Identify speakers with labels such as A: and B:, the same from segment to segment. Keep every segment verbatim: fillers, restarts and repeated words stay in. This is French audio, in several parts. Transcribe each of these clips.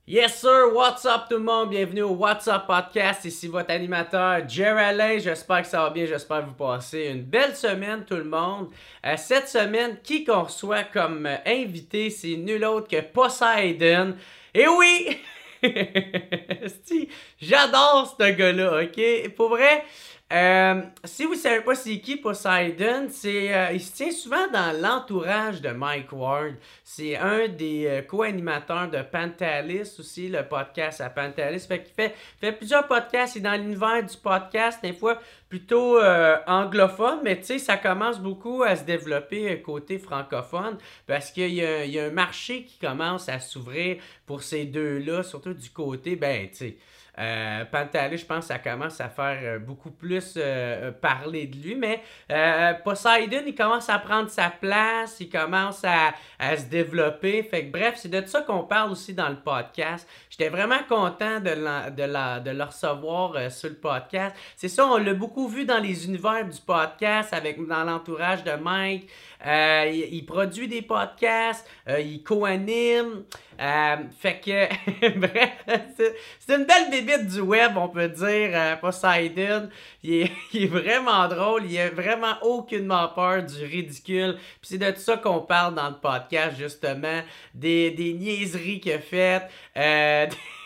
A: Yes sir, what's up tout le monde, bienvenue au What's Up Podcast, ici votre animateur Jerry Alain, j'espère que ça va bien, j'espère que vous passez une belle semaine tout le monde. Euh, cette semaine, qui qu'on reçoit comme euh, invité, c'est nul autre que Poseidon. Et oui, j'adore ce gars-là, ok, pour vrai. Euh, si vous savez pas c'est qui Poseidon, c'est euh, il se tient souvent dans l'entourage de Mike Ward. C'est un des euh, co-animateurs de Pantalis aussi, le podcast à Pantalis. Fait qu'il fait, fait plusieurs podcasts. Il est dans l'univers du podcast, des fois plutôt euh, anglophone, mais tu sais, ça commence beaucoup à se développer euh, côté francophone parce qu'il y a, il y a un marché qui commence à s'ouvrir pour ces deux-là, surtout du côté, ben, tu sais. Euh, Pantalis, je pense que ça commence à faire euh, beaucoup plus euh, parler de lui, mais euh, Poseidon, il commence à prendre sa place, il commence à, à se développer. Fait que bref, c'est de ça qu'on parle aussi dans le podcast. J'étais vraiment content de, la, de, la, de le recevoir euh, sur le podcast. C'est ça, on l'a beaucoup vu dans les univers du podcast, avec dans l'entourage de Mike. Euh, il, il produit des podcasts, euh, il co-anime. Euh, fait que, bref, c'est, c'est une belle bébite du web, on peut dire, euh, Poseidon. Il est, il est vraiment drôle, il a vraiment aucunement peur du ridicule. Puis c'est de ça qu'on parle dans le podcast, justement, des, des niaiseries qu'il a faites, euh,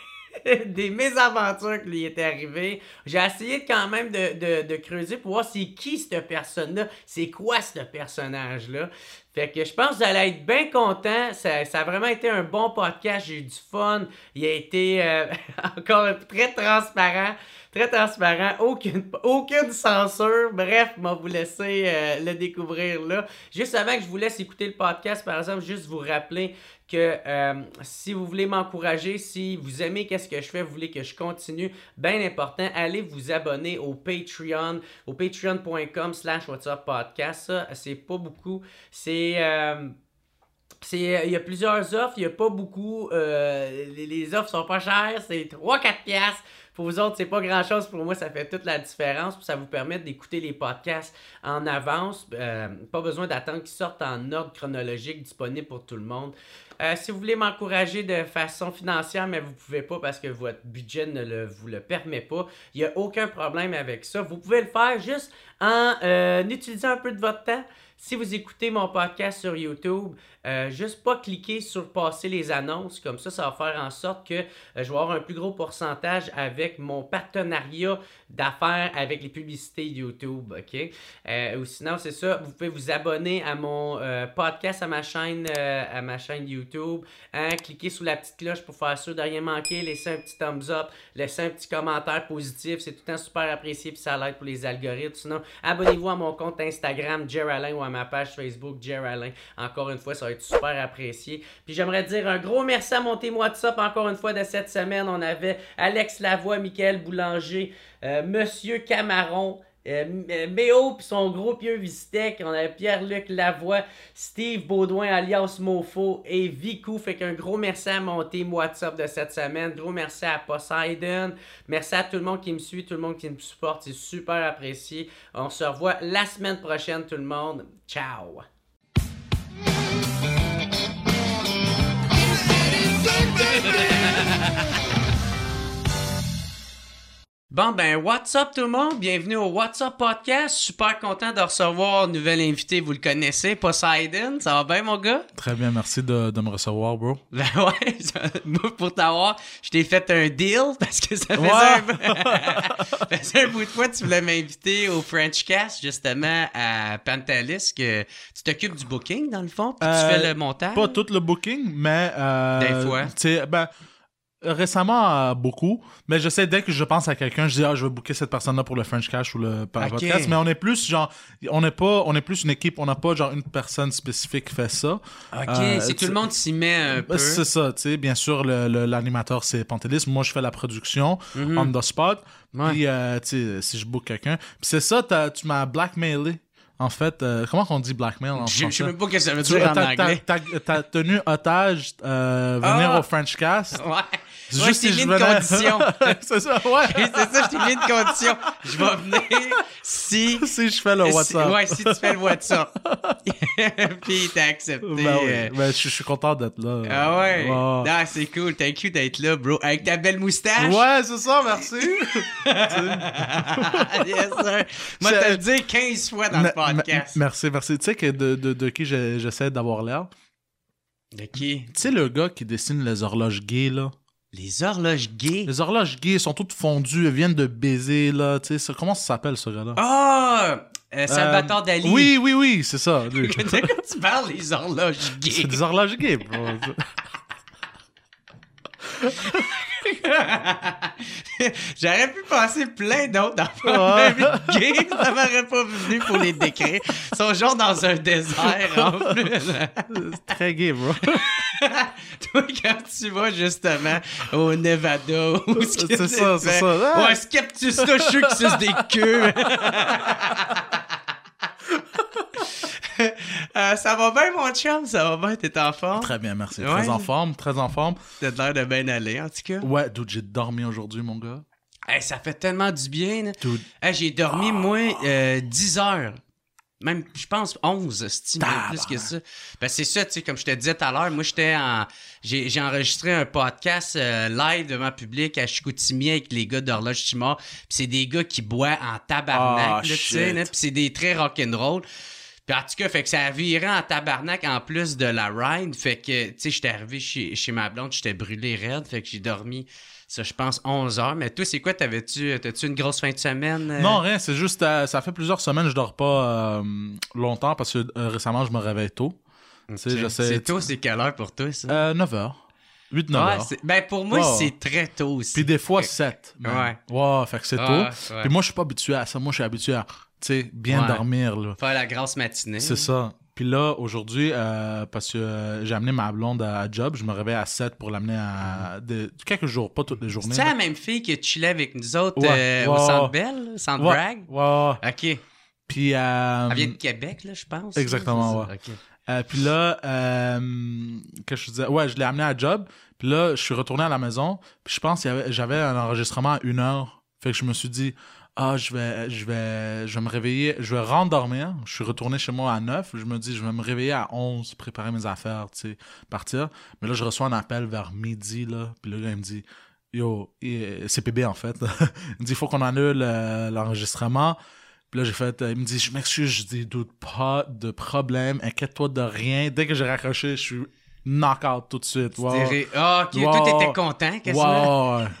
A: des mésaventures qui lui étaient arrivées. J'ai essayé quand même de, de, de creuser pour voir c'est qui cette personne-là, c'est quoi ce personnage-là. Fait que je pense que vous allez être bien content. Ça, ça a vraiment été un bon podcast. J'ai eu du fun. Il a été euh, encore très transparent. Très transparent. Aucune, aucune censure. Bref, je vais vous laisser euh, le découvrir là. Juste avant que je vous laisse écouter le podcast, par exemple, juste vous rappeler que euh, si vous voulez m'encourager, si vous aimez qu'est-ce que je fais, vous voulez que je continue, bien important, allez vous abonner au Patreon, au patreon.com slash whatsuppodcast. Ça, c'est pas beaucoup. C'est... Euh, C'est, il y a plusieurs offres, il n'y a pas beaucoup, euh, les, les offres sont pas chères, c'est trois à quatre piastres. Pour vous autres, c'est pas grand-chose. Pour moi, ça fait toute la différence. Puis ça vous permet d'écouter les podcasts en avance. Euh, pas besoin d'attendre qu'ils sortent en ordre chronologique disponible pour tout le monde. Euh, si vous voulez m'encourager de façon financière, mais vous ne pouvez pas parce que votre budget ne le, vous le permet pas, il n'y a aucun problème avec ça. Vous pouvez le faire juste en euh, utilisant un peu de votre temps. Si vous écoutez mon podcast sur YouTube, euh, juste pas cliquer sur passer les annonces, comme ça, ça va faire en sorte que euh, je vais avoir un plus gros pourcentage avec mon partenariat d'affaires avec les publicités YouTube, ok? Euh, ou sinon, c'est ça, vous pouvez vous abonner à mon euh, podcast, à ma chaîne, euh, à ma chaîne YouTube, hein? Cliquez sur la petite cloche pour faire sûr de rien manquer, laissez un petit thumbs up, laissez un petit commentaire positif, c'est tout le temps super apprécié puis ça l'aide pour les algorithmes. Sinon, abonnez-vous à mon compte Instagram, Jerry Alain, ou à ma page Facebook, Jerry Alain. Encore une fois, ça va être super apprécié. Puis j'aimerais dire un gros merci à mon team WhatsApp encore une fois de cette semaine. On avait Alex Lavoie, Michael Boulanger, euh, Monsieur Camaron, Euh, Méo pis son gros pieux Vistec, on avait Pierre-Luc Lavoie, Steve Baudouin alias Mofo et Vicou. Fait qu'un gros merci à mon team WhatsApp de cette semaine, gros merci à Poseidon, merci à tout le monde qui me suit, tout le monde qui me supporte, c'est super apprécié. On se revoit la semaine prochaine tout le monde, ciao! Bon ben, what's up tout le monde? Bienvenue au What's Up Podcast. Super content de recevoir un nouvel invité, vous le connaissez, Poseidon. Ça va bien mon gars?
B: Très bien, merci de, de me recevoir, bro.
A: Ben ouais, moi pour t'avoir, je t'ai fait un deal parce que ça faisait,
B: Ouais.
A: un... ça faisait un bout de fois que tu voulais m'inviter au Frenchcast, justement, à Pantalis, que tu t'occupes du booking dans le fond, puis
B: Euh,
A: tu fais le montage.
B: Pas tout le booking, mais... Euh,
A: Des fois.
B: Tu sais, ben... Récemment, euh, beaucoup. Mais je sais, dès que je pense à quelqu'un, je dis, ah, je vais booker cette personne-là pour le French Cash ou le
A: Ok.
B: podcast. Mais on est plus, genre, on n'est pas, on est plus une équipe, on n'a pas, genre, une personne spécifique qui fait ça.
A: Ok,
B: Euh,
A: c'est tout le monde s'y met un peu.
B: C'est ça, tu sais. Bien sûr, le, le, l'animateur, c'est Pantelis. Moi, je fais la production,
A: Mhm.
B: on the spot.
A: Ouais.
B: Puis, euh, tu sais, si je book quelqu'un. Puis c'est ça, t'as- tu m'as blackmailé. En fait, euh, comment qu'on dit blackmail en
A: Je
B: français?
A: je sais même pas ce que ça veut
B: Tu
A: dire en
B: t'as,
A: anglais.
B: t'as, t'as, t'as tenu otage euh, venir
A: Ah!
B: au French Cast.
A: Ouais.
B: C'est
A: Ouais,
B: juste
A: je t'ai
B: si
A: mis
B: je
A: une
B: venais...
A: condition.
B: c'est ça, ouais.
A: Et c'est ça, je t'ai mis une condition. Je vais venir si...
B: si je fais le
A: si-
B: WhatsApp.
A: Ouais, si tu fais le WhatsApp. Puis t'as accepté.
B: Ben oui,
A: euh,
B: ben, je, je suis content d'être là.
A: Ah ouais?
B: Ouais.
A: Non, c'est cool. Thank you d'être là, bro. Avec ta belle moustache.
B: Ouais, c'est ça, merci.
A: Yes, sir. Moi,
B: C'est-
A: te le dire quinze fois dans
B: Me-
A: le podcast.
B: me- merci, merci. Tu sais que de, de, de qui j'ai- j'essaie d'avoir l'air?
A: De qui?
B: Tu sais le gars qui dessine les horloges gays, là?
A: Les horloges gays.
B: Les horloges gays sont toutes fondues, elles viennent de baiser, là. Tu sais, ça- comment ça s'appelle, ce gars-là?
A: Ah! euh, Salvatore
B: Euh,
A: Dali.
B: Oui, oui, oui, c'est ça. lui.
A: De quoi tu parles, les horloges gays?
B: C'est des horloges gays, bro.
A: J'aurais pu passer plein d'autres enfants, même
B: Ouais.
A: gays, ça m'aurait pas venu pour les décrire. Ils sont genre dans un désert, en plus.
B: C'est très gay, bro.
A: Toi, quand tu vas justement au Nevada, où ce que
B: C'est ça, c'est ça.
A: Ouais, un Skeptus, là, je suis sûr que c'est des queues. Euh, ça va bien, mon chum? Ça va bien? T'es en forme?
B: Très bien, merci.
A: Ouais.
B: Très en forme, très en forme.
A: T'as l'air de bien aller, en tout cas.
B: Ouais, dude, j'ai dormi aujourd'hui, mon gars.
A: Hey, ça fait tellement du bien. Là.
B: Dude.
A: Hey, j'ai dormi, moi, euh, dix heures. Même, je pense, onze, c'est même plus que ça. Ben, c'est ça, tu sais, comme je te disais tout à l'heure, moi, j'étais en... J'ai, j'ai enregistré un podcast euh, live devant le public à Chicoutimi avec les gars d'Horloge Timor. Puis c'est des gars qui boivent en tabarnak,
B: Oh,
A: là, tu sais,
B: shit.
A: là. Puis c'est des très rock'n'roll. Puis en tout cas, fait que ça a viré en tabarnak en plus de la ride. Fait que, tu sais, j'étais arrivé chez, chez ma blonde, j'étais brûlé raide. Fait que j'ai dormi, ça, je pense, onze heures. Mais toi, c'est quoi? T'avais-tu, t'as-tu une grosse fin de semaine? euh?
B: Non, rien, c'est juste, euh, ça fait plusieurs semaines que je dors pas euh, longtemps parce que euh, récemment, je me réveille tôt. Tu sais,
A: Ok.
B: j'essaie-
A: C'est tôt, c'est quelle heure pour toi, ça?
B: Euh, neuf heures. huit neuf
A: Ouais,
B: heures.
A: c'est- ben pour moi,
B: Ouais.
A: c'est très tôt aussi.
B: Puis des fois, sept.
A: Ouais.
B: Ouais, fait que c'est
A: Ouais,
B: tôt.
A: ouais.
B: Puis moi, je suis pas habitué à ça. Moi, je suis habitué à, tu sais, bien
A: Ouais.
B: dormir, là.
A: Faire la grosse matinée.
B: C'est ça. Puis là, aujourd'hui, euh, parce que euh, j'ai amené ma blonde à, à job, je me réveille à sept pour l'amener à de, quelques jours, pas toutes les journées.
A: C'est
B: là.
A: la même fille qui chillait avec nous autres
B: Ouais,
A: euh,
B: ouais,
A: au Centre
B: ouais.
A: Bell, Centre
B: Ouais,
A: Bragg?
B: ouais, ouais.
A: OK.
B: Puis, euh,
A: Elle vient de Québec, là, je pense.
B: Exactement,
A: C'est ça? OK.
B: euh, puis là, euh, que je disais, ouais, je l'ai amené à job. Puis là, je suis retourné à la maison. Puis je pense que j'avais un enregistrement à une heure. Fait que je me suis dit, ah, je vais, je vais, je vais me réveiller, je vais rendormir. Je suis retourné chez moi à neuf. Je me dis, je vais me réveiller à onze, préparer mes affaires, tu sais, partir. Mais là, je reçois un appel vers midi, là. Puis là, il me dit, yo, et- C P B, en fait. Il me dit, il faut qu'on annule euh, l'enregistrement. Puis là, j'ai fait, euh, il me dit, je m'excuse, je dis, doute pas de problème, inquiète-toi de rien. Dès que j'ai raccroché, je suis knock-out tout de suite. Wow.
A: C'était- Ah, OK.
B: Wow.
A: Toi, t'étais content, quasiment.
B: Wow.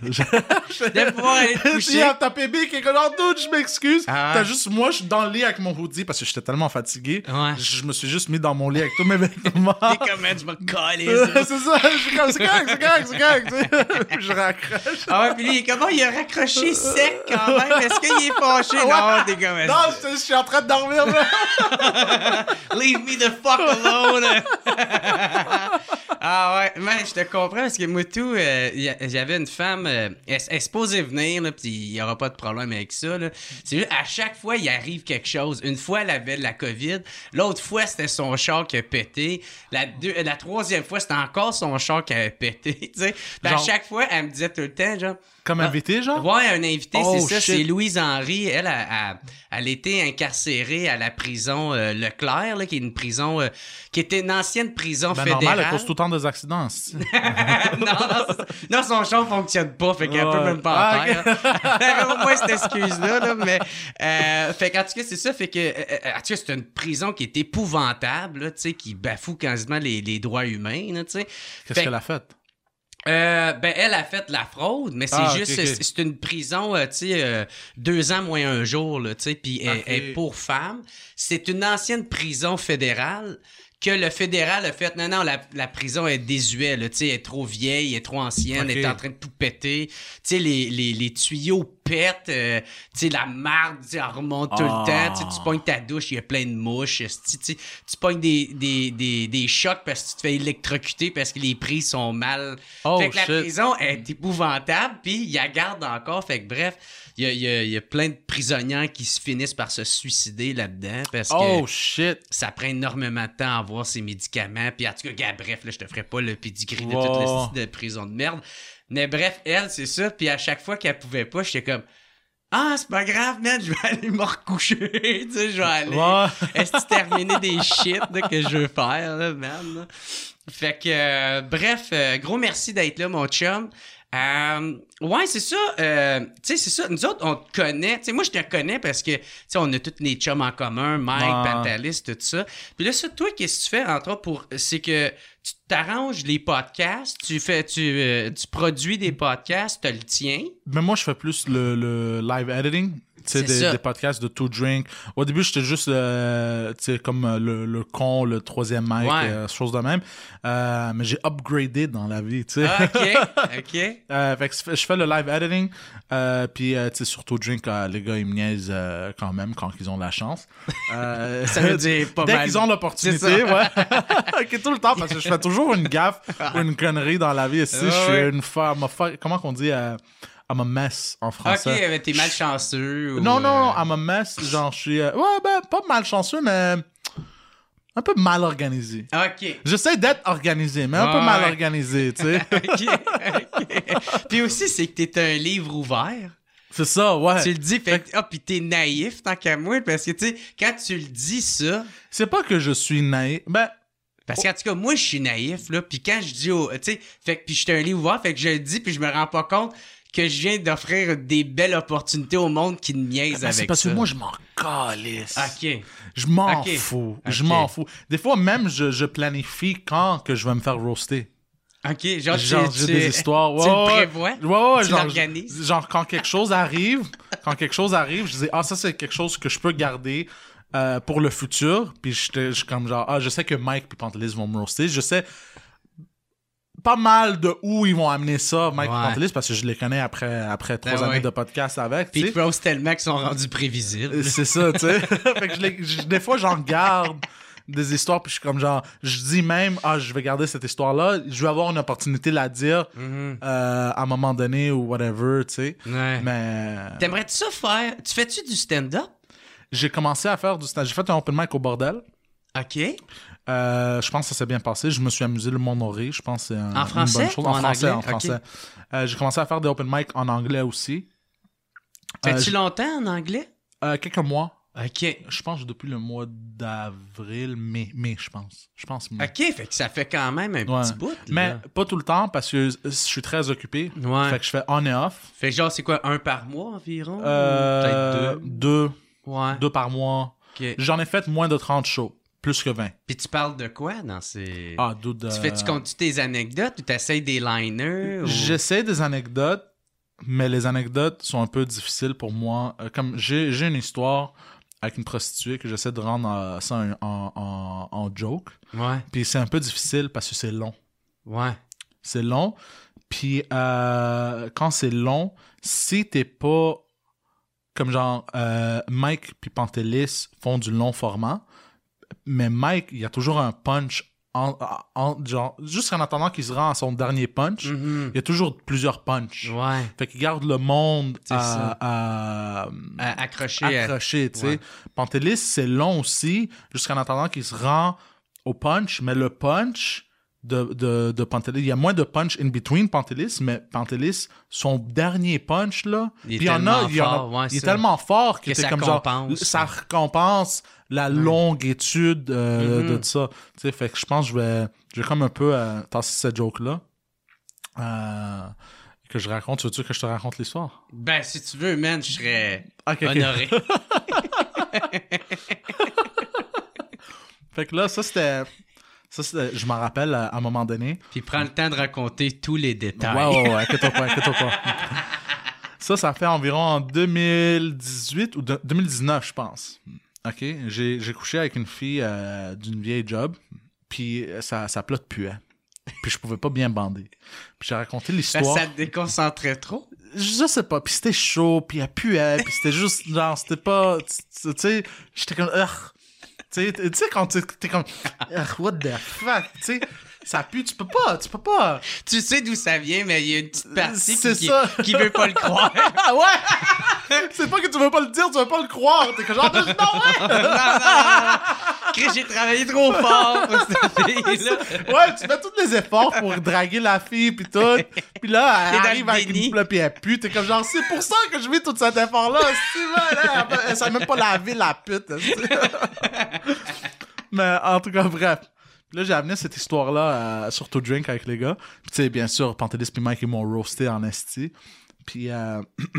A: De pouvoir aller te
B: Il
A: coucher.
B: y a ta P B qui est comme, oh, dude, je m'excuse.
A: Ah.
B: T'as juste, moi, je suis dans le lit avec mon hoodie parce que j'étais tellement fatigué.
A: Ouais.
B: Je, je me suis juste mis dans mon lit avec tous mes vêtements.
A: T'es comme, man, je me calais.
B: c'est ça, je suis comme, c'est correct, c'est correct, c'est correct. tu sais. Puis je raccroche.
A: Ah ouais, puis lui, comment il a raccroché sec quand même? Est-ce qu'il est fâché? Non, t'es comme...
B: Non, je, je suis en train de dormir, là.
A: Leave me the fuck alone! Ah ouais, man, je te comprends parce que moi tout, euh, y a- j'avais une femme, euh, elle, elle est supposée venir, là, pis il y aura pas de problème avec ça, là. C'est juste, à chaque fois, il arrive quelque chose. Une fois, elle avait de la COVID. L'autre fois, c'était son char qui a pété. La, deux, la troisième fois, c'était encore son char qui avait pété, tu sais. Pis à
B: Genre-
A: chaque fois, elle me disait tout le temps, genre...
B: Comme
A: Ah.
B: invité, genre?
A: Ouais, un invité,
B: Oh,
A: c'est ça,
B: shit.
A: c'est Louise Henry. Elle a, a- elle a été incarcérée à la prison euh, Leclerc, là, qui est une prison, euh, qui était une ancienne prison
B: Ben,
A: fédérale.
B: normal, elle cause tout le temps des accidents. c'est-
A: non, non, c'est ça. Non, son char fonctionne pas, fait qu'elle
B: Ouais.
A: peut même pas en
B: Ah,
A: faire. Elle avait au moins cette excuse-là, là, mais... Euh, fait qu'en tout cas, c'est ça, fait que... euh, euh, en tout cas, c'est une prison qui est épouvantable, là, tu sais, qui bafoue quasiment les, les droits humains, là, tu sais.
B: Qu'est-ce
A: Fait-
B: qu'elle a fait?
A: Euh, ben, elle a fait de la fraude, mais c'est
B: Ah,
A: juste,
B: ok, ok.
A: c'est, c'est une prison, euh, tu sais, euh, deux ans moins un jour, là, tu sais, puis elle,
B: Ok.
A: elle est pour femmes. C'est une ancienne prison fédérale que le fédéral a fait. Non, non, la, la prison est désuète, là, tu sais, elle est trop vieille, elle est trop ancienne,
B: Ok.
A: elle est en train de tout péter. Tu sais, les, les, les tuyaux pètent, euh, tu sais, la marde, tu sais, elle remonte tout
B: Ah.
A: le temps, tu sais, tu pognes ta douche, il y a plein de mouches, tu sais, tu pognes des, des, des, des chocs parce que tu te fais électrocuter parce que les prises sont mal.
B: Oh,
A: Fait que la
B: shit.
A: prison est épouvantable, puis il la garde encore. Fait que bref, il y a, il y a- il y a plein de prisonniers qui se finissent par se suicider là-dedans parce que
B: Oh, shit.
A: ça prend énormément de temps à avoir ses médicaments. Puis en tout cas, gars, bref, là, je te ferai pas le pedigree de
B: Wow.
A: toute la style de prison de merde. Mais bref, elle, c'est ça. Puis à chaque fois qu'elle pouvait pas, j'étais comme... Ah, c'est pas grave, man, je vais aller me recoucher. Tu sais, je vais aller...
B: Ouais.
A: Est-ce que terminer des shit là, que je veux faire, là, man? Là. Fait que, euh, bref, euh, gros merci d'être là, mon chum. Euh, ouais, c'est ça. Euh, tu sais, c'est ça. Nous autres, on te connaît. Tu sais, moi, je te connais parce que, tu sais, on a tous les chums en commun, Mike,
B: Ah.
A: Pantalis, tout ça. Puis là, ça, toi, qu'est-ce que tu fais, entre autres, pour... C'est que tu t'arranges les podcasts, tu fais, tu, euh, tu produis des podcasts, tu le tiens.
B: Mais moi, je fais plus le, le live editing. Tu sais,
A: C'est
B: des,
A: ça.
B: des podcasts de To Drink. Au début, j'étais juste, euh, tu sais, comme euh, le, le con, le troisième mic,
A: Ouais.
B: euh, chose de même. Euh, mais j'ai upgradé dans la vie, tu sais.
A: Ah, OK, OK.
B: Euh, fait que je fais le live editing. Euh, puis, euh, tu sais, sur To Drink, euh, les gars, ils me niaisent euh, quand même quand ils ont la chance. Euh,
A: Ça veut dire pas
B: Dès
A: mal.
B: qu'ils ont
A: C'est
B: l'opportunité,
A: ça.
B: ouais. Ok, tout le temps, parce que je fais toujours une gaffe ou une connerie dans la vie. Ici,
A: Ah,
B: je suis
A: ouais.
B: une femme. Comment qu'on dit euh, I'm a mess en
A: OK,
B: français.
A: mais t'es malchanceux. Ou,
B: Non, non,
A: euh,
B: I'm a mess. Genre, je suis. euh, ouais, ben, pas malchanceux, mais un peu mal organisé.
A: OK.
B: J'essaie d'être organisé, mais un
A: Ouais,
B: peu mal
A: ouais.
B: organisé, tu sais.
A: OK, OK. Puis aussi, c'est que t'es un livre ouvert.
B: C'est ça, ouais.
A: Tu le dis, fait que, ah, pis t'es naïf tant qu'à moi, parce que, tu sais, quand tu le dis, ça,
B: C'est pas que je suis naïf. Ben,
A: parce qu'en tout cas, moi, je suis naïf, là, pis quand je dis, au, tu sais, fait que, pis j'étais un livre ouvert, fait que je le dis, puis je me rends pas compte que je viens d'offrir des belles opportunités au monde qui me niaise
B: ben,
A: avec
B: c'est parce
A: ça.
B: que moi, je m'en calisse.
A: OK.
B: Je m'en
A: Ok.
B: fous.
A: Ok.
B: Je m'en fous. Des fois, même, je, je planifie quand que je vais me faire roaster.
A: OK, genre,
B: Genre,
A: tu,
B: j'ai
A: tu-
B: des histoires.
A: tu
B: Ouais,
A: le
B: ouais.
A: prévois?
B: Ouais, ouais,
A: Tu
B: genre,
A: l'organises?
B: genre, quand quelque chose arrive, quand quelque chose arrive, je dis, ah, ça, c'est quelque chose que je peux garder euh, pour le futur. Puis je je suis comme genre, ah, je sais que Mike et Pantelis vont me roaster. Je sais pas mal de où ils vont amener ça, Mike
A: Ouais.
B: et Pantelis, parce que je les connais après, après trois
A: Ben
B: années
A: ouais.
B: de podcast avec.
A: Pis
B: tu
A: ils
B: sais.
A: te roast tellement qu'ils sont rendus prévisibles.
B: C'est ça, tu sais. Fait que je les- je- des fois, j'en garde des histoires, puis je suis comme genre, je dis même, ah, je vais garder cette histoire-là, je vais avoir une opportunité de la dire
A: Mhm.
B: euh, à un moment donné ou whatever, tu sais.
A: Ouais.
B: Mais
A: T'aimerais-tu ça faire... Tu fais-tu du stand-up?
B: j'ai commencé à faire du stand. J'ai fait un open mic au bordel.
A: OK.
B: Euh, je pense que ça s'est bien passé. Je me suis amusé le monde honoré. Je pense que c'est un-
A: En
B: une
A: français
B: bonne chose.
A: ou
B: En
A: en
B: français,
A: anglais?
B: en français. Euh, j'ai commencé à faire des open mic en anglais aussi. Euh,
A: Fais-tu
B: j-
A: longtemps en anglais?
B: euh, quelques mois.
A: OK.
B: Je pense depuis le mois d'avril, mai, mai, je pense. Je pense mai.
A: OK, fait que ça fait quand même un
B: Ouais.
A: petit bout. Là.
B: Mais pas tout le temps parce que je suis très occupé.
A: Ouais.
B: Fait que je fais on et off.
A: Fait que genre, c'est quoi, un par mois environ?
B: Euh,
A: Peut-être deux?
B: deux.
A: Ouais.
B: Deux par mois.
A: OK.
B: J'en ai fait moins de trente shows. Plus que vingt.
A: Puis tu parles de quoi dans ces...
B: Ah, dude,
A: Tu
B: euh,
A: fais-tu comptes-tu tes anecdotes ou t'essayes des liners? Ou...
B: J'essaie des anecdotes, mais les anecdotes sont un peu difficiles pour moi. Euh, comme j'ai, j'ai une histoire avec une prostituée que j'essaie de rendre euh, ça en, en, en, en joke.
A: Ouais.
B: Puis c'est un peu difficile parce que c'est long.
A: Ouais.
B: C'est long. Puis euh, quand c'est long, si t'es pas comme genre euh, Mike puis Pantelis font du long format, mais Mike, il y a toujours un punch en, en, genre jusqu'en attendant qu'il se rend à son dernier punch,
A: Mhm.
B: il y a toujours plusieurs punchs.
A: Ouais.
B: Fait qu'il garde le monde
A: C'est ça.
B: à, à,
A: À- accroché à...
B: accroché, tu sais.
A: Ouais.
B: Pantelis, c'est long aussi, jusqu'en attendant qu'il se rend au punch, mais le punch de, de, de Pantelis, il y a moins de punch in between Pantelis, mais Pantelis, son dernier punch, là,
A: Il est
B: puis il y en a,
A: tellement
B: il y en a-
A: fort, ouais,
B: il est
A: ça.
B: tellement fort que,
A: Que
B: c'est
A: ça
B: comme genre,
A: compense.
B: ça récompense la longue étude euh,
A: Mhm.
B: de ça. Tu sais, fait que je pense que je vais, je vais comme un peu euh, tasser cette joke-là. Euh, que je raconte. Tu veux-tu que je te raconte l'histoire?
A: Ben, si tu veux, man, je serais
B: Ok, ok.
A: honoré.
B: Fait que là, ça c'était. Ça, c'était- je m'en rappelle à, à un moment donné.
A: Puis prends le temps de raconter tous les détails.
B: Ouais, ouais, ouais, inquiète-toi pas, inquiète-toi pas. Ça, ça fait environ en deux mille dix-huit ou de- deux mille dix-neuf, je pense. OK? J'ai, j'ai couché avec une fille euh, d'une vieille job, puis ça, ça plotte puait. Puis je pouvais pas bien bander. Puis j'ai raconté
A: Ben,
B: l'histoire.
A: ça te déconcentrait trop?
B: Je sais pas, puis c'était chaud, puis elle puait, puis c'était juste, genre, c'était pas, tu tu sais, j'étais comme, Ugh. tu sais, tu sais, quand t'es t'es comme, Ugh, what the fuck, tu sais, ça pue, tu peux pas, tu peux pas.
A: Tu sais d'où ça vient, mais il y a une petite partie
B: C'est
A: qui,
B: ça.
A: qui, qui veut pas le croire.
B: Ah ouais! C'est pas que tu veux pas le dire, tu veux pas le croire, t'es que genre, non, ouais!
A: non, non, non, non. Chris, j'ai travaillé trop fort pour cette fille-là.
B: Ouais, tu fais tous les efforts pour draguer la fille, pis tout. Pis là, elle
A: T'es dans
B: arrive
A: le
B: avec
A: déni.
B: une plat, pis elle pue. T'es comme genre, c'est pour ça que je vis tout cet effort-là. C'est vrai, là. Elle, elle savait même pas laver la pute. Mais en tout cas, bref. Puis là, j'ai amené cette histoire-là euh, sur To Drink avec les gars. Puis tu sais, bien sûr, Pantelis et Mike, ils m'ont roasté en esti. Puis, euh...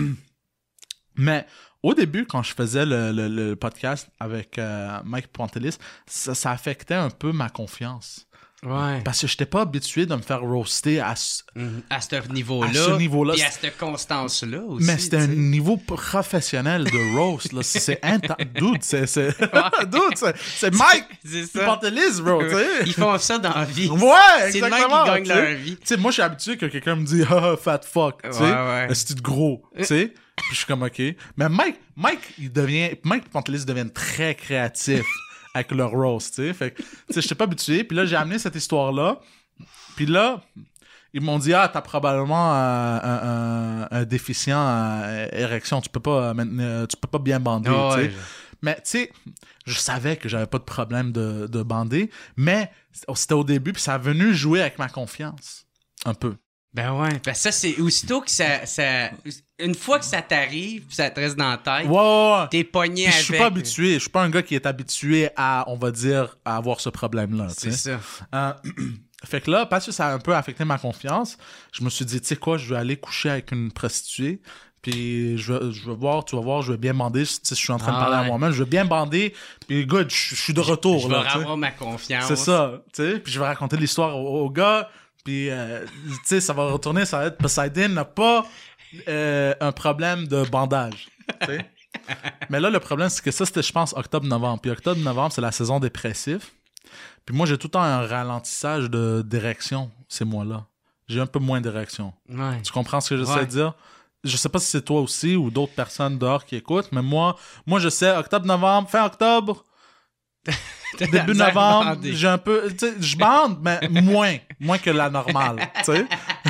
B: mais au début, quand je faisais le, le, le podcast avec euh, Mike Pantelis, ça, ça affectait un peu ma confiance.
A: Ouais.
B: Parce que j'étais pas habitué de me faire roaster à, ce-
A: Mhm. À ce niveau-là.
B: à ce niveau-là.
A: Puis à cette constance-là aussi.
B: Mais c'était un
A: tu sais.
B: niveau professionnel de roast. Là. C'est intense. Dude, c'est... c'est... Dude, c'est, c'est Mike
A: C'est
B: qui
A: ça.
B: Pantelis, bro, tu sais.
A: Ils font ça dans la vie.
B: Ouais,
A: C'est le
B: exactement.
A: mec qui gagne
B: tu sais.
A: leur vie.
B: Tu sais, moi, je suis habitué que quelqu'un me dise « Ah, fat fuck », tu sais.
A: Ouais, ouais.
B: C'est de gros, tu sais. Puis je suis comme « OK ». Mais Mike, Mike, il devient... Mike et Pantelis deviennent très créatifs avec leur roast, tu sais. Fait que, tu sais, j'étais pas habitué. Puis là, j'ai amené cette histoire-là. Puis là, ils m'ont dit « Ah, t'as probablement euh, un, un, un déficient euh, érection. Tu peux pas euh, maintenir- tu peux pas bien bander,
A: Oh,
B: tu sais.
A: ouais. »
B: Mais tu sais, je savais que j'avais pas de problème de, de bander, mais c'était au début, puis ça a venu jouer avec ma confiance. Un peu.
A: Ben ouais. Ben ça, c'est aussitôt que ça, ça... Une fois que ça t'arrive, puis ça te reste dans la tête,
B: Ouais, ouais, ouais.
A: t'es pogné
B: Puis
A: avec...
B: je suis pas habitué, je suis pas un gars qui est habitué à, on va dire, à avoir ce problème-là. tu
A: C'est
B: sais.
A: ça.
B: Euh, fait que là, parce que ça a un peu affecté ma confiance, je me suis dit, tu sais quoi, je vais aller coucher avec une prostituée, puis je vais, je vais voir, tu vas voir, je vais bien bander, tu sais, je suis en train de
A: Ah
B: parler
A: ouais.
B: à moi-même, je vais bien bander, puis good, je, je suis de retour.
A: Je vais
B: là, tu sais.
A: avoir ma confiance.
B: C'est ça, tu sais. Puis je vais raconter l'histoire au, au gars, puis euh, tu sais, ça va retourner, ça va être Poseidon n'a pas euh, un problème de bandage, tu sais. Mais là, le problème, c'est que ça, c'était, je pense, octobre-novembre. Puis octobre-novembre, c'est la saison dépressive. Puis moi, j'ai tout le temps un ralentissage de d'érection ces mois-là. J'ai un peu moins d'érection.
A: Ouais.
B: Tu comprends ce que j'essaie
A: Ouais.
B: de dire? Je sais pas si c'est toi aussi ou d'autres personnes dehors qui écoutent, mais moi, moi je sais, octobre-novembre, fin octobre,
A: T'as de la
B: début
A: misère à
B: novembre,
A: bander.
B: j'ai un peu, tu sais, je bande, mais moins, moins que la normale, tu sais.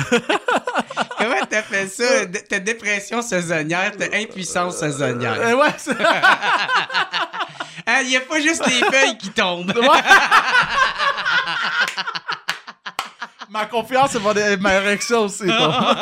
A: Comment t'as fait ça? D- T'as dépression saisonnière, t'as impuissance saisonnière.
B: Euh, ouais, c'est...
A: Hein, y a pas juste les feuilles qui tombent.
B: Ma confiance, c'est mon- ma érection aussi. toi.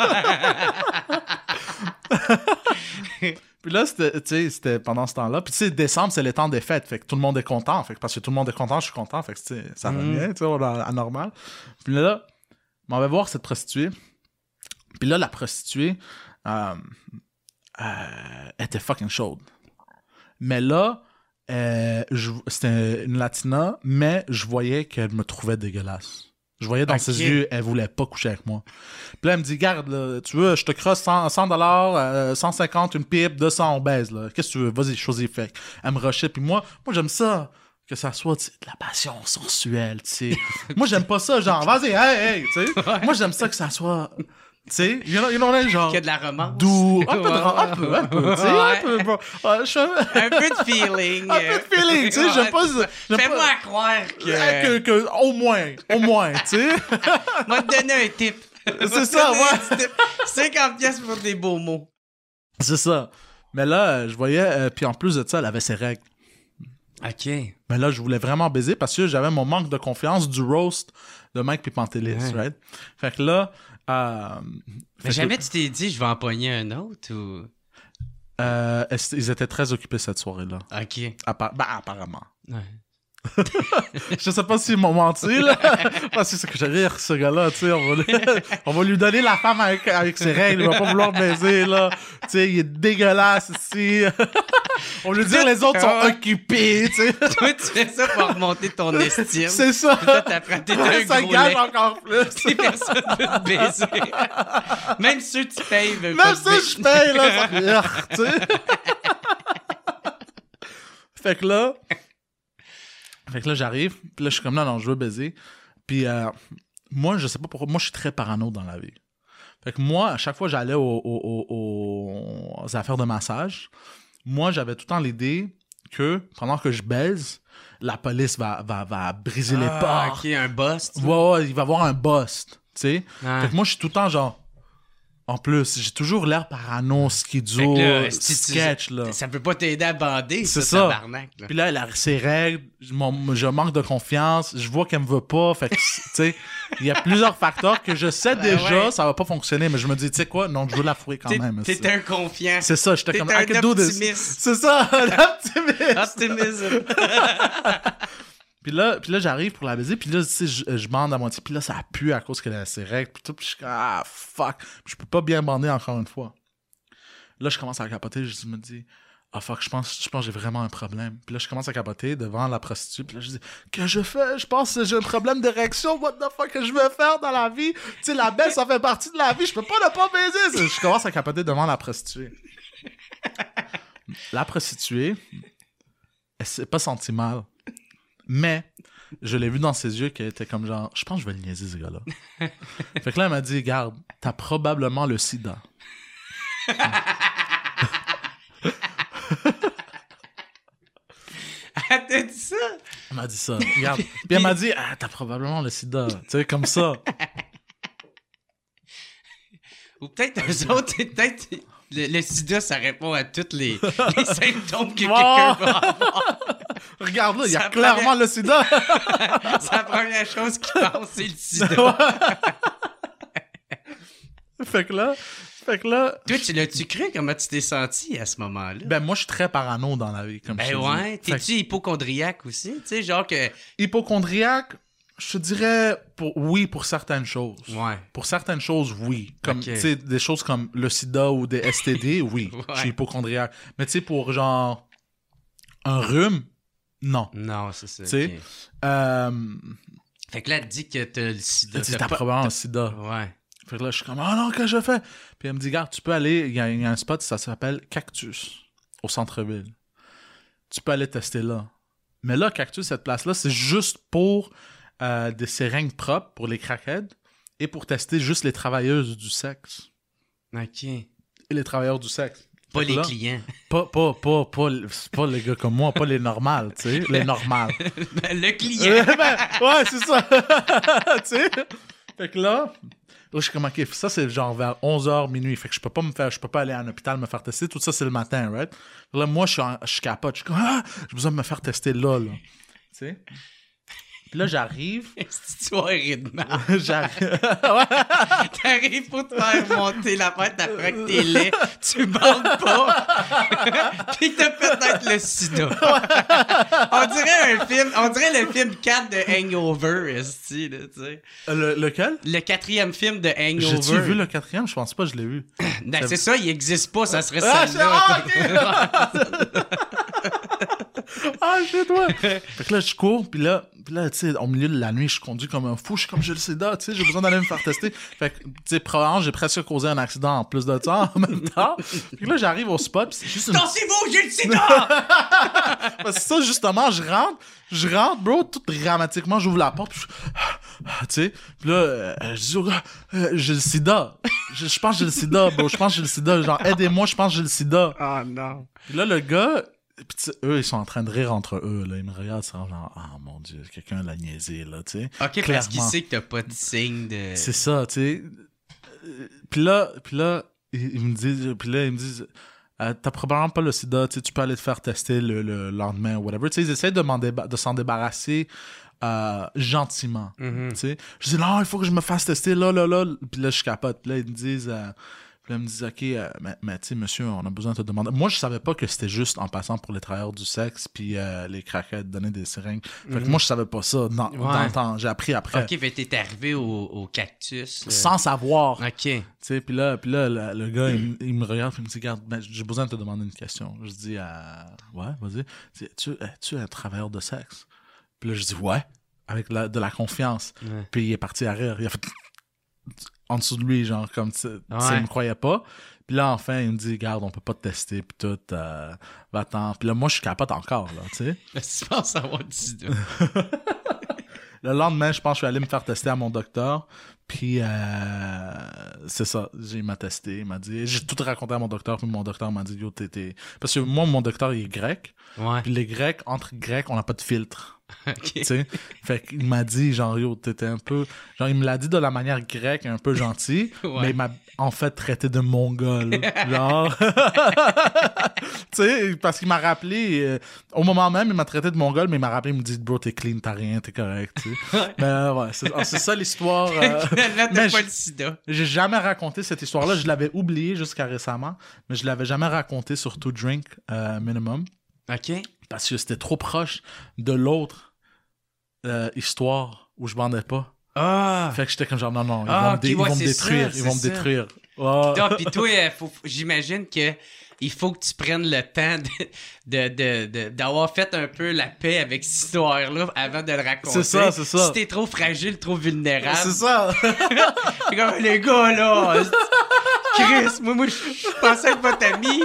B: Puis là, c'était, tu sais, c'était pendant ce temps-là. Puis tu sais, décembre, c'est le temps des fêtes. Fait que tout le monde est content. Fait que parce que tout le monde est content, je suis content. Fait que tu sais, ça va
A: Mm.
B: bien, tu sais, on est à normal. Puis là, on va voir cette prostituée. Puis là, la prostituée euh, euh, était fucking chaude. Mais là, euh, je- c'était une latina, mais je voyais qu'elle me trouvait dégueulasse. Je voyais dans
A: Ok.
B: ses yeux, elle voulait pas coucher avec moi. Puis là, elle me dit, garde, là, tu veux, je te crosse cent dollars, euh, cent cinquante, une pipe, deux cents, on baise, là. Qu'est-ce que tu veux? Vas-y, choisis. Fait que elle me rushait. Puis moi, moi, j'aime ça. Que ça soit, tu sais, de la passion sensuelle, tu sais. Moi, j'aime pas ça, genre, vas-y, hey, hey, tu sais. Moi, j'aime ça que ça soit, tu sais, you know, you know, là, genre,
A: Qu'il y a de la romance.
B: doux, un peu de
A: Ouais,
B: ra- un peu, un peu, tu sais, un
A: ouais.
B: peu, bon. Ouais, je suis un-
A: Un peu de feeling.
B: Un peu de feeling, tu sais, j'aime pas-
A: Ouais,
B: j'aime
A: Fais-moi
B: pas-
A: à croire
B: que,
A: que...
B: que, au moins, au moins, tu sais.
A: Moi, te donner un tip.
B: C'est ça,
A: Donner
B: ouais.
A: un petit tip. cinquante pièces pour des beaux mots.
B: C'est ça. Mais là, euh, je voyais, euh, puis en plus de ça, elle avait ses règles.
A: OK.
B: Mais là, je voulais vraiment baiser parce que j'avais mon manque de confiance du roast de Mike puis Pantelis,
A: Ouais.
B: right? Fait que là... Euh, fait
A: Mais
B: que,
A: jamais tu t'es dit, je vais en pogner un autre ou...
B: euh, est- ils étaient très occupés cette soirée-là.
A: OK.
B: Appa- ben, apparemment.
A: Ouais.
B: Je sais pas s'ils m'ont menti, là. Parce que c'est que j'ai rire, ce gars-là, tu sais. On, va lui- on va lui donner la femme avec, avec ses règles. Il va pas vouloir baiser, là. Tu sais, il est dégueulasse ici. On va lui dire les autres sont
A: Ouais.
B: occupés, tu sais.
A: Toi, tu fais ça pour remonter ton estime.
B: C'est ça.
A: Toi, t'apprends, t'es un
B: Ça
A: gros
B: gage
A: lait.
B: encore plus.
A: Si personne veut te baiser. Même ceux que tu payes veulent
B: Même
A: pas te
B: ça,
A: baiser.
B: je paye, là. Ça fait, arrgh, tu sais. Fait que là... Fait que là, j'arrive. Puis là, je suis comme, non, non, je veux baiser. Puis euh, moi, je sais pas pourquoi. Moi, je suis très parano dans la vie. Fait que moi, à chaque fois que j'allais au- au- au- aux affaires de massage, moi, j'avais tout le temps l'idée que pendant que je baise, la police va, va, va briser les
A: Ah,
B: portes.
A: OK, un bust.
B: Ouais, ouais, il va y avoir un bust, tu sais.
A: Ouais.
B: Fait que moi, je suis tout le temps genre... En plus, j'ai toujours l'air parano, schizo,
A: Fait que là, si tu-
B: sketch, là.
A: Ça peut pas t'aider à bander,
B: C'est
A: ça,
B: ça.
A: tabarnak, là.
B: Puis là, elle a ses règles, je, mon- je manque de confiance, je vois qu'elle me veut pas, fait que, tu sais, il y a plusieurs facteurs que je sais déjà,
A: ouais.
B: ça va pas fonctionner, mais je me dis, tu sais quoi, non, je veux la fourrer quand
A: T'es,
B: même.
A: t'es
B: c'est-
A: un confiant.
B: C'est ça, j'étais
A: T'es
B: comme,
A: un
B: I can do this.
A: optimiste.
B: C'est ça, l'optimiste.
A: Optimisme.
B: Puis là, puis là j'arrive pour la baiser, puis là, tu sais, je, je bande à moitié, puis là, ça pue à cause qu'elle a ses règles, puis tout, puis je suis comme, ah, fuck. Puis je peux pas bien bander encore une fois. Là, je commence à capoter, je me dis, ah, fuck, je pense, je pense que j'ai vraiment un problème. Puis là, je commence à capoter devant la prostituée, puis là, je dis, que je fais? Je pense que j'ai un problème d'érection, what the fuck, que je vais faire dans la vie? Tu sais, la baisse, ça fait partie de la vie, je peux pas ne pas baiser. Je commence à capoter devant la prostituée. La prostituée, elle s'est pas sentie mal. Mais, je l'ai vu dans ses yeux qu'elle était comme genre, je pense que je vais le niaiser, ce gars-là. Fait que là, elle m'a dit, regarde, t'as probablement le sida.
A: Elle t'a dit ça?
B: Elle m'a dit ça. Regarde. Puis elle m'a dit, ah, t'as probablement le sida. Tu sais, comme ça.
A: Ou peut-être eux autres, peut-être le, le sida, ça répond à tous les, les symptômes que
B: Oh!
A: quelqu'un peut avoir.
B: Regarde là, il y a
A: Ça
B: clairement
A: paraît-
B: le sida.
A: C'est la première chose qu'il pense, c'est le sida.
B: Fait que là, fait que là,
A: Toi, tu l'as-tu cru? Comment tu t'es senti à ce moment-là?
B: ben moi, je suis très parano dans la vie, comme je
A: Ben
B: te
A: ouais.
B: dis. Fait
A: T'es-tu hypochondriaque aussi? Tu sais, genre que...
B: que hypochondriaque, je te dirais, pour, oui, pour certaines choses.
A: Ouais.
B: Pour certaines choses, oui. Comme,
A: Ok.
B: tu sais, des choses comme le sida ou des S T D, oui.
A: Ouais.
B: Je suis hypochondriaque. Mais tu sais, pour genre, un rhume, non.
A: Non, c'est ça.
B: Tu sais,
A: ok.
B: euh,
A: Fait que là, elle te dit que t'as le sida.
B: tu sais,
A: T'as
B: t'as
A: pas-
B: probablement un sida.
A: Ouais.
B: Fait que là, je suis comme, oh non, que je fais? Puis elle me dit, regarde, tu peux aller, il y, a- il y a un spot, ça s'appelle Cactus, au centre-ville. Tu peux aller tester là. Mais là, Cactus, cette place-là, c'est juste pour euh, des seringues propres pour les crackheads et pour tester juste les travailleuses du sexe.
A: OK.
B: Et les travailleurs du sexe.
A: Pas
B: Fait que
A: les
B: là,
A: clients.
B: Pas, pas, pas, pas, c'est pas les gars comme moi, pas les normales, tu sais, les normales.
A: Ben, le client.
B: Euh, ben, ouais, c'est ça. Tu sais? Fait que là, là, je suis comme, OK, ça, c'est genre vers onze heures, minuit. Fait que je peux pas me faire, je peux pas aller à un hôpital me faire tester. Tout ça, c'est le matin, right? Là, moi, je suis, en- je suis capote. Je suis comme, ah, j'ai besoin de me faire tester là, là. Tu sais? Puis là, j'arrive.
A: C'est soirée de merde.
B: j'arrive.
A: T'arrives pour te faire monter la tête après que t'es laid, tu bandes pas, pis que t'as peut-être le sida. On dirait un film, on dirait le film quatre de Hangover, esti, là, tu sais.
B: Le, lequel?
A: Le quatrième film de
B: J'ai-tu
A: Hangover.
B: vu le quatrième? Je pense pas que je l'ai vu.
A: Non, c'est ça, il existe pas, ça serait
B: Ah,
A: ça.
B: c'est- ah, Ah, chez toi! Fait que là, je cours, puis là, puis là, tu sais, au milieu de la nuit, je conduis comme un fou, je suis comme, j'ai le sida, tu sais, j'ai besoin d'aller me faire tester. Fait que, tu sais, probablement, j'ai presque causé un accident en plus de ça, en même temps. Puis là, j'arrive au spot, puis c'est juste une...
A: Dansez-vous, j'ai le sida!
B: Parce que ça, justement, je rentre, je rentre, bro, tout dramatiquement, j'ouvre la porte, puis je... tu sais, puis là, euh, je dis au gars, euh, j'ai le sida. Je, je pense que j'ai le sida, bro, je pense que j'ai le sida. Genre, aidez-moi, je pense que j'ai le sida.
A: Oh non.
B: Puis là, le gars, pis tu sais, eux, ils sont en train de rire entre eux, là. Ils me regardent, c'est genre, ah, mon Dieu, quelqu'un l'a niaisé, là, tu sais.
A: Ok, parce
B: Clairement.
A: qu'il sait que t'as pas de signe de...
B: C'est ça, tu sais. Euh, Puis là, puis là, ils, ils me disent, puis là, ils me disent, euh, t'as probablement pas le sida, tu sais, tu peux aller te faire tester le, le lendemain ou whatever. Tu sais, ils essayent de, m'en déba- de s'en débarrasser euh, gentiment,
A: Mhm.
B: tu sais. Je dis, non, il faut que je me fasse tester là, là, là. Puis là, je capote. Puis là, ils me disent... euh, Puis là, ils me disent, OK, euh, mais, mais tu sais, monsieur, on a besoin de te demander. Moi, je savais pas que c'était juste en passant pour les travailleurs du sexe puis euh, les craquettes, donner des seringues. Fait que moi, je savais pas ça dans, dans le temps. J'ai appris après.
A: Ok, fait que t'es arrivé au, au cactus. euh.
B: Sans savoir.
A: Ok.
B: Tu sais, puis là, puis là le, le gars, il, il me regarde et il me dit, regarde, ben, j'ai besoin de te demander une question. Je dis, euh, ouais, vas-y. Il dit, tu es-tu un travailleur de sexe? Puis là, je dis, ouais, avec la- de la confiance.
A: Ouais.
B: Puis il est parti à rire. Il a fait en dessous de lui, genre, comme tu sais, tu sais,
A: Ouais.
B: il me croyait pas. Puis là, enfin, il me dit, regarde, on peut pas te tester, puis tout, euh, va-t'en. Puis là, moi, je suis capote encore, là, tu sais.
A: Tu penses avoir du sida?
B: Le lendemain, je pense que je suis allé me faire tester à mon docteur. Puis, euh, c'est ça. Il m'a testé. Il m'a dit... J'ai tout raconté à mon docteur. Puis mon docteur m'a dit, yo, t'es... t'es- Parce que moi, mon docteur, il est grec.
A: Ouais.
B: Puis les Grecs, entre Grecs, on n'a pas de filtre.
A: OK.
B: Tu sais, fait qu'il m'a dit, genre, yo, t'étais un peu... Genre, il me l'a dit de la manière grecque, un peu gentille,
A: Ouais.
B: mais il m'a en fait traité de mongol. Genre... tu sais, parce qu'il m'a rappelé... euh, au moment même, il m'a traité de mongol, mais il m'a rappelé, il me dit, bro, t'es clean, t'as rien, t'es correct, tu sais.
A: Ouais.
B: Mais euh, ouais, c'est, ah, c'est ça l'histoire. euh,
A: Finalement,
B: mais
A: t'as pas
B: je-
A: le sida.
B: J'ai jamais raconté cette histoire-là. Je l'avais oubliée jusqu'à récemment, mais je l'avais jamais raconté sur To Drink euh, Minimum,
A: OK.
B: parce que c'était trop proche de l'autre euh, histoire où je bandais pas.
A: Ah!
B: Fait que j'étais comme genre, non, non, ils
A: Ah,
B: vont me,
A: ok,
B: dé- ils
A: ouais,
B: vont me
A: c'est
B: détruire,
A: ça,
B: ils vont me
A: c'est ça.
B: détruire. Oh.
A: Non, pis toi, euh, faut- j'imagine que il faut que tu prennes le temps de, de, de, de- d'avoir fait un peu la paix avec cette histoire-là avant de le raconter.
B: C'est ça, c'est ça.
A: Si t'es trop fragile, trop vulnérable.
B: C'est ça.
A: C'est comme, les gars, là, c'est- Chris, moi, moi, je pensais être votre ami.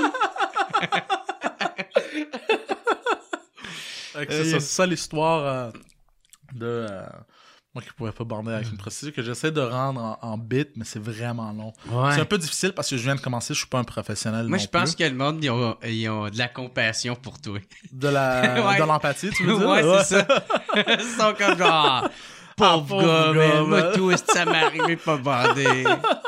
B: Fait que c'est ça, c'est ça l'histoire euh, de... euh, moi qui pourrais pas bander avec une prostituée, que j'essaie de rendre en, en bit, mais c'est vraiment long.
A: Ouais.
B: C'est un peu difficile parce que je viens de commencer, je suis pas un professionnel
A: Moi,
B: non
A: je pense
B: plus.
A: que le monde, ils ont, ils ont de la compassion pour toi.
B: De la
A: Ouais.
B: de l'empathie, tu veux dire?
A: Ouais, c'est ça. Ils sont comme genre, pauvre,
B: pauvre
A: gars,
B: gars,
A: man. Moi,
B: man.
A: tout, est-ce que ça m'est arrivé de pas bander?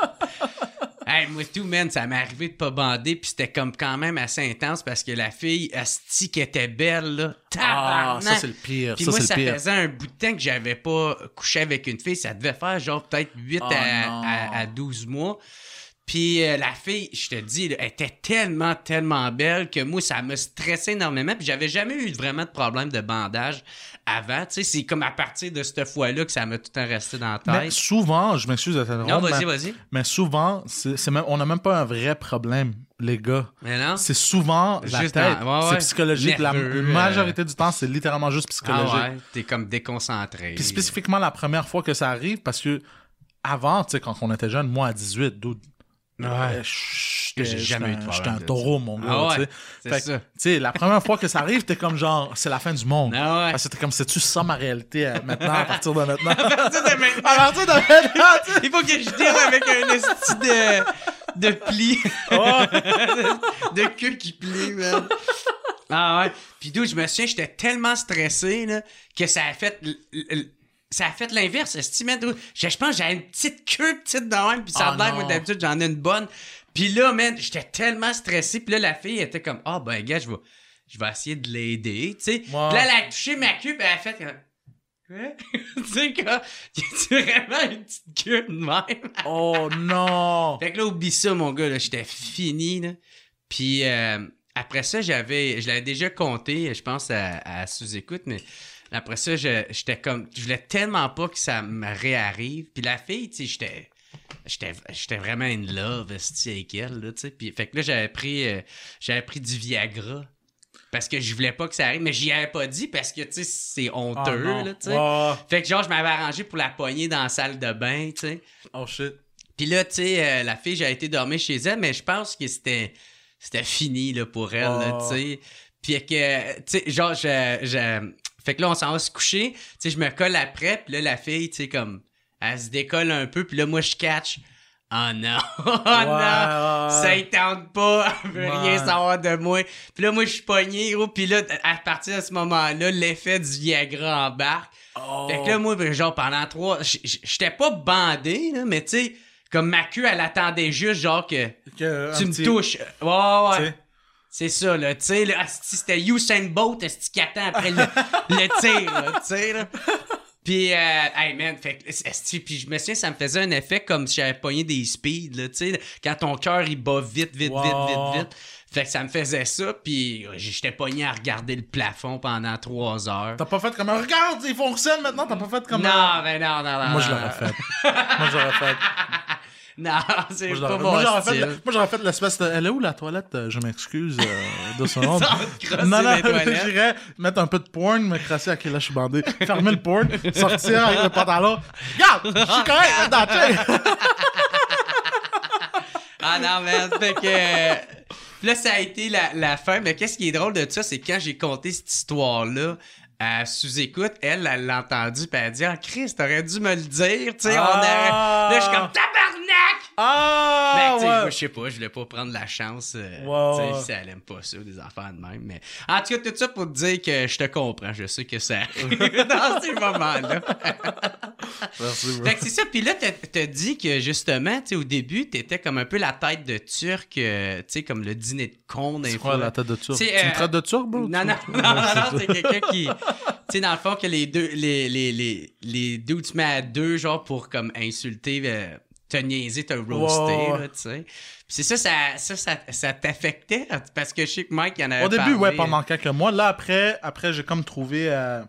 A: Hey, moi, tout, man, ça m'est arrivé de pas bander, puis c'était comme quand même assez intense parce que la fille, asti, qui était belle, là.
B: Ah,
A: tabarnak.
B: ça c'est le pire.
A: Puis
B: ça
A: moi,
B: c'est
A: ça
B: le pire.
A: faisait un bout de temps que j'avais pas couché avec une fille. Ça devait faire genre peut-être huit
B: Oh
A: à,
B: non.
A: à, à douze mois. Puis euh, la fille, je te dis, là, elle était tellement, tellement belle que moi, ça me stressait énormément. Puis j'avais jamais eu vraiment de problème de bandage avant. Tu sais, c'est comme à partir de cette fois-là que ça m'a tout le temps resté dans la
B: Mais
A: tête.
B: souvent, je m'excuse de t'interrompre,
A: Non, vas-y,
B: mais,
A: vas-y.
B: mais souvent, c'est, c'est même, on n'a même pas un vrai problème, les gars.
A: Mais non?
B: C'est souvent la
A: Juste
B: tête.
A: dans- ouais,
B: C'est
A: ouais.
B: psychologique. La
A: Nerveux, euh.
B: majorité du temps, c'est littéralement juste
A: Ah
B: psychologique.
A: ouais, t'es comme déconcentré.
B: Puis spécifiquement la première fois que ça arrive, parce que avant, tu sais, quand on était jeune, moi à dix-huit, dude,
A: Ouais.
B: euh,
A: J'ai
B: j'étais
A: jamais eu de
B: j'étais un-
A: problème
B: j'étais un
A: de
B: taureau, mon gars.
A: Ah ouais,
B: tu sais.
A: c'est
B: Fait que,
A: ça.
B: tu sais, la première fois que ça arrive, t'es comme genre, c'est la fin du monde.
A: Ah ouais.
B: Parce que t'es comme, c'est-tu ça ma réalité euh, maintenant, à partir de maintenant?
A: À partir de maintenant,
B: À partir de maintenant, tu sais.
A: il faut que je deal avec un esti de, de pli. de queue qui plie, man. Ah ouais. Puis d'où je me souviens, j'étais tellement stressé là, que ça a fait... l- l- Ça a fait l'inverse, esti, man. Je, je pense que j'avais une petite queue petite de même, puis ça a
B: Oh
A: l'air,
B: non.
A: moi, d'habitude, j'en ai une bonne. Puis là, man, j'étais tellement stressé. Puis là, la fille était comme, ah, ben, gars, je vais, je vais essayer de l'aider, tu sais. Puis
B: Ouais.
A: là, elle a touché ma queue, puis elle a fait comme, quoi? Tu sais, quoi? Tu vraiment une petite queue de même?
B: Oh non!
A: Fait que là, oublie ça, mon gars, là, j'étais fini, là. Puis euh, après ça, j'avais, je l'avais déjà compté, je pense, à, à sous-écoute, mais après ça, je- j'étais comme, je voulais tellement pas que ça me réarrive. Puis la fille, tu sais, j'étais, j'étais, j'étais vraiment in love, esti, avec elle, là, tu sais. Puis fait que là, j'avais pris, euh, j'avais pris du Viagra. Parce que je voulais pas que ça arrive, mais j'y avais pas dit parce que, tu sais, c'est
B: Oh
A: honteux,
B: non.
A: là, tu sais.
B: Ouais.
A: Fait que genre, je m'avais arrangé pour la poigner dans la salle de bain, tu sais.
B: Oh shit.
A: Puis là, tu sais, euh, la fille, j'ai été dormir chez elle, mais je pense que c'était c'était fini là, pour elle, là,
B: Oh.
A: tu sais. Puis que, tu sais, genre, je, je... Fait que là, on s'en va se coucher. Tu sais, je me colle après, puis là, la fille, tu sais, comme, elle se décolle un peu, puis là, moi, je catch. Oh non, oh non,
B: ouais.
A: ça y tente pas, elle veut
B: Ouais.
A: rien savoir de moi. Puis là, moi, je suis pogné, gros, puis là, à partir de ce moment-là, l'effet du Viagra embarque.
B: Oh.
A: Fait que là, moi, genre, pendant trois... j- j- J'étais pas bandé, là, mais tu sais, comme ma queue, elle attendait juste, genre, que
B: Que,
A: tu
B: un
A: me
B: petit-
A: touches. Ouais, ouais,
B: tu
A: ouais.
B: sais.
A: C'est ça, là, tu sais, là, asti, c'était Usain Bolt, asti, qui attend après le, le tir, là, tu sais, là. Puis, euh, hey, man, fait que, asti, puis je me souviens, ça me faisait un effet comme si j'avais pogné des speeds, là, tu sais, quand ton cœur, il bat vite, vite,
B: Wow.
A: vite, vite, vite. Fait que ça me faisait ça, puis j'étais pogné à regarder le plafond pendant trois heures.
B: T'as pas fait comme un regarde, il fonctionne maintenant, t'as pas fait comme
A: Non,
B: un...
A: ben non, non, non.
B: Moi, je
A: non.
B: l'aurais fait. Moi, je l'aurais fait.
A: Non, c'est
B: Moi, je
A: pas
B: l'aurais fait.
A: mon
B: Moi, j'aurais fait,
A: style.
B: le- moi, j'aurais fait l'espèce de... Elle est où, la toilette? Euh, Je m'excuse euh, de ce nom.
A: Ça va te crosser
B: Non, non,
A: les toilettes.
B: j'irais mettre un peu de porn, me crasser, ok, là, je suis bandé. Fermer le porn, sortir avec le pantalon. Regarde, je suis correct, attends, check.
A: Ah non, man, fait que... euh, là, ça a été la, la fin, mais qu'est-ce qui est drôle de ça, c'est quand j'ai conté cette histoire-là à sous-écoute, elle, elle l'a entendu, puis elle a dit « Ah, Chris, t'aurais dû me le dire, tu sais, on
B: Ah.
A: aurait... » Là, je suis comme « Tabarnak!
B: Ah!
A: Ben, tu sais,
B: ouais.
A: moi, je sais pas, je voulais pas prendre la chance. Euh,
B: Ouais,
A: tu sais,
B: ouais.
A: si elle aime pas ça, des affaires de même. Mais en tout cas, tout ça pour te dire que je te comprends. Je sais que ça arrive dans ces moments-là.
B: Merci, bro.
A: Fait que c'est ça. Puis là, t'as, t'as dit que justement, tu sais, au début, t'étais comme un peu la tête de Turc, euh, tu sais, comme le dîner de con d'un
B: C'est
A: fois.
B: quoi la tête de turc?
A: C'est,
B: Tu
A: euh,
B: me traites de turc, bro?
A: Non,
B: Tu-
A: non, non, non, non, c'est quelqu'un qui. Tu sais, dans le fond, que les deux, les, les, les, les deux, tu mets à deux, genre, pour comme insulter, euh, te niaiser, te roaster,
B: Ouais, ouais.
A: là, tu sais. Puis c'est ça, ça, ça, ça, ça t'affectait, parce que je sais que Mike, il en avait
B: Au début,
A: parlé.
B: ouais, pendant quelques mois. Là, après, après j'ai comme trouvé... euh,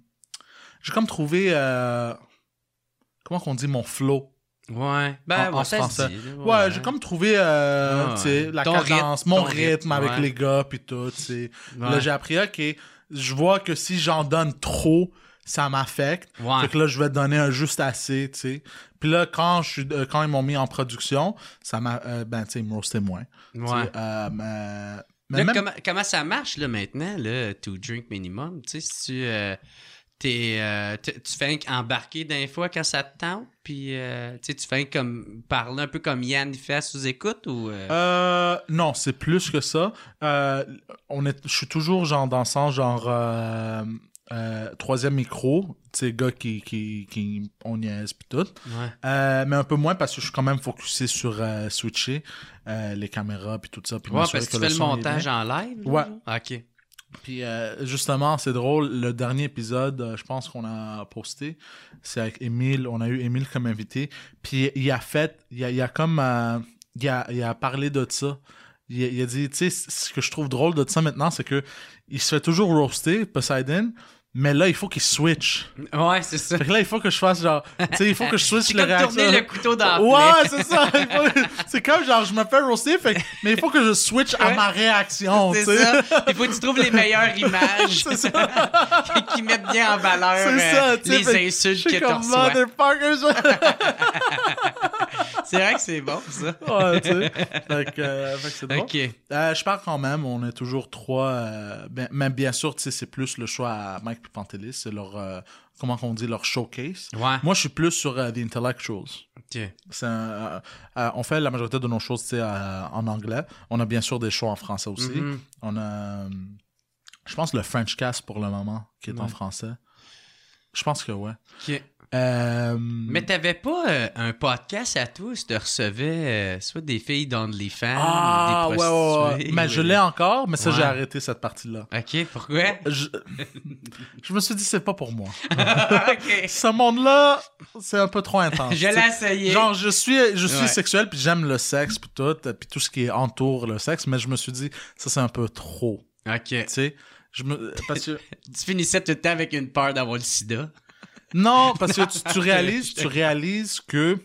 B: J'ai comme trouvé... euh, Comment qu'on dit? Mon flow.
A: Ouais. Ben,
B: en,
A: ouais,
B: en
A: ça
B: français.
A: se dit, là,
B: Ouais, j'ai comme trouvé euh,
A: Ouais,
B: tu sais,
A: ouais.
B: la
A: Ton
B: cadence,
A: rythme,
B: mon
A: ton
B: rythme,
A: rythme,
B: avec
A: ouais.
B: les gars, puis tout, tu sais.
A: Ouais.
B: Là, j'ai appris, OK, je vois que si j'en donne trop, ça m'affecte.
A: Ouais.
B: Fait que là, je vais donner un juste assez, tu sais. Puis là, quand, je suis, euh, quand ils m'ont mis en production, ça m'a... euh, ben, tu sais, ils me roastaient moins. tu sais.
A: Ouais.
B: Euh, mais mais
A: Là,
B: même...
A: comment, comment ça marche, là, maintenant, là, to drink minimum? Tu sais, si tu... euh, t'es, euh, t- tu fais embarquer d'un fois quand ça te tente, puis euh, tu sais, tu fais comme parler un peu comme Yann il fait sous écoute ou. Euh...
B: Euh, non, c'est plus que ça. Euh, on est, je suis toujours genre dans le sens genre euh, euh, troisième micro, tu sais, gars qui, qui, qui on niaise pis tout.
A: Ouais.
B: Euh, mais un peu moins parce que je suis quand même focusé sur euh, switcher euh, les caméras puis tout ça. Puis
A: Ouais,
B: m'assurer
A: parce que
B: que
A: tu fais le
B: son est
A: montage
B: bien.
A: en live. là,
B: Ouais.
A: genre? Ok.
B: Puis euh, justement, c'est drôle, le dernier épisode, euh, je pense qu'on a posté, c'est avec Émile, on a eu Émile comme invité, puis il a fait, il a, il a comme, euh, il, a, il a parlé de ça. Il a, il a dit, tu sais, ce que je trouve drôle de ça maintenant, c'est que il se fait toujours roaster, Poseidon, mais là, il faut qu'il switch.
A: Ouais, c'est ça.
B: Fait que là, il faut que je fasse genre, tu sais, il faut que je switch
A: C'est
B: les
A: comme
B: réactions.
A: tourner le couteau dans la
B: Ouais,
A: plaie.
B: c'est ça. Il faut- C'est comme genre, je me fais roaster, fait que- mais il faut que je switch à
A: Ouais.
B: ma réaction,
A: C'est
B: tu sais.
A: ça. Il faut que tu trouves les meilleures images
B: C'est ça.
A: qui mettent bien en valeur
B: C'est ça,
A: euh,
B: tu sais,
A: les
B: fait-
A: insultes
B: je
A: que
B: suis
A: tu
B: comme
A: reçois.
B: motherfucker.
A: C'est vrai que c'est bon, ça.
B: Ouais, tu sais. Fait que, euh, fait que c'est drôle.
A: Ok.
B: Euh, je parle quand même, on est toujours trois. Euh, ben, mais bien sûr, tu sais, c'est plus le choix à Mike et Pantelis, c'est leur, euh, comment qu'on dit, leur showcase.
A: Ouais.
B: Moi, je suis plus sur euh, The Intellectuals.
A: Ok.
B: C'est un, euh, euh, on fait la majorité de nos choses, tu sais, euh, en anglais. On a bien sûr des shows en français aussi.
A: Mhm.
B: On a, euh, je pense, le French Cast pour le moment, qui est en
A: Ouais.
B: français. Je pense que ouais.
A: Ok.
B: Euh,
A: Mais t'avais pas euh, un podcast à toi où tu recevais euh, soit des filles d'OnlyFans
B: Ah,
A: ou des
B: ouais, ouais, ouais.
A: prostituées?
B: Mais
A: ou-
B: je l'ai encore, mais ça,
A: Ouais.
B: j'ai arrêté cette partie-là.
A: Ok, pourquoi?
B: Je, je me suis dit, c'est pas pour moi.
A: Ok.
B: Ce monde-là, c'est un peu trop intense.
A: Je l'ai
B: tu sais.
A: essayé.
B: Genre, je suis, je suis
A: Ouais.
B: sexuel, puis j'aime le sexe, puis tout, puis tout ce qui entoure le sexe, mais je me suis dit, ça, c'est un peu trop.
A: Ok.
B: Tu sais, je me, parce que,
A: Tu finissais tout le temps avec une peur d'avoir le sida.
B: non, parce que tu, tu réalises, tu réalises que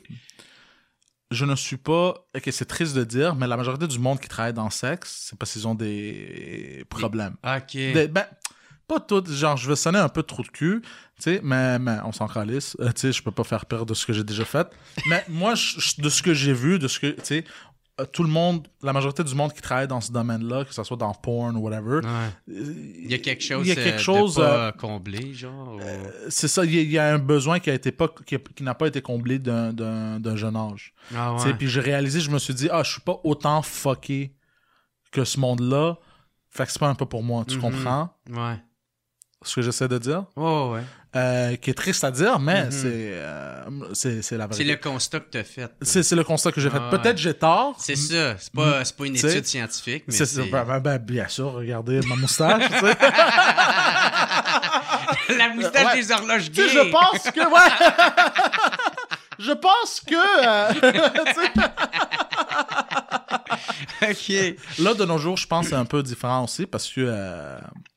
B: je ne suis pas, ok, c'est triste de dire, mais la majorité du monde qui travaille dans le sexe, c'est parce qu'ils ont des problèmes.
A: Ok.
B: Des- ben, pas tout, genre, je vais sonner un peu de trou de cul, tu sais, mais, mais on s'en calisse, euh, tu sais, je peux pas faire pire de ce que j'ai déjà fait. Mais moi, je- je- de ce que j'ai vu, de ce que, tu sais, euh, tout le monde, la majorité du monde qui travaille dans ce domaine-là, que ce soit dans porn ou whatever,
A: Ouais.
B: euh,
A: Il y a quelque chose,
B: il y a quelque
A: euh,
B: chose,
A: de pas
B: euh,
A: comblé, genre. ou-
B: c'est ça, il y, a- il y a un besoin qui a été pas, qui, a- qui n'a pas été comblé d'un, d'un, d'un jeune âge.
A: Ah
B: Tu sais,
A: ouais.
B: puis j'ai réalisé, je me suis dit, ah, je suis pas autant fucké que ce monde-là, fait que c'est pas un peu pour moi, tu
A: Mhm.
B: comprends
A: Ouais.
B: ce que j'essaie de dire?
A: Ouais, ouais.
B: Euh, qui est triste à dire, mais
A: Mhm.
B: c'est, euh, c'est, c'est la
A: C'est
B: vérité.
A: le constat que t'as fait.
B: C'est, c'est le constat que j'ai fait.
A: Ah ouais.
B: Peut-être j'ai tort.
A: C'est ça. C'est pas, c'est pas une
B: Tu sais,
A: étude scientifique, mais
B: C'est,
A: c'est...
B: c'est- ben, ben, ben, bien sûr, regardez ma moustache, tu sais.
A: La moustache
B: Ouais.
A: des horloges
B: Tu sais,
A: gays.
B: je pense que, ouais. Je pense que, euh, tu sais.
A: Ok.
B: Là, de nos jours, je pense que c'est un peu différent aussi parce que, euh,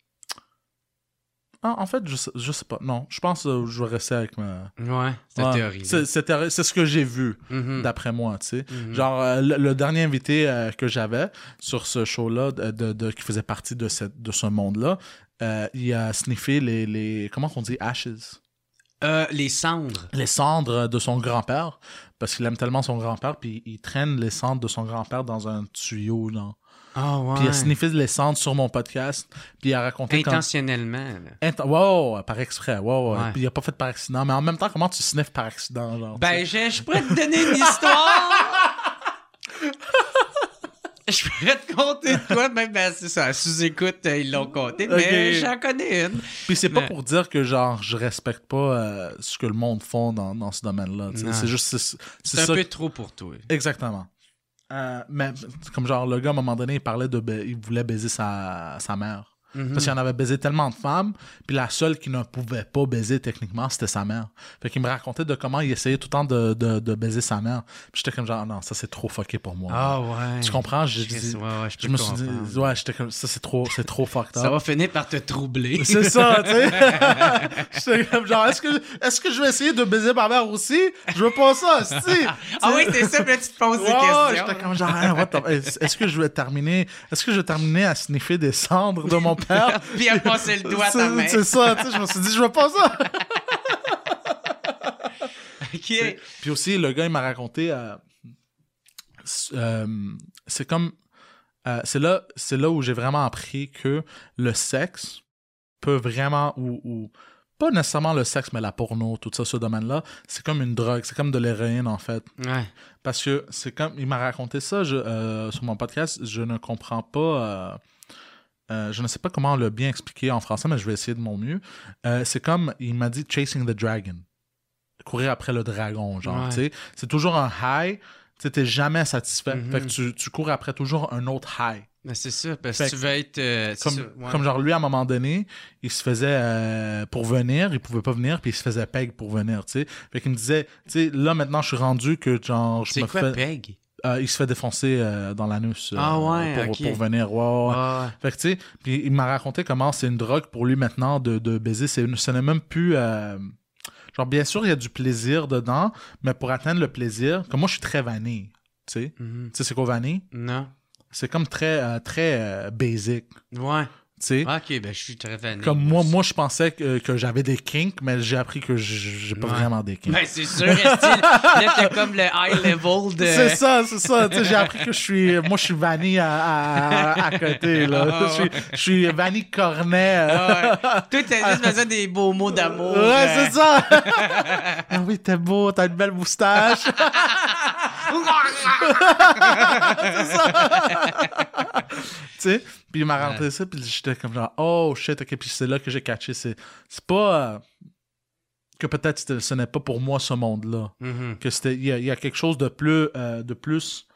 B: ah, en fait, je sais, je sais pas. Non, je pense que je vais rester avec ma...
A: Ouais, c'est ta
B: Ouais.
A: théorie. là.
B: C'est, c'est, théorie- c'est ce que j'ai vu.
A: Mhm.
B: D'après moi, tu sais.
A: Mhm.
B: Genre, euh, le, le dernier invité euh, que j'avais sur ce show-là, de, de- de- qui faisait partie de, cette, de ce monde-là, euh, il a sniffé les, les... Comment on dit? Ashes.
A: Euh, les cendres.
B: Les cendres de son grand-père, parce qu'il aime tellement son grand-père, puis il traîne les cendres de son grand-père dans un tuyau, là.
A: Ah ouais.
B: Puis il a sniffé les cendres sur mon podcast, puis il a raconté... quand-
A: Intentionnellement. là.
B: Int- wow, par exprès, wow,
A: Ouais.
B: Puis il a pas fait par accident, mais en même temps, comment tu sniffes par accident, genre?
A: Ben, je, je pourrais te donner une histoire.
C: Je pourrais te compter de quoi, même ben, c'est ça, sous-écoute, euh, ils l'ont compté, mais
B: Okay.
C: j'en connais une.
B: Puis c'est pas
C: Mais-
B: pour dire que genre je respecte pas euh, ce que le monde font dans, dans ce domaine-là. tu sais.
C: Non.
B: C'est juste c'est, c'est
C: C'est un
B: ça.
C: peu trop pour toi.
B: Exactement. Euh, mais comme genre le gars à un moment donné il parlait de ba- il voulait baiser sa, sa mère.
C: Mhm.
B: Parce qu'il en avait baisé tellement de femmes, puis la seule qui ne pouvait pas baiser techniquement, c'était sa mère. Fait qu'il me racontait de comment il essayait tout le temps de, de, de baiser sa mère. Puis j'étais comme genre, non, ça c'est trop fucké pour moi.
C: Ah ouais.
B: Tu comprends? Je,
C: Chris,
B: dis-
C: ouais, ouais, je, peux
B: je me suis
C: comprendre.
B: dit, ouais, j'étais comme, ça c'est trop, c'est trop fucked
C: Ça
B: up.
C: va finir par te troubler.
B: C'est ça, tu sais. J'étais comme genre, est-ce que, est-ce que je vais essayer de baiser ma mère aussi? Je veux pas ça, si.
C: Ah oui, c'est ça, puis là, tu te poses des
B: Ouais,
C: questions.
B: j'étais comme genre, hein, what the- est-ce est-ce que je vais terminer, est-ce que je vais terminer à sniffer des cendres de mon père?
C: Puis à passer le doigt à ta
B: C'est-
C: main.
B: C'est ça, tu sais, je me suis dit, je veux pas ça.
C: OK.
B: Puis aussi, le gars, il m'a raconté, euh, c'est euh, c'est comme, euh, c'est là, c'est là où j'ai vraiment appris que le sexe peut vraiment, ou, ou pas nécessairement le sexe, mais la porno, tout ça, ce domaine-là, c'est comme une drogue, c'est comme de l'héroïne, en fait.
C: Ouais.
B: Parce que c'est comme, il m'a raconté ça je, euh, sur mon podcast, je ne comprends pas, euh, euh, je ne sais pas comment le bien expliquer en français, mais je vais essayer de mon mieux. Euh, c'est comme, il m'a dit chasing the dragon. Courir après le dragon, genre,
C: Ouais.
B: tu sais. C'est toujours un high, tu sais, t'es jamais satisfait.
C: Mhm.
B: Fait que tu, tu cours après toujours un autre high.
C: Ben, c'est ça, parce
B: Fait
C: que tu veux être... euh, c'est
B: Comme,
C: ça, ouais.
B: comme genre, lui, à un moment donné, il se faisait, euh, pour venir, il pouvait pas venir, puis il se faisait peg pour venir, tu sais. Fait qu'il me disait, tu sais, là, maintenant, je suis rendu que, genre, je
C: C'est
B: me
C: quoi,
B: fais...
C: Peg?
B: Euh, il se fait défoncer euh, dans l'anus euh,
C: Ah ouais,
B: pour,
C: ok.
B: pour venir. Ouais, ouais, ouais.
C: Ah,
B: Fait que tu sais, puis il m'a raconté comment c'est une drogue pour lui maintenant de, de baiser. C'est une- ce n'est même plus. euh, genre, bien sûr, il y a du plaisir dedans, mais pour atteindre le plaisir, comme moi, je suis très vanille. Tu sais,
C: mhm.
B: tu sais, c'est quoi vanille?
C: Non.
B: C'est comme très, euh, très euh, basic.
C: Ouais.
B: Tu sais,
C: OK, ben je suis très fan.
B: comme moi, moi, je pensais que, que j'avais des kinks, mais j'ai appris que j- j'ai pas
C: Ouais.
B: vraiment des kinks.
C: Ben c'est sûr, Esti, là t'as comme le high level de...
B: C'est ça, c'est ça. Tu sais, j'ai appris que je suis. Moi, je suis vanille à, à, à côté, là.
C: Ah,
B: Je suis, je suis vanille cornet. euh.
C: Ah ouais. Toi, t'as juste besoin des beaux mots d'amour.
B: Ouais,
C: euh.
B: c'est ça. Ah oui, t'es beau, t'as une belle moustache. C'est ça. Tu sais, puis il m'a raconté ça, puis j'étais comme genre, oh shit, ok, puis c'est là que j'ai catché. C'est, c'est pas. euh, que peut-être c'était- ce n'est pas pour moi ce monde-là.
C: Mhm.
B: Que c'était. Il y, a- il y a quelque chose de plus. euh, de plus.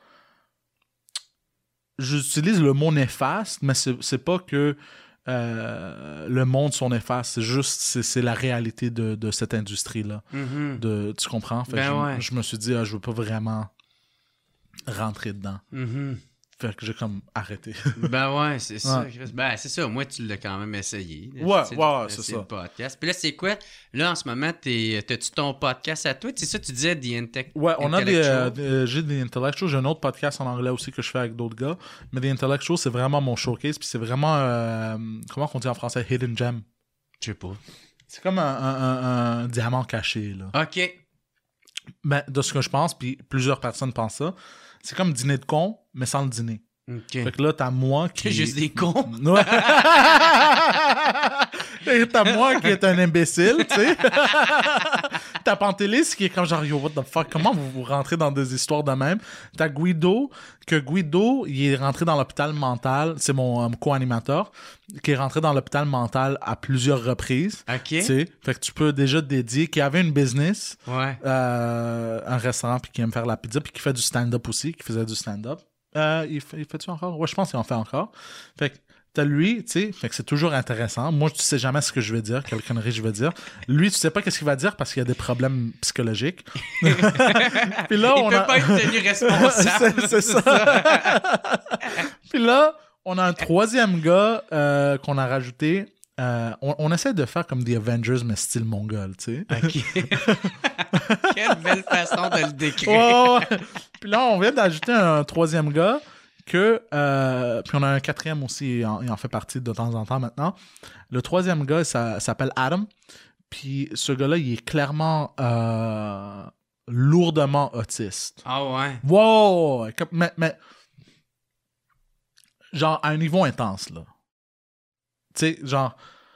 B: J'utilise le mot néfaste, mais c'est, c'est pas que. euh, le monde sont néfastes, c'est juste c'est, c'est la réalité de, de cette industrie-là.
C: Mhm.
B: De, tu comprends? Fait que
C: Ben
B: je,
C: ouais.
B: je me suis dit, ah, je veux pas vraiment rentrer dedans.
C: Mhm.
B: Fait que j'ai comme arrêté.
C: Ben ouais, c'est ça.
B: Ouais.
C: Chris. Ben c'est ça, moi tu l'as quand même essayé. là.
B: Ouais,
C: Tu sais,
B: ouais,
C: d'essayer
B: c'est
C: le
B: ça.
C: podcast. Puis là, c'est quoi? Là, en ce moment, t'es, t'as-tu ton podcast à toi? C'est ça, tu disais, The Intec-
B: Ouais, on a des, euh,
C: Intellectual?
B: des- j'ai des Intellectuals, j'ai un autre podcast en anglais aussi que je fais avec d'autres gars, mais des Intellectuals, c'est vraiment mon showcase, puis c'est vraiment, euh, comment on dit en français, hidden gem.
C: Je sais pas.
B: C'est comme un, un- un- un diamant caché, là.
C: OK.
B: Ben, de ce que je pense, puis plusieurs personnes pensent ça, c'est comme dîner de con, mais sans le dîner.
C: OK.
B: Fait que là, t'as moi qui...
C: C'est juste des cons.
B: Ouais. Et t'as moi qui est un imbécile, tu sais. T'as Pantelis qui est comme genre, yo, what the fuck, comment vous vous rentrez dans des histoires de même? T'as Guido, que Guido, il est rentré dans l'hôpital mental, c'est mon euh, co-animateur, qui est rentré dans l'hôpital mental à plusieurs reprises.
C: OK.
B: Tu sais, fait que tu peux déjà te dédier, qui avait une business,
C: Ouais.
B: euh, un restaurant, puis qui aime faire la pizza, puis qui fait du stand-up aussi, qui faisait du stand-up. Euh, il, fait, il fait-tu encore? Ouais, je pense qu'il en fait encore. Fait que t'as lui, tu sais, fait que c'est toujours intéressant. Moi, tu sais jamais ce que je vais dire, quelle connerie je vais dire. Lui, tu sais pas qu'est-ce qu'il va dire parce qu'il y a des problèmes psychologiques. Puis là,
C: Il
B: on
C: peut
B: a...
C: pas être tenu responsable.
B: c'est, c'est ça. Puis là, on a un troisième gars euh, qu'on a rajouté. Euh, on, on essaie de faire comme The Avengers, mais style mongol, tu sais.
C: OK. Quelle belle façon de le décrire.
B: Ouais, ouais. Puis là, on vient d'ajouter un troisième gars que... euh, puis on a un quatrième aussi, il en, il en fait partie de temps en temps maintenant. Le troisième gars, ça s'appelle Adam. Puis ce gars-là, il est clairement euh, lourdement autiste.
C: Ah ouais.
B: Wow! Comme- Mais, mais... Genre, à un niveau intense, là. Tu sais, genre...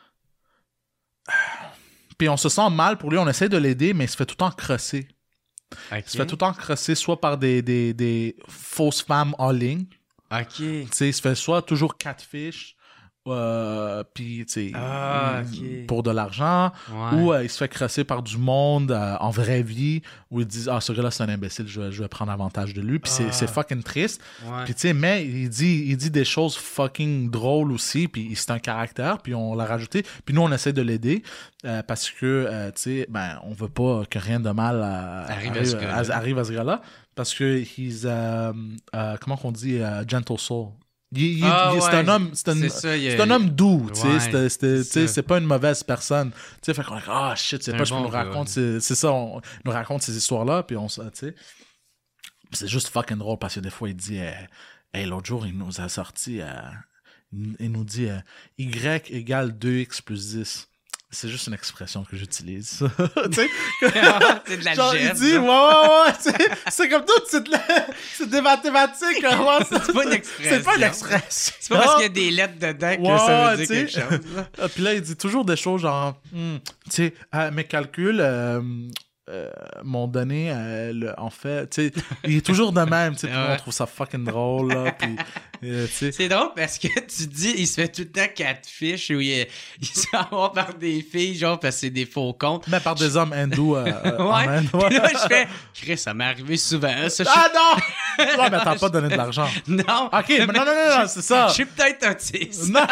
B: Puis on se sent mal pour lui, on essaie de l'aider, mais il se fait tout le temps crosser.
C: OK.
B: Il se fait tout le temps crosser soit par des, des, des fausses femmes en ligne,
C: OK.
B: Tu sais, il se fait soit toujours catfish, euh, puis, tu sais,
C: Ah,
B: il-
C: ok.
B: pour de l'argent,
C: Ouais.
B: ou euh, il se fait crosser par du monde euh, en vraie vie, où ils disent « Ah, ce gars-là, c'est un imbécile, je vais, je vais prendre avantage de lui. » Puis c'est,
C: Ah.
B: c'est fucking triste.
C: Ouais.
B: Puis, tu sais, mais il dit, il dit des choses fucking drôles aussi, puis c'est un caractère, puis on l'a rajouté. Puis nous, on essaie de l'aider, euh, parce que, euh, tu sais, ben, on veut pas que rien de mal euh,
C: Arrive à ce gars-là.
B: arrive à ce gars-là, parce que he's, euh, euh, comment qu'on dit, euh, gentle soul. Il, il-
C: Ah,
B: il- c'est
C: ouais.
B: un homme, c'est un,
C: C'est ça, il y a-
B: c'est un homme doux, tu sais,
C: Ouais,
B: c'était- c'était-
C: c'est
B: tu sais,
C: ça.
B: c'est pas une mauvaise personne. Tu sais, fait qu'on est ah shit, c'est
C: Un
B: pas, je
C: bon
B: peux nous
C: gars,
B: raconte, c'est, c'est ça, on, il nous raconte ces histoires-là, puis on se, tu sais. Puis c'est juste fucking drôle parce que des fois, il dit, euh, hey, l'autre jour, il nous a sorti, euh, il il nous dit, euh, Y égale deux x plus dix. C'est juste une expression que j'utilise. Tu sais,
C: C'est de la
B: genre, il
C: gêne,
B: dit,
C: là.
B: ouais, ouais, ouais, c'est, c'est comme tout, c'est, de la- c'est des mathématiques. hein, ouais,
C: C'est pas une expression.
B: C'est pas une expression.
C: C'est pas parce qu'il y a des lettres dedans que
B: Ouais,
C: ça veut dire
B: tu sais.
C: quelque chose. Là.
B: Ah, puis là, il dit toujours des choses genre, Hmm, tu sais, ah, mes calculs euh, euh, m'ont donné, euh, le- en fait, tu sais, il est toujours de même, tu sais, puis
C: Ouais.
B: on trouve ça fucking drôle, là, puis, euh, tu sais.
C: C'est drôle parce que tu dis, il se fait tout le temps catfish ou il, il se fait avoir par des filles, genre, parce que c'est des faux comptes.
B: Mais par des hommes hindous euh, euh, en
C: Ouais.
B: Inde.
C: Puis
B: Ouais.
C: là, je fais, Chris, ça m'est arrivé souvent. Ça, je
B: Ah non! Ouais, mais t'as pas donné de l'argent.
C: suis- Non.
B: Ok, mais non, non, non, non, c'est ça.
C: Je suis peut-être autiste.
B: Non.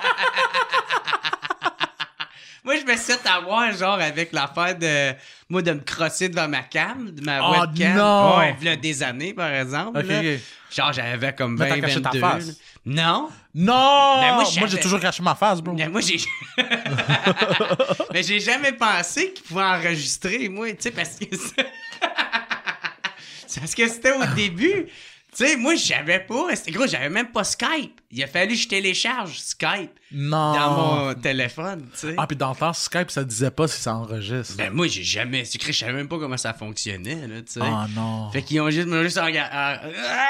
C: Moi, je me suis fait avoir, genre, avec l'affaire de. Moi, de me crosser devant ma cam, de ma
B: Oh,
C: webcam.
B: non!
C: Ouais, il y a des années, par exemple.
B: Ok,
C: là.
B: ok.
C: Genre, j'avais comme
B: Mais
C: vingt,
B: t'as caché ta
C: vingt-deux.
B: face.
C: là. Non.
B: Non!
C: Ben, moi,
B: moi,
C: je savais-
B: j'ai toujours caché ma face, bro.
C: Mais moi, j'ai. Mais j'ai jamais pensé qu'il pouvait enregistrer, moi, tu sais, parce que. c'est- C'est parce que c'était au début. Tu sais, moi, je savais pas. C'était gros, j'avais même pas Skype. Il a fallu que je télécharge Skype
B: Non.
C: dans mon téléphone, tu sais.
B: Ah, puis dans le temps, Skype, ça disait pas si ça enregistre.
C: Ben, moi, j'ai jamais. C'est que je savais même pas comment ça fonctionnait, là, tu sais.
B: Oh non.
C: Fait qu'ils ont juste, m'ont juste regardé.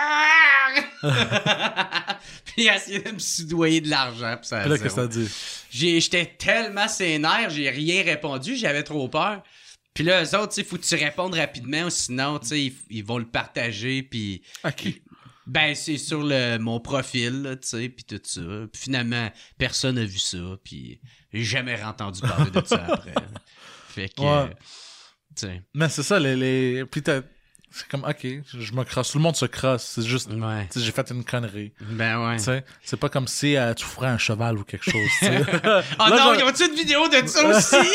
C: Puis essayé de me soudoyer de l'argent. Puis ça.
B: Puis là,
C: zéro.
B: qu'est-ce que ça dit?
C: J'ai- J'étais tellement sénère, j'ai rien répondu, j'avais trop peur. Puis là, eux autres, tu sais, faut que tu répondes rapidement, ou sinon, tu sais, ils, ils vont le partager, puis...
B: Ok.
C: Ben, c'est sur le, mon profil, là, tu sais, puis tout ça. Puis finalement, personne n'a vu ça, puis j'ai jamais entendu parler de ça après. là. Fait que,
B: Ouais.
C: euh, tu sais,
B: Mais c'est ça, les. les... Puis t'as- c'est comme, ok, je me crosse. Tout le monde se crosse. C'est juste,
C: ouais.
B: tu sais, j'ai fait une connerie.
C: Ben ouais.
B: Tu sais, c'est pas comme si euh, tu ferais un cheval ou quelque chose. tu sais.
C: Oh
B: Là,
C: non,
B: je-
C: ils ont-tu une vidéo de ça aussi?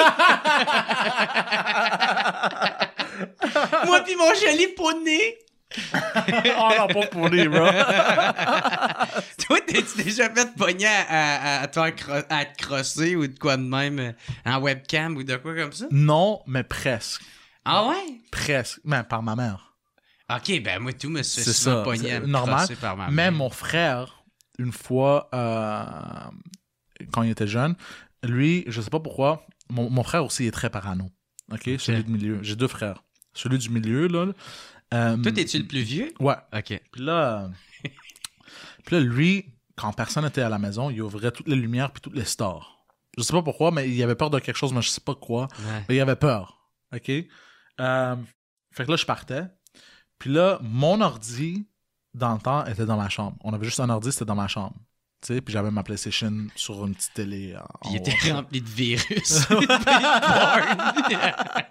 C: Moi pis mon joli pot de nez.
B: oh non, pas pour les, bro.
C: Toi, t'es-tu déjà fait pogner à, à, à, te faire cro- à te crosser ou de quoi de même euh, en webcam ou de quoi comme ça?
B: Non, mais presque.
C: Ah ouais?
B: Presque. Mais par ma mère.
C: Ok, ben moi tout me suis
B: C'est
C: souvent
B: ça.
C: pogné à
B: C'est
C: me
B: normal.
C: crosser par ma
B: Même
C: mère.
B: mon frère, une fois, euh, quand il était jeune, lui, je sais pas pourquoi, mon, mon frère aussi est très parano. OK? Celui du milieu. J'ai deux frères. Celui du milieu, là. euh,
C: Toi, t'es-tu le plus vieux?
B: Ouais.
C: Ok.
B: Puis là, euh, puis là, lui, quand personne n'était à la maison, il ouvrait toutes les lumières puis toutes les stores. Je sais pas pourquoi, mais il avait peur de quelque chose, mais je sais pas quoi.
C: Ouais.
B: Mais il avait peur. OK? Euh, fait que là, je partais. Puis là, mon ordi, dans le temps, était dans ma chambre. On avait juste un ordi, c'était dans ma chambre. Tu sais, puis j'avais ma PlayStation sur une petite télé. En,
C: Puis il
B: en
C: était
B: haut.
C: rempli de virus. Porn.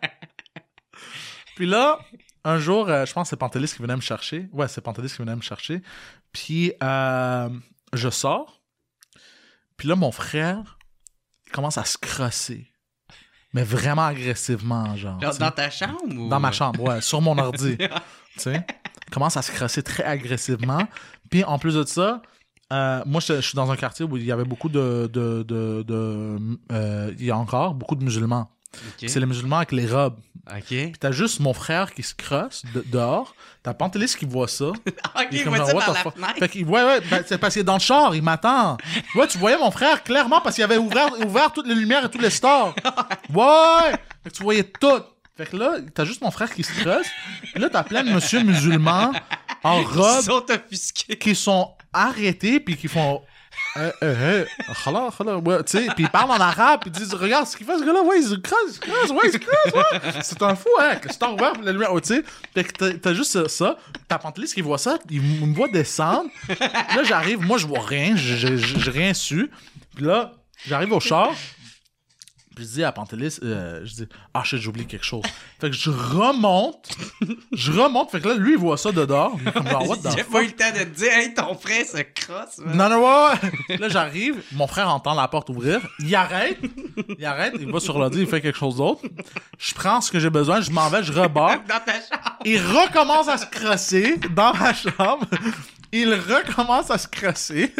B: Puis là, un jour, euh, je pense que c'est Pantelis qui venait me chercher. Ouais, c'est Pantelis qui venait me chercher. Puis euh, je sors. Puis là, mon frère, il commence à se crosser. Mais vraiment agressivement, genre.
C: Genre
B: tu sais.
C: dans ta chambre ou...
B: Dans ma chambre, ouais, sur mon ordi. Tu sais, il commence à se crosser très agressivement. Puis en plus de ça, euh, moi, je, je suis dans un quartier où il y avait beaucoup de... de, de, de euh, il y a encore beaucoup de musulmans.
C: Ok.
B: C'est les musulmans avec les robes.
C: Ok.
B: Puis t'as juste mon frère qui se crosse de- dehors. T'as Pantelis qui voit ça.
C: Ok,
B: Il est
C: il
B: comme
C: voit
B: genre,
C: ça
B: what
C: par
B: the
C: la
B: fuck?
C: fenêtre.
B: Fait qu'il, ouais, ouais, ben, c'est parce qu'il est dans le char, il m'attend. Ouais, tu voyais mon frère clairement parce qu'il avait ouvert, ouvert toutes les lumières et tous les stores. Ouais! Fait que tu voyais tout. Fait que là, t'as juste mon frère qui se crosse. Puis là, t'as plein de monsieur musulmans en
C: Ils
B: robe
C: sont offusqués.
B: qui sont arrêtés puis qui font Euh, euh, khala, khala, ouais, tu sais, puis il parle en arabe, puis il dit, regarde ce qu'il fait, ce gars-là, ouais, il se crasse, il se crasse, ouais, il se crasse, ouais. C'est un fou, hein, que c'est en ouvert, puis la lumière, oh, tu sais. Fait que t'as, t'as juste ça, ta panteliste qui voit ça, il me voit descendre. Là, j'arrive, moi, je vois rien, j'ai, j'ai, j'ai rien su. Puis là, j'arrive au char. Puis je dis à Pantelis, euh, je dis, ah, shit, j'ai oublié quelque chose. Fait que je remonte, je remonte, fait que là, lui, il voit ça de dehors. Il est comme genre, what the
C: J'ai
B: fuck?
C: pas eu le temps de te dire, hey, ton frère se crosse. man.
B: Non, non, ouais, ouais. Là, j'arrive, mon frère entend la porte ouvrir, il arrête, il arrête, il va sur l'ordi, il fait quelque chose d'autre. Je prends ce que j'ai besoin, je m'en vais, je rebats.
C: Dans ta chambre.
B: Il recommence à se crosser dans ma chambre. Il recommence à se crosser.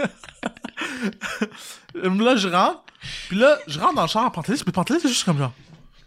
B: Là, je rentre. Puis là, je rentre dans le char à Pantelis, puis Pantelis, c'est juste comme genre.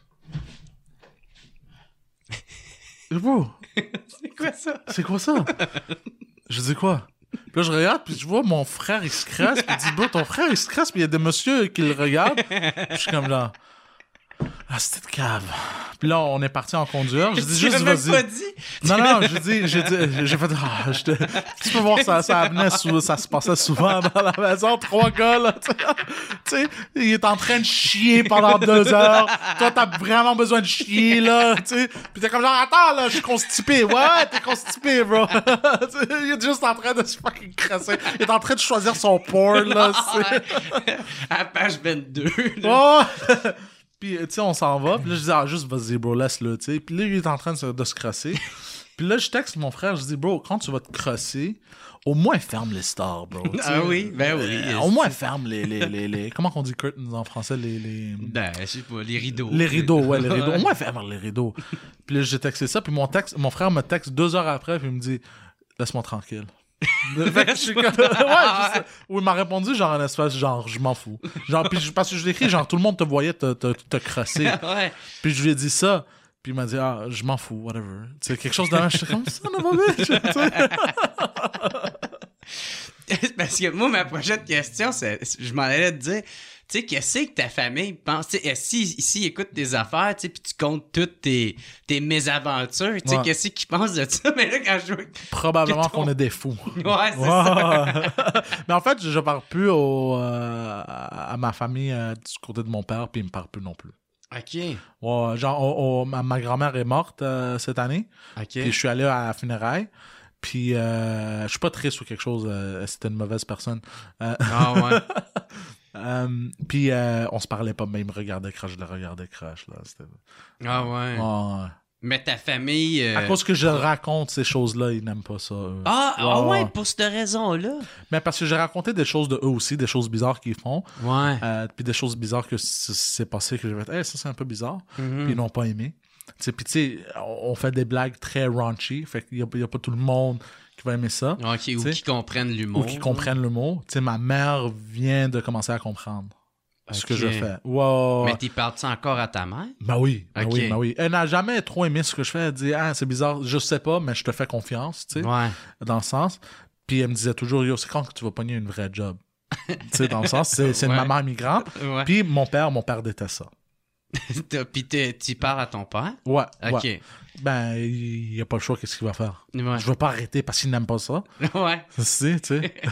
B: Bro,
C: C'est quoi ça?
B: c'est quoi ça? Je dis quoi? Puis là, je regarde, puis je vois mon frère, il se crasse, puis il dit, bro, ton frère, il se crasse, puis il y a des messieurs qui le regardent. Puis je suis comme là. Ah, c'était de cave. Puis là, on est parti en conduire. Je dis
C: Tu
B: juste,
C: l'as même
B: vas-y.
C: pas dit?
B: Non, non, j'ai dit, j'ai dit, j'ai fait, ah, je te, tu peux voir ça, ça venait sou- ça se passait souvent dans la maison, trois gars, là, tu sais, tu sais, il est en train de chier pendant deux heures, toi, t'as vraiment besoin de chier, là, tu sais, pis t'es comme genre, attends, là, je suis constipé, ouais, t'es constipé, bro, Tu sais, il est juste en train de se fucking crasser, il est en train de choisir son porn, là, c'est...
C: À page vingt-deux. là.
B: Oh! Puis, tu sais, on s'en va. Puis là, je dis, ah, juste vas-y, bro, laisse-le, tu sais. Puis là, il est en train de se, de se crosser. Puis là, je texte mon frère, je dis, bro, quand tu vas te crosser, au moins ferme les stars, bro. tu sais.
C: Ah oui, ben oui.
B: Euh, au moins ferme les, les, les, les... Comment qu'on dit curtains en français? Les, les...
C: Ben, je sais pas, les rideaux.
B: Les rideaux, ouais, les rideaux. Au moins ferme les rideaux. Puis là, j'ai texté ça. Puis mon, texte, mon frère me texte deux heures après, puis il me dit, laisse-moi tranquille. Fait que je suis comme... ouais, je sais. Ou il m'a répondu genre un espèce genre je m'en fous. Genre puis je- parce que je l'ai écrit genre tout le monde te voyait te te, te crosser.
C: ouais.
B: Puis je lui ai dit ça. Puis il m'a dit ah je m'en fous whatever. Tu sais quelque chose de je suis comme ça non pas bitch. Tu sais.
C: Parce que moi, ma prochaine question, c'est, je m'en allais te dire, tu sais, qu'est-ce que ta famille pense? Tu sais, si, si ils écoutent tes affaires, tu sais, puis tu comptes toutes tes, tes mésaventures, tu sais,
B: Ouais.
C: qu'est-ce qu'ils pensent de ça? Mais là, quand je vois...
B: Probablement
C: Que ton-
B: qu'on est des fous.
C: Ouais, c'est ça.
B: Ouais. Mais en fait, je, je parle plus au, euh, à ma famille euh, du côté de mon père, puis il me parle plus non plus.
C: OK.
B: Ouais, genre, au- au- ma, ma grand-mère est morte euh, cette année,
C: OK.
B: puis je suis allé à la funéraille, puis euh, je suis pas triste ou quelque chose, euh, c'était une mauvaise personne. Euh,
C: Ah ouais.
B: euh, puis euh, on se parlait pas, mais il me regardait crash, je le regardais crash, là. C'était...
C: Ah ouais.
B: Ouais.
C: Mais ta famille... euh,
B: À cause que je raconte ces choses-là, ils n'aiment pas ça. eux.
C: Ah, ah ouais,
B: Ouais.
C: pour cette raison-là.
B: Mais parce que j'ai raconté des choses de eux aussi, des choses bizarres qu'ils font.
C: Ouais.
B: Euh, puis des choses bizarres que c- c'est passé que j'ai fait hey, ça c'est un peu bizarre
C: Mhm.
B: puis ils n'ont pas aimé. Tu sais, puis tu sais on on fait des blagues très raunchy, fait qu'il y a, il y a pas tout le monde qui va aimer ça
C: OK, ou
B: T'sais,
C: qui comprennent l'humour.
B: ou qui comprennent le mot. Tu sais ma mère vient de commencer à comprendre ce que
C: Ok.
B: je fais. Wow.
C: Mais t'y parles-tu encore à ta mère?
B: Ben oui, ben
C: Ok.
B: oui, ben oui. Elle n'a jamais trop aimé ce que je fais. Elle dit ah c'est bizarre, je sais pas, mais je te fais confiance, tu sais,
C: Ouais.
B: dans le sens. Puis elle me disait toujours yo c'est quand que tu vas pogner une vraie job. Tu sais dans le sens c'est c'est
C: Ouais.
B: une maman immigrante.
C: Ouais.
B: Puis mon père, mon père déteste ça.
C: T'as- Puis t'es- t'y parles à ton père?
B: Ouais,
C: OK.
B: ouais. Ben, il n'y a pas le choix, qu'est-ce qu'il va faire?
C: Ouais.
B: Je veux pas arrêter parce qu'il n'aime pas ça.
C: Ouais.
B: C'est, tu sais.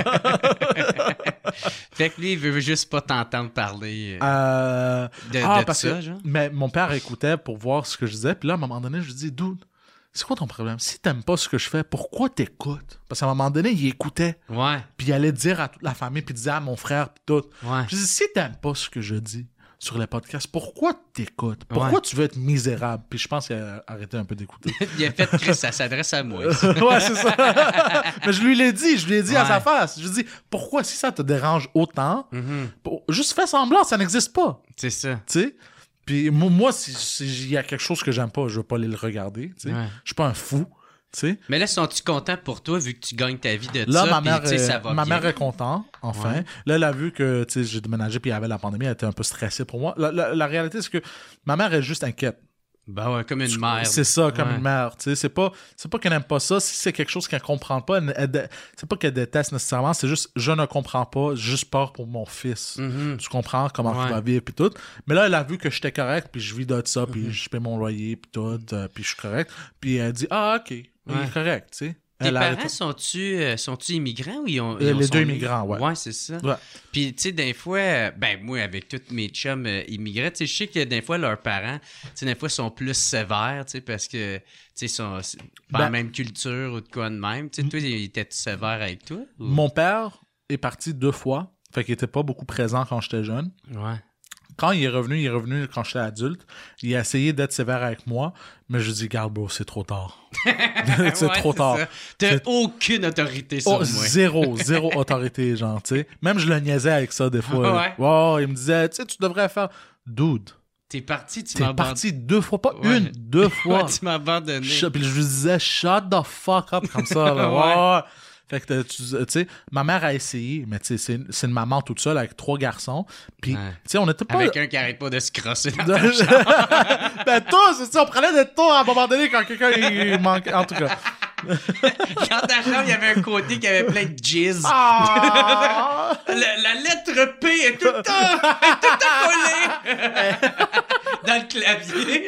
C: Fait que lui, il veut juste pas t'entendre parler euh,
B: Euh,
C: de,
B: ah,
C: de
B: parce
C: ça,
B: que,
C: genre.
B: mais mon père écoutait pour voir ce que je disais. Puis là, à un moment donné, je lui dis, dude, c'est quoi ton problème? Si t'aimes pas ce que je fais, pourquoi t'écoutes? Parce qu'à un moment donné, il écoutait.
C: Ouais.
B: Puis il allait dire à toute la famille, puis il disait à mon frère, puis tout.
C: Ouais.
B: Je dis, si t'aimes pas ce que je dis sur les podcasts, pourquoi t'écoutes? Pourquoi
C: Ouais.
B: tu veux être misérable? Puis je pense qu'il a arrêté un peu d'écouter.
C: Il a fait Chris, ça s'adresse à moi.
B: Ouais, c'est ça. Mais je lui l'ai dit, je lui ai dit à
C: Ouais.
B: sa face. Je lui ai dit, pourquoi, si ça te dérange autant,
C: Mhm.
B: pour- juste fais semblant, ça n'existe pas.
C: C'est ça.
B: Tu sais? Puis mo- moi, si s'il y a quelque chose que j'aime pas, je veux pas aller le regarder. Tu sais?
C: Ouais.
B: Je suis pas un fou. Tu sais?
C: Mais là, sont-tu contents pour toi vu que tu gagnes ta vie de
B: Là,
C: ça?
B: ma,
C: puis,
B: mère,
C: tu sais,
B: est,
C: ça va
B: ma
C: bien.
B: mère est contente, enfin.
C: Ouais.
B: Là, elle a vu que tu sais, j'ai déménagé puis il y avait la pandémie, elle était un peu stressée pour moi. La, la- la réalité, c'est que ma mère est juste inquiète.
C: Ben ouais, comme une mère.
B: C'est ça, comme
C: Ouais.
B: une mère. Tu sais, c'est pas, c'est pas qu'elle n'aime pas ça. Si c'est quelque chose qu'elle comprend pas, elle- elle dé- c'est pas qu'elle déteste nécessairement. C'est juste, je ne comprends pas. J'ai juste peur pour mon fils.
C: Mhm.
B: Tu comprends comment
C: Ouais.
B: il va vivre puis tout. Mais là, elle a vu que j'étais correct, puis je vis de ça, puis
C: Mhm.
B: je paie mon loyer puis tout, euh, puis je suis correct. Puis elle dit ah ok, il
C: Ouais.
B: est correct, tu sais.
C: Tes
B: Elle a
C: parents
B: arrêté.
C: sont-tu, euh, sont-tu immigrants ou ils ont.
B: Euh,
C: ils ont
B: les
C: sont
B: deux
C: nés?
B: immigrants, ouais.
C: Ouais, c'est ça.
B: Ouais.
C: Puis, tu sais, des fois, euh, ben, moi, avec tous mes chums euh, immigrants, tu sais, je sais que des fois, leurs parents, tu sais, des fois, sont plus sévères, tu sais, parce que, tu sais, ils sont c'est pas
B: Ben-
C: la même culture ou de quoi de même. Tu sais, toi, ils étaient sévères avec toi? Ou...
B: Mon père est parti deux fois, fait qu'il était pas beaucoup présent quand j'étais jeune.
C: Ouais.
B: Quand il est revenu, il est revenu quand j'étais adulte. Il a essayé d'être sévère avec moi, mais je dis, garde, bro, c'est trop tard. c'est
C: Ouais,
B: trop tard.
C: ça. T'as
B: C'est-
C: aucune autorité sur
B: Oh,
C: moi.
B: zéro, zéro autorité, genre, tu sais. Même je le niaisais avec ça des fois.
C: Ouais.
B: Wow, il me disait, tu sais, tu devrais faire. Dude,
C: T'es parti, tu
B: t'es
C: m'as
B: parti deux fois, pas
C: Ouais.
B: une, deux fois.
C: Ouais, tu m'as abandonné.
B: Sh- Puis je lui disais, shut the fuck up, comme ça. Là.
C: Ouais.
B: Ouais. Fait que, tu tu sais, ma mère a essayé, mais tu sais, c'est c'est une maman toute seule avec trois garçons. Puis,
C: Ouais.
B: tu sais, on était pas.
C: Avec un qui arrête pas de se crosser dans ta chambre.
B: ben, toi, c'est ça, on prenait des taux à un moment donné quand quelqu'un il manquait. En tout cas.
C: Dans ta chambre, il y avait un côté qui avait plein de jizz.
B: Ah!
C: La, la lettre P est tout le temps, est tout le temps collée dans le clavier.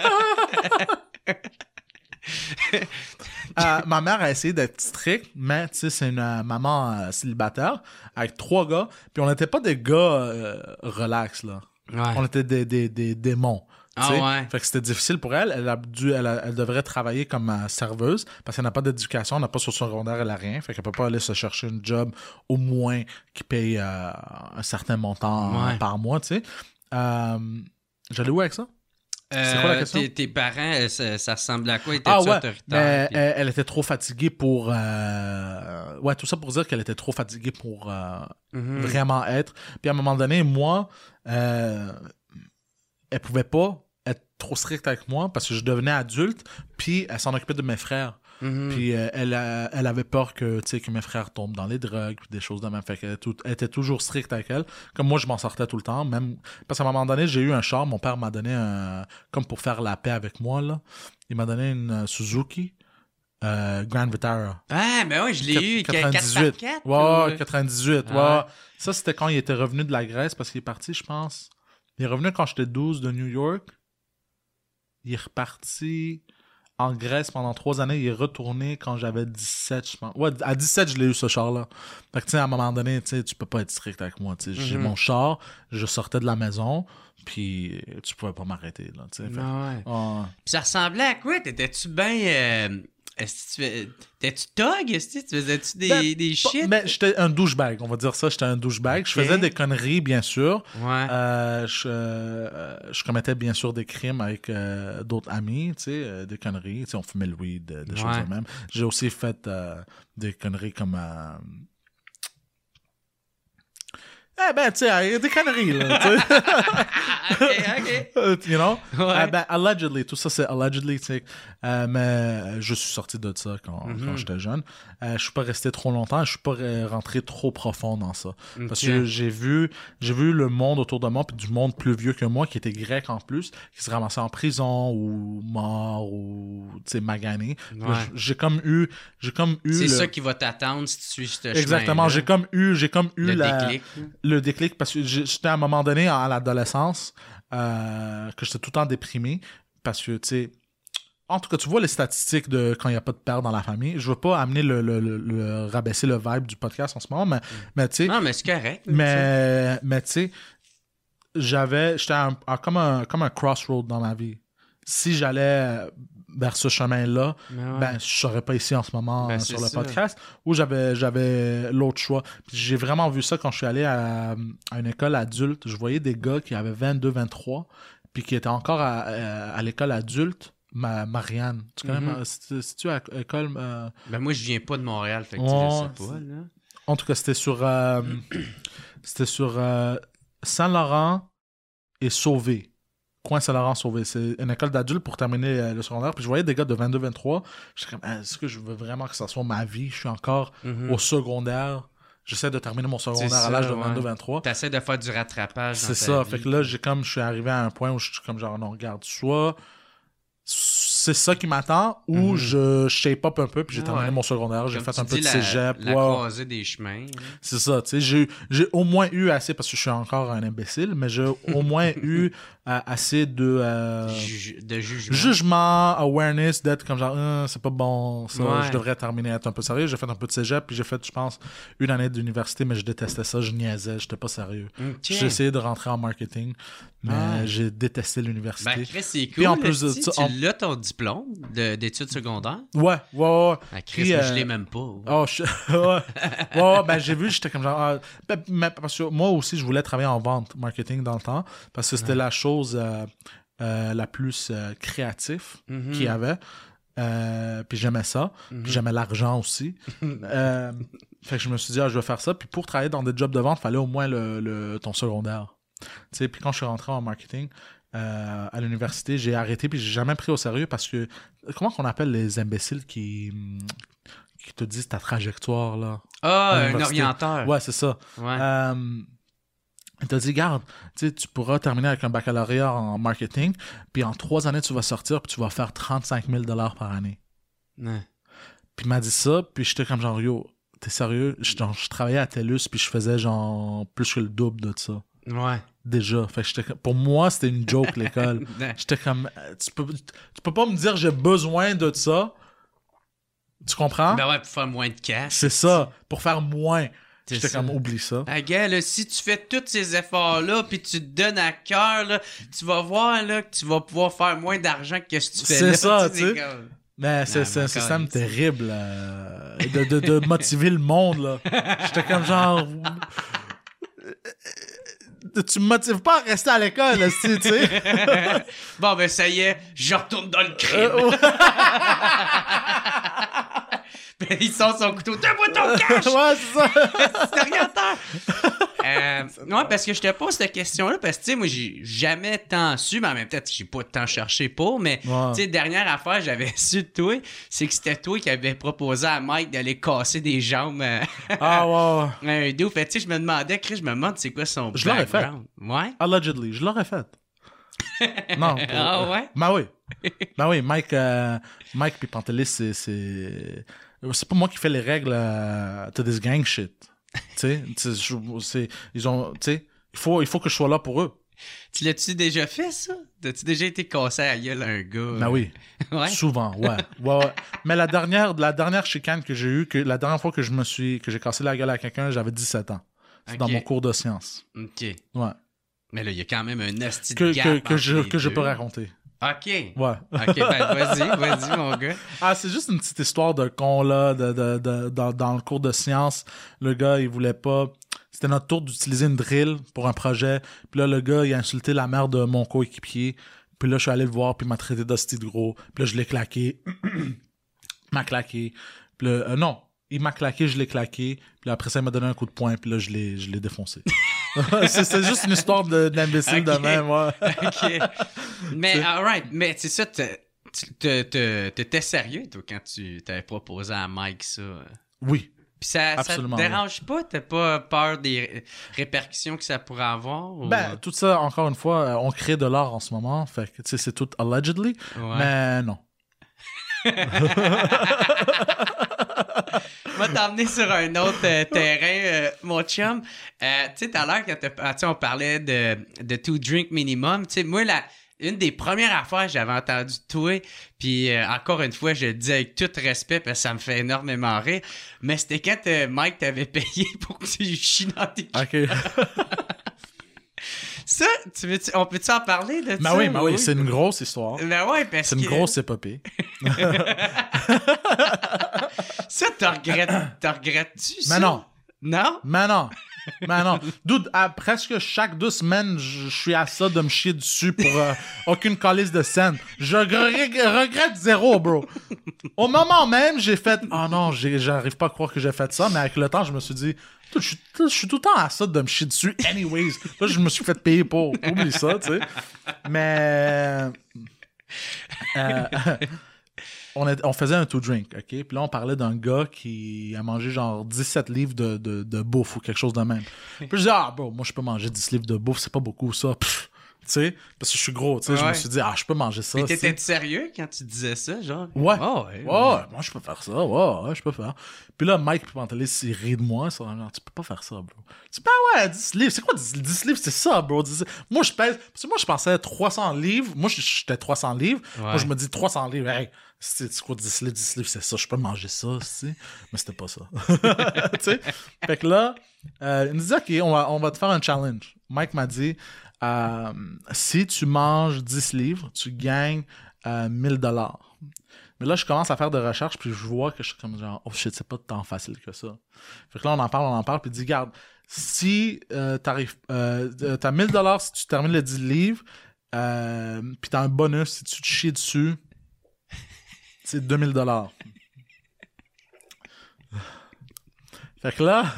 B: Euh, ma mère a essayé d'être stricte, mais tu sais, c'est une euh, maman euh, célibataire avec trois gars. Puis on n'était pas des gars euh, relax, là. On était des, des, des démons. tu
C: Ah
B: sais.
C: ouais.
B: Fait que c'était difficile pour elle. Elle, a dû, elle, a- elle devrait travailler comme euh, serveuse parce qu'elle n'a pas d'éducation, elle n'a pas sur secondaire, elle n'a rien. Fait qu'elle peut pas aller se chercher un job au moins qui paye euh, un certain montant
C: Ouais.
B: euh, par mois, tu sais. Euh, J'allais où avec ça? C'est quoi la question?
C: Tes, tes parents, euh, ça, ça ressemblait à quoi? Étaient-tu
B: Ah ouais,
C: autoritaires?
B: mais
C: Puis-
B: elle, elle était trop fatiguée pour... euh, Ouais, tout ça pour dire qu'elle était trop fatiguée pour euh,
C: Mhm.
B: vraiment être. Puis à un moment donné, moi, euh, elle pouvait pas être trop stricte avec moi parce que je devenais adulte, puis elle s'en occupait de mes frères.
C: Mhm.
B: Puis euh, elle, a- elle avait peur que, tu sais, que mes frères tombent dans les drogues, puis des choses de même. Fait qu'elle tout- elle était toujours stricte avec elle. Comme moi, je m'en sortais tout le temps. Même parce qu'à un moment donné, j'ai eu un char. Mon père m'a donné un... Comme pour faire la paix avec moi, là. Il m'a donné une euh, Suzuki euh, Grand Vitara.
C: Ah, ben oui, je l'ai eu.
B: quatre-vingt-dix-huit.
C: quatre par quatre,
B: Ouais,
C: ou-
B: quatre-vingt-dix-huit.
C: Ah
B: Ouais. Ça, c'était quand il était revenu de la Grèce parce qu'il est parti, je pense. Il est revenu quand j'étais douze de New York. Il est reparti en Grèce pendant trois années. Il est retourné quand j'avais dix-sept, je pense. Ouais, à dix-sept, je l'ai eu, ce char-là. Fait que, tu sais, à un moment donné, tu sais, tu peux pas être strict avec moi. Tu sais, j'ai
C: Mhm.
B: mon char, je sortais de la maison, puis tu pouvais pas m'arrêter, là, tu sais. Fait que-
C: Ah ouais.
B: Ouais.
C: Puis ça ressemblait à quoi? T'étais-tu bien... Euh... Est-ce que tu fais... T'étais-tu tog? Est-ce que tu faisais-tu des,
B: Ben,
C: des
B: Pas-
C: shit?
B: Mais j'étais un douchebag, on va dire ça. J'étais un douchebag. Je
C: Ok.
B: faisais des conneries, bien sûr.
C: Ouais.
B: Euh, je, euh, je commettais bien sûr des crimes avec euh, d'autres amis, tu sais, euh, des conneries. Tu sais, on fumait le weed, euh, des
C: Ouais.
B: choses de même. J'ai aussi fait euh, des conneries comme... euh, Eh ben, tu sais, des conneries, là, tu sais.
C: ok, ok.
B: You know?
C: Ouais.
B: Euh, ben, allegedly, tout ça, c'est allegedly, tu sais. Euh, mais je suis sorti de ça quand,
C: Mhm.
B: quand j'étais jeune. Euh, je suis pas resté trop longtemps, je suis pas euh, rentré trop profond dans ça. Parce
C: Ok.
B: que j'ai vu, j'ai vu le monde autour de moi, puis du monde plus vieux que moi, qui était grec en plus, qui se ramassait en prison, ou mort, ou, tu sais, magané. Puis là,
C: Ouais.
B: J'ai comme eu, j'ai comme eu
C: C'est
B: le...
C: ça qui va t'attendre si tu suis ce chemin.
B: Exactement, j'ai comme eu, j'ai comme eu
C: Le
B: la-
C: déclic.
B: le déclic parce que j'ai- j'étais à un moment donné à l'adolescence euh, que j'étais tout le temps déprimé parce que tu sais en tout cas tu vois les statistiques de quand il n'y a pas de père dans la famille. Je veux pas amener le, le, le- le- rabaisser le vibe du podcast en ce moment, mais, mais tu sais
C: Non, mais c'est correct.
B: mais mais tu sais j'avais j'étais à un- à comme un comme un crossroad dans ma vie. Si j'allais vers ce chemin-là,
C: Mais ouais.
B: ben, je serais pas ici en ce moment
C: Ben,
B: euh,
C: c'est
B: sur le
C: ça.
B: podcast, où j'avais j'avais l'autre choix. Puis j'ai vraiment vu ça quand je suis allé à, à une école adulte. Je voyais des gars qui avaient vingt-deux, vingt-trois, puis qui étaient encore à, à, à l'école adulte. Ma, Marianne. Tu connais,
C: Mhm.
B: ma- c'est- c'est-tu à l'école... euh,
C: Ben moi, je viens pas de Montréal, fait que tu
B: Ouais,
C: je sais pas,
B: c'est-
C: là.
B: En tout cas, c'était sur... euh, c'était sur euh, Saint-Laurent et Sauvé. Coin Saint-Laurent Sauvé. C'est une école d'adultes pour terminer euh, le secondaire. Puis je voyais des gars de vingt-deux, vingt-trois. J'étais comme, Ah, est-ce que je veux vraiment que ça soit ma vie? Je suis encore
C: Mhm.
B: au secondaire. J'essaie de terminer mon secondaire
C: C'est
B: à l'âge
C: ça,
B: de
C: ouais.
B: vingt-deux, vingt-trois.
C: T'essaies de faire du rattrapage dans
B: C'est
C: ta
B: ça.
C: vie.
B: Fait que là, j'ai comme, je suis arrivé à un point où je suis comme genre, non, regarde, soit c'est ça qui m'attend, ou
C: Mhm.
B: je shape up un peu, puis j'ai
C: Ah
B: terminé
C: ouais.
B: mon secondaire, j'ai
C: Comme
B: fait
C: tu
B: un peu
C: dis,
B: de
C: la-
B: cégep.
C: La
B: ouais.
C: croisée des chemins. hein.
B: C'est ça, tu sais, j'ai, j'ai au moins eu assez, parce que je suis encore un imbécile, mais j'ai au moins eu euh, assez de... Euh,
C: Ju- de jugement.
B: Jugement, awareness, d'être comme genre, euh, c'est pas bon, ça,
C: Ouais.
B: je devrais terminer, être un peu sérieux. J'ai fait un peu de cégep, puis j'ai fait, je pense, une année d'université, mais je détestais ça, je niaisais, j'étais pas sérieux.
C: Ok.
B: J'ai essayé de rentrer en marketing, mais
C: Ah.
B: j'ai détesté l'université.
C: Ben, Chris, c'est cool.
B: Puis en
C: là,
B: plus de
C: si,
B: ça,
C: tu
B: en-
C: l'as ton diplôme de- d'études secondaires.
B: Ouais, ouais, ouais.
C: Ah, Chris,
B: Puis,
C: moi,
B: euh,
C: je l'ai même pas.
B: Oh, je... ouais. ouais, ouais, ben j'ai vu, j'étais comme genre... ah, ben, mais parce que moi aussi, je voulais travailler en vente, marketing dans le temps, parce que c'était la chose euh, euh, la plus euh, créative
C: Mhm.
B: qu'il y avait. Euh, puis j'aimais ça.
C: Mhm.
B: Puis j'aimais l'argent aussi. euh, fait que je me suis dit, ah, je vais faire ça. Puis pour travailler dans des jobs de vente, il fallait au moins le, le, ton secondaire. Tu sais, puis quand je suis rentré en marketing... Euh, à l'université, j'ai arrêté puis j'ai jamais pris au sérieux parce que comment qu'on appelle les imbéciles qui qui te disent ta trajectoire là.
C: Ah,
B: à
C: un
B: l'université.
C: orienteur.
B: Ouais, c'est ça.
C: Ouais.
B: Euh, il t'a dit, garde, tu sais, tu pourras terminer avec un baccalauréat en marketing, puis en trois années, tu vas sortir, puis tu vas faire trente-cinq mille dollars par année.
C: Ouais.
B: Puis il m'a dit ça, puis j'étais comme genre, yo, t'es sérieux? Je, genre, je travaillais à TELUS, puis je faisais genre plus que le double de ça.
C: Ouais.
B: Déjà. Fait que j'étais comme- pour moi, c'était une joke, l'école.
C: Ouais.
B: J'étais comme, euh, tu peux, tu peux pas me dire j'ai besoin de ça. Tu comprends?
C: Ben ouais, pour faire moins de cash.
B: C'est ça, pour faire moins.
C: C'est
B: J'étais
C: ça.
B: comme, oublie ça.
C: Ah, gars, là, si tu fais tous ces efforts-là, puis tu te donnes à cœur, là, tu vas voir là, que tu vas pouvoir faire moins d'argent que ce que tu fais
B: C'est
C: là.
B: ça,
C: sais,
B: tu sais.
C: c'est comme-
B: Mais c'est
C: Ah,
B: c'est
C: mon
B: un système
C: câlisse.
B: terrible euh, de, de, de motiver le monde. Là. J'étais comme genre... Tu me motives pas à rester à l'école, là, tu sais.
C: Bon, ben ça y est, je retourne dans le crime.
B: Euh, ouais.
C: Ben, il sort son couteau. Donne-moi ton cash!
B: Ouais, c'est ça.
C: C'est orienteur! Euh, ouais, parce que je te pose cette question-là, parce que, tu sais, moi, j'ai jamais tant su, mais en même temps, j'ai pas tant cherché pour, mais,
B: Ouais.
C: tu sais, dernière affaire, j'avais su de toi, c'est que c'était toi qui avais proposé à Mike d'aller casser des jambes euh,
B: Ah, ouais, ouais.
C: à un dos. Fait, tu sais, je me demandais, Chris, je me demande c'est quoi son
B: Je l'aurais fait.
C: background. Ouais?
B: Allegedly, je l'aurais fait. Non. pour-
C: Ah ouais?
B: Ben oui. Ben oui, Mike, euh, Mike puis Pantelis, c'est, c'est... C'est pas moi qui fais les règles euh, to this gang shit. Tu sais, tu sais, je- c'est... Ils ont... Tu sais, il faut, il faut que je sois là pour eux.
C: Tu l'as-tu déjà fait, ça? T'as-tu déjà été cassé à la gueule à un gars?
B: Ben oui.
C: Ouais?
B: Souvent, ouais. ouais, ouais. Mais la dernière, la dernière chicane que j'ai eue, que, la dernière fois que je me suis, que j'ai cassé la gueule à quelqu'un, j'avais dix-sept ans. C'est
C: Ok.
B: dans mon cours de sciences.
C: OK.
B: Ouais.
C: Mais là, il y a quand même un asti de
B: Que,
C: gap
B: que, que,
C: entre
B: je,
C: les
B: que je
C: deux.
B: peux raconter.
C: OK.
B: Ouais.
C: OK, ben vas-y, vas-y, mon gars.
B: Ah, c'est juste une petite histoire de con, là, de, de, de, dans, dans le cours de sciences. Le gars, il voulait pas... C'était notre tour d'utiliser une drill pour un projet. Puis là, le gars, il a insulté la mère de mon coéquipier. Puis là, je suis allé le voir, puis il m'a traité d'hostie de gros. Puis là, je l'ai claqué. Il m'a claqué. Puis là, euh, non, il m'a claqué, je l'ai claqué. Puis là, après ça, il m'a donné un coup de poing, puis là, je l'ai, je l'ai défoncé. c'est, c'est juste une histoire de, d'imbécile de
C: Ok.
B: même, ouais.
C: OK. Mais, alright, mais c'est ça, t'es- tu te- te- t'étais sérieux, toi, quand tu t'avais proposé à Mike ça?
B: Oui.
C: Puis ça, ça te
B: Absolument,
C: dérange pas? T'as pas peur des ré- répercussions que ça pourrait avoir? Ou...
B: Ben, tout ça, encore une fois, euh, on crée de l'art en ce moment. Fait que, tu sais, c'est tout allegedly.
C: Ouais.
B: Mais non.
C: Je vais t'emmener sur un autre euh, terrain, euh, mon chum. Euh, tu sais, tout à l'heure, quand t'as- ah, tu sais, on parlait de, de two drink minimum. Tu sais, moi, la, une des premières affaires que j'avais entendu de toi, puis euh, encore une fois, je le dis avec tout respect parce que ça me fait énormément rire, mais c'était quand euh, Mike t'avait payé pour que tu chies dans tes
B: OK.
C: Ça, tu veux on peut-tu en parler de
B: Ben
C: ça?
B: oui, ben oui, c'est une grosse histoire.
C: Ben ouais, parce
B: C'est une
C: que...
B: grosse épopée.
C: Ça, t'en regrettes, t'en regrettes-tu, ça?
B: Mais non.
C: Non?
B: Mais non. Mais non. Dude, à presque chaque deux semaines, je je suis à ça de me chier dessus pour euh, aucune calice de scène. Je regr- regrette zéro, bro. Au moment même, j'ai fait « Ah non, j'ai- j'arrive pas à croire que j'ai fait ça. » Mais avec le temps, je me suis dit « Dude, je suis je suis tout le temps à ça de me chier dessus. Anyways. » Là, je me suis fait payer pour. Oublie ça, tu sais. Mais... euh, On, est- on faisait un two-drink, OK? Puis là, on parlait d'un gars qui a mangé genre dix-sept livres de, de, de bouffe ou quelque chose de même. Puis je dis, ah, bro, moi, je peux manger dix livres de bouffe, c'est pas beaucoup, ça. Pff, Tu sais, parce que je suis gros, tu sais, je me
C: Ouais.
B: suis dit, ah, je peux manger ça.
C: Mais
B: tu sais.
C: t'étais sérieux quand tu disais ça, genre?
B: Ouais.
C: Oh, ouais.
B: Ouais, moi, je peux faire ça. Ouais, ouais, je peux faire. Puis là, Mike Pantelis, il rit de moi. Ça, genre, tu peux pas faire ça, bro. Tu dis, ben ouais, dix livres. C'est quoi dix, dix livres? C'est ça, bro. dix Moi, je pèse. Parce que moi, je pensais trois cents livres. Moi, j'étais trois cents livres.
C: Ouais.
B: Moi, je me dis trois cents livres. Hey, c'est c'est quoi dix livres? dix livres, c'est ça. Je peux manger ça, tu sais. Mais c'était pas ça. Tu sais? Fait que là, euh, il me dit, OK, on va, on va te faire un challenge. Mike m'a dit, euh, si tu manges dix livres, tu gagnes euh, mille dollars. Mais là, je commence à faire des recherches, puis je vois que je suis comme genre, oh shit, c'est pas tant facile que ça. Fait que là, on en parle, on en parle, puis il dit, regarde, si euh, t'arrives, euh, t'as mille dollars si tu termines les dix livres, euh, puis t'as un bonus si tu te chies dessus, c'est deux mille dollars. Fait que là,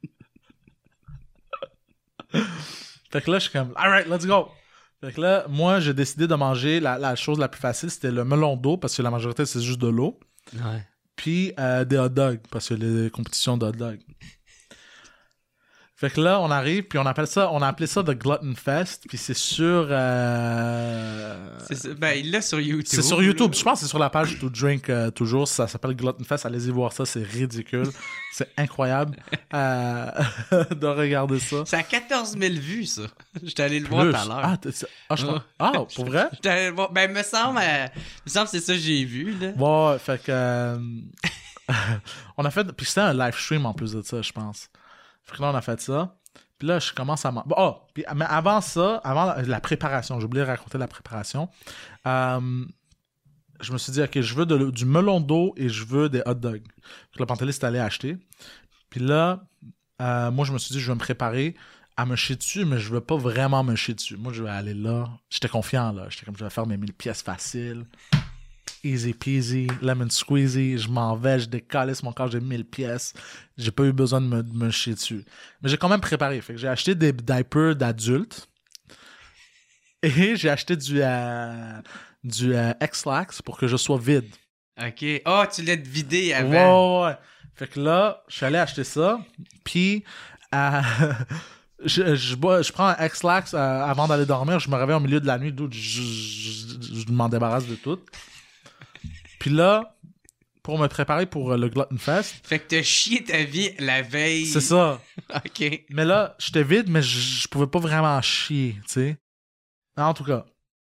B: fait que là, je suis comme, alright, let's go. Fait que là, moi, j'ai décidé de manger la, la chose la plus facile, c'était le melon d'eau, parce que la majorité, c'est juste de l'eau.
C: Ouais.
B: Puis euh, des hot dogs, parce que les compétitions de hot dogs. Fait que là, on arrive, puis on appelle ça, on a appelé ça The Glutton Fest, puis c'est sur... Euh...
C: C'est ça. Ben, il l'a sur YouTube.
B: C'est sur YouTube. Je pense que c'est sur la page To Drink euh, toujours. Ça s'appelle Glutton Fest. Allez-y voir ça. C'est ridicule. C'est incroyable euh, de regarder ça.
C: C'est à quatorze mille vues, ça. J'étais allé le
B: Plus.
C: voir tout à l'heure.
B: Ah, t'es- ah, je
C: Ouais.
B: pense- ah, pour vrai?
C: J'étais allé le voir. Ben, me semble, euh, me semble que c'est ça que j'ai vu, là.
B: Ouais, fait que... euh, on a fait... Puis c'était un live stream en plus de ça, je pense. Fait que là, on a fait ça. Puis là, je commence à... man- Bon, oh, puis, mais avant ça, avant la, la préparation, j'ai oublié de raconter la préparation, euh, je me suis dit, OK, je veux de- du melon d'eau et je veux des hot dogs. Puis le Pantelis est allé acheter. Puis là, euh, moi, je me suis dit, je vais me préparer à me chier dessus, mais je veux pas vraiment me chier dessus. Moi, je vais aller là. J'étais confiant, là. J'étais comme, je vais faire mes mille pièces faciles. Easy peasy, lemon squeezy, je m'en vais, je décalisse mon corps, j'ai mille pièces. J'ai pas eu besoin de me, de me chier dessus. Mais j'ai quand même préparé. Fait que j'ai acheté des diapers d'adultes. Et j'ai acheté du, euh, du euh, X-Lax pour que je sois vide.
C: OK. Oh, tu l'as vidé avant.
B: Ouais, ouais, ouais. Fait que là, je suis allé acheter ça. Puis, euh, je, je, bois- je prends un X-Lax euh, avant d'aller dormir. Je me réveille au milieu de la nuit, d'où je, je, je- je m'en débarrasse de tout. Puis là, pour me préparer pour euh, le Glutton Fest,
C: Fait que t'as chié ta vie la veille.
B: c'est ça.
C: OK.
B: Mais là, j'étais vide, mais je, je pouvais pas vraiment chier, tu sais. En tout cas,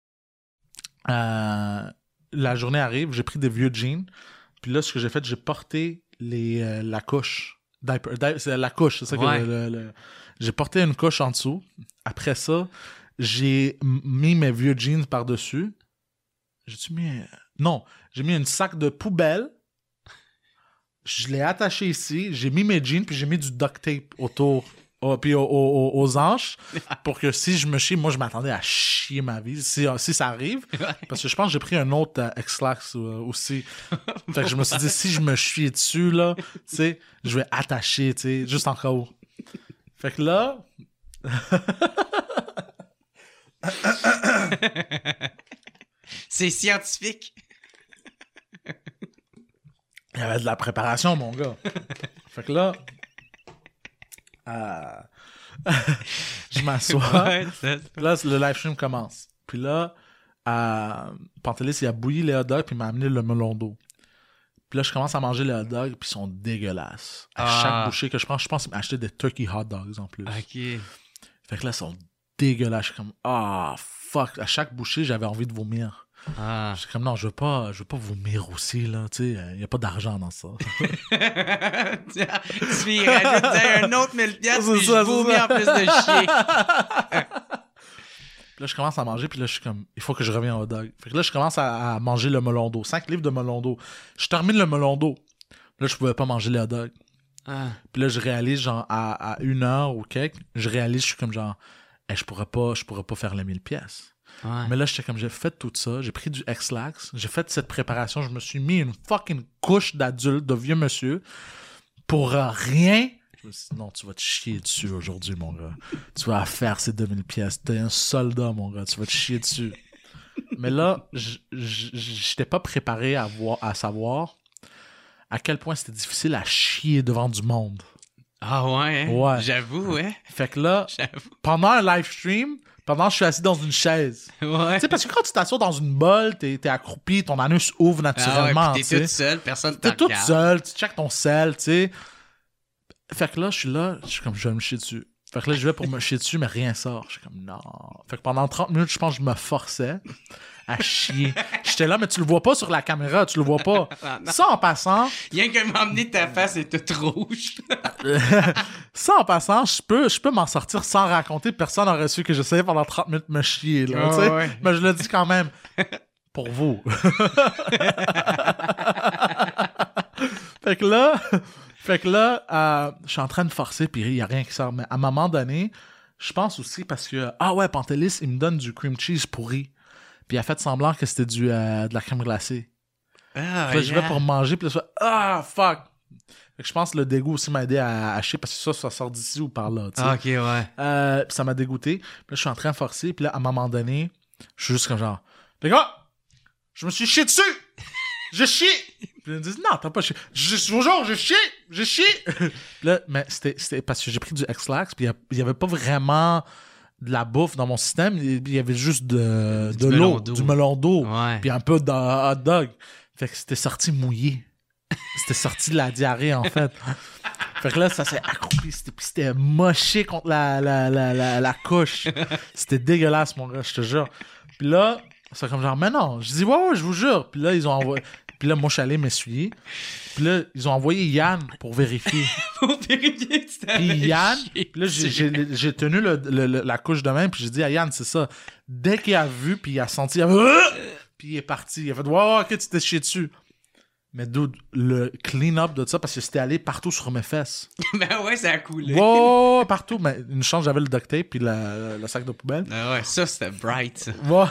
B: euh, la journée arrive, j'ai pris des vieux jeans. Puis là, ce que j'ai fait, j'ai porté les, euh, la couche. Diaper, di- c'est la couche, c'est ça que
C: Ouais.
B: le- le- le- j'ai porté une couche en dessous. Après ça, j'ai m- mis mes vieux jeans par-dessus. J'ai-tu mis... un- Non, j'ai mis une sac de poubelle. Je l'ai attaché ici. J'ai mis mes jeans, puis j'ai mis du duct tape autour, oh, puis au- au- au- aux hanches, pour que si je me chie, moi, je m'attendais à chier ma vie, si, si ça arrive. Parce que je pense que j'ai pris un autre euh, X-Lax euh, aussi. Fait que je me suis dit, si je me chie dessus, là, tu sais, je vais attacher, tu sais, juste en cas où. Fait que là...
C: C'est scientifique.
B: Il y avait de la préparation, mon gars. Fait que là... euh, je m'assois.
C: Ouais, ça-
B: Puis là, le live stream commence. Puis là, euh, Pantelis, il a bouilli les hot dogs, puis il m'a amené le melon d'eau. Puis là, je commence à manger les hot dogs, puis ils sont dégueulasses. À
C: Ah.
B: chaque bouchée que je prends, je pense qu'il m'a acheté des turkey hot dogs en plus.
C: OK.
B: Fait que là, ils sont dégueulasses. Je suis comme, ah, fuck. À chaque bouchée, j'avais envie de vomir.
C: Ah.
B: Je suis comme, non, je veux pas, je veux pas vomir aussi, là. Tu sais, il n'y a pas d'argent dans ça.
C: Tiens, tu y rajoutes tiens, un autre mille piastres,
B: C'est
C: puis
B: ça,
C: je
B: c'est
C: vomis
B: ça.
C: en plus de chier.
B: Puis là, je commence à manger, puis là, je suis comme, il faut que je revienne au hot dog. Fait que là, je commence à, à manger le melon d'eau. cinq livres de melon d'eau. Je termine le melon d'eau. Là, je pouvais pas manger les hot dogs.
C: Ah.
B: Puis là, je réalise, genre, à, à une heure ou quelque, je réalise, je suis comme, genre, hey, je pourrais pas, je pourrais pas faire les mille pièces.
C: Ouais.
B: Mais là, j'étais comme, j'ai fait tout ça, j'ai pris du X-Lax, j'ai fait cette préparation, je me suis mis une fucking couche d'adulte, de vieux monsieur, pour euh, rien. Je me suis dit, non, tu vas te chier dessus aujourd'hui, mon gars. Tu vas faire ces deux mille pièces. T'es un soldat, mon gars, tu vas te chier dessus. Mais là, j- j- j'étais pas préparé à, voir, à savoir à quel point c'était difficile à chier devant du monde.
C: Ah ouais, hein?
B: Ouais.
C: J'avoue, ouais.
B: Fait que là,
C: J'avoue.
B: pendant un live stream, pendant que je suis assis dans une chaise.
C: Ouais.
B: Tu sais, parce que quand tu t'assois dans une bolle, t'es, t'es accroupi, ton anus ouvre naturellement.
C: Ah ouais, puis
B: tu
C: t'es
B: sais.
C: toute seule, personne
B: T'es
C: te
B: toute
C: regarde.
B: seule, tu checkes ton sel, tu sais. Fait que là, je suis là, je suis comme, je vais me chier dessus. Fait que là, je vais pour me chier dessus, mais rien sort. Je suis comme, non. Fait que pendant trente minutes, je pense que je me forçais à chier. J'étais là, mais tu le vois pas sur la caméra, tu le vois pas.
C: Ah, non.
B: Ça, en passant,
C: Rien que m'emmener ta face est toute rouge.
B: ça, en passant, je peux, je peux m'en sortir sans raconter. Personne n'aurait su que j'essayais pendant trente minutes de me chier, là,
C: Ah,
B: tu sais.
C: ouais.
B: Mais je le dis quand même. Pour vous. Fait que là... Fait que là, euh, je suis en train de forcer, puis il n'y a rien qui sort. Mais à un moment donné, je pense aussi parce que, ah ouais, Pantelis, il me donne du cream cheese pourri. Puis il a fait semblant que c'était du euh, de la crème glacée.
C: Ah,
B: Puis là, je vais pour manger, puis là, je fais, ah, fuck! Fait que je pense que le dégoût aussi m'a aidé à hacher, parce que ça, ça sort d'ici ou par là, tu sais.
C: Ah, ok, ouais.
B: Euh, puis ça m'a dégoûté. Puis là, je suis en train de forcer, puis là, à un moment donné, je suis juste comme genre, les gars, je me suis chié dessus! J'ai chié! Puis ils me disent, non, t'as pas chié. Je je vous jure, j'ai chié! J'ai chié! Là, mais c'était, c'était parce que j'ai pris du X-Lax, puis il y avait pas vraiment de la bouffe dans mon système. Il y avait juste de,
C: Du
B: de
C: melon
B: l'eau,
C: d'eau.
B: du melon d'eau,
C: Ouais.
B: puis un peu de hot dog. Fait que c'était sorti mouillé. C'était sorti de la diarrhée, en fait. Fait que là, ça s'est accroupi. C'était, puis c'était moché contre la, la, la, la, la couche. C'était dégueulasse, mon gars, je te jure. Puis là, c'est comme genre, mais non. Je dis, ouais, ouais, je vous jure. Puis là, ils ont envoyé. Puis là, moi, je suis allé m'essuyer. Puis là, ils ont envoyé Yann pour vérifier.
C: Pour vérifier que tu t'avais
B: Puis Yann,
C: chié
B: puis là, j'ai,
C: dessus.
B: j'ai, j'ai tenu le, le- le- la couche de main, puis j'ai dit à Yann, c'est ça. Dès qu'il a vu, puis il a senti, il a fait, puis il est parti. Il a fait, wow, ok, tu t'es chié dessus. Mais dude, le clean-up de ça, parce que c'était allé partout sur mes fesses.
C: Ben ouais, ça a coulé.
B: Wow, partout. Mais une chance, j'avais le duct tape, puis la- le sac de poubelle.
C: Ah ouais, ça, c'était bright, ça.
B: Wow.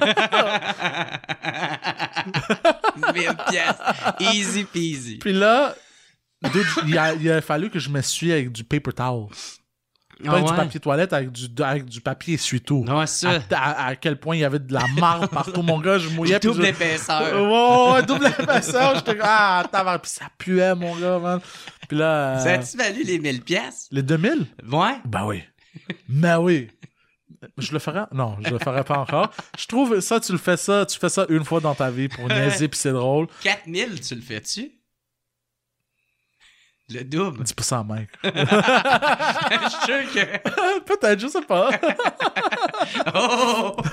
C: mille piastres. Easy peasy.
B: Puis là, dude, il, a, il a fallu que je m'essuie avec du paper towel. Pas
C: Ah
B: avec
C: ouais?
B: du papier toilette, avec du, avec du papier essuie-tout.
C: Ouais, ça.
B: À, à- à quel point il y avait de la marde partout, mon gars, je mouillais. puis
C: Double
B: je-
C: épaisseur.
B: Ouais, ouais, double épaisseur. J'étais comme, ah, tabarnak. Puis ça puait, mon gars, man. Puis là.
C: Ça
B: euh,
C: a-tu valu les mille piastres?
B: les deux mille?
C: Ouais.
B: Ben oui. Ben oui. Je le ferais? Non, je le ferais pas encore. Je trouve ça, tu le fais ça, tu fais ça une fois dans ta vie pour niaiser, puis c'est drôle.
C: quatre mille, tu le fais-tu? Le double.
B: Dis pas ça à Mike.
C: Je suis sûr que...
B: Peut-être, je sais pas.
C: Oh!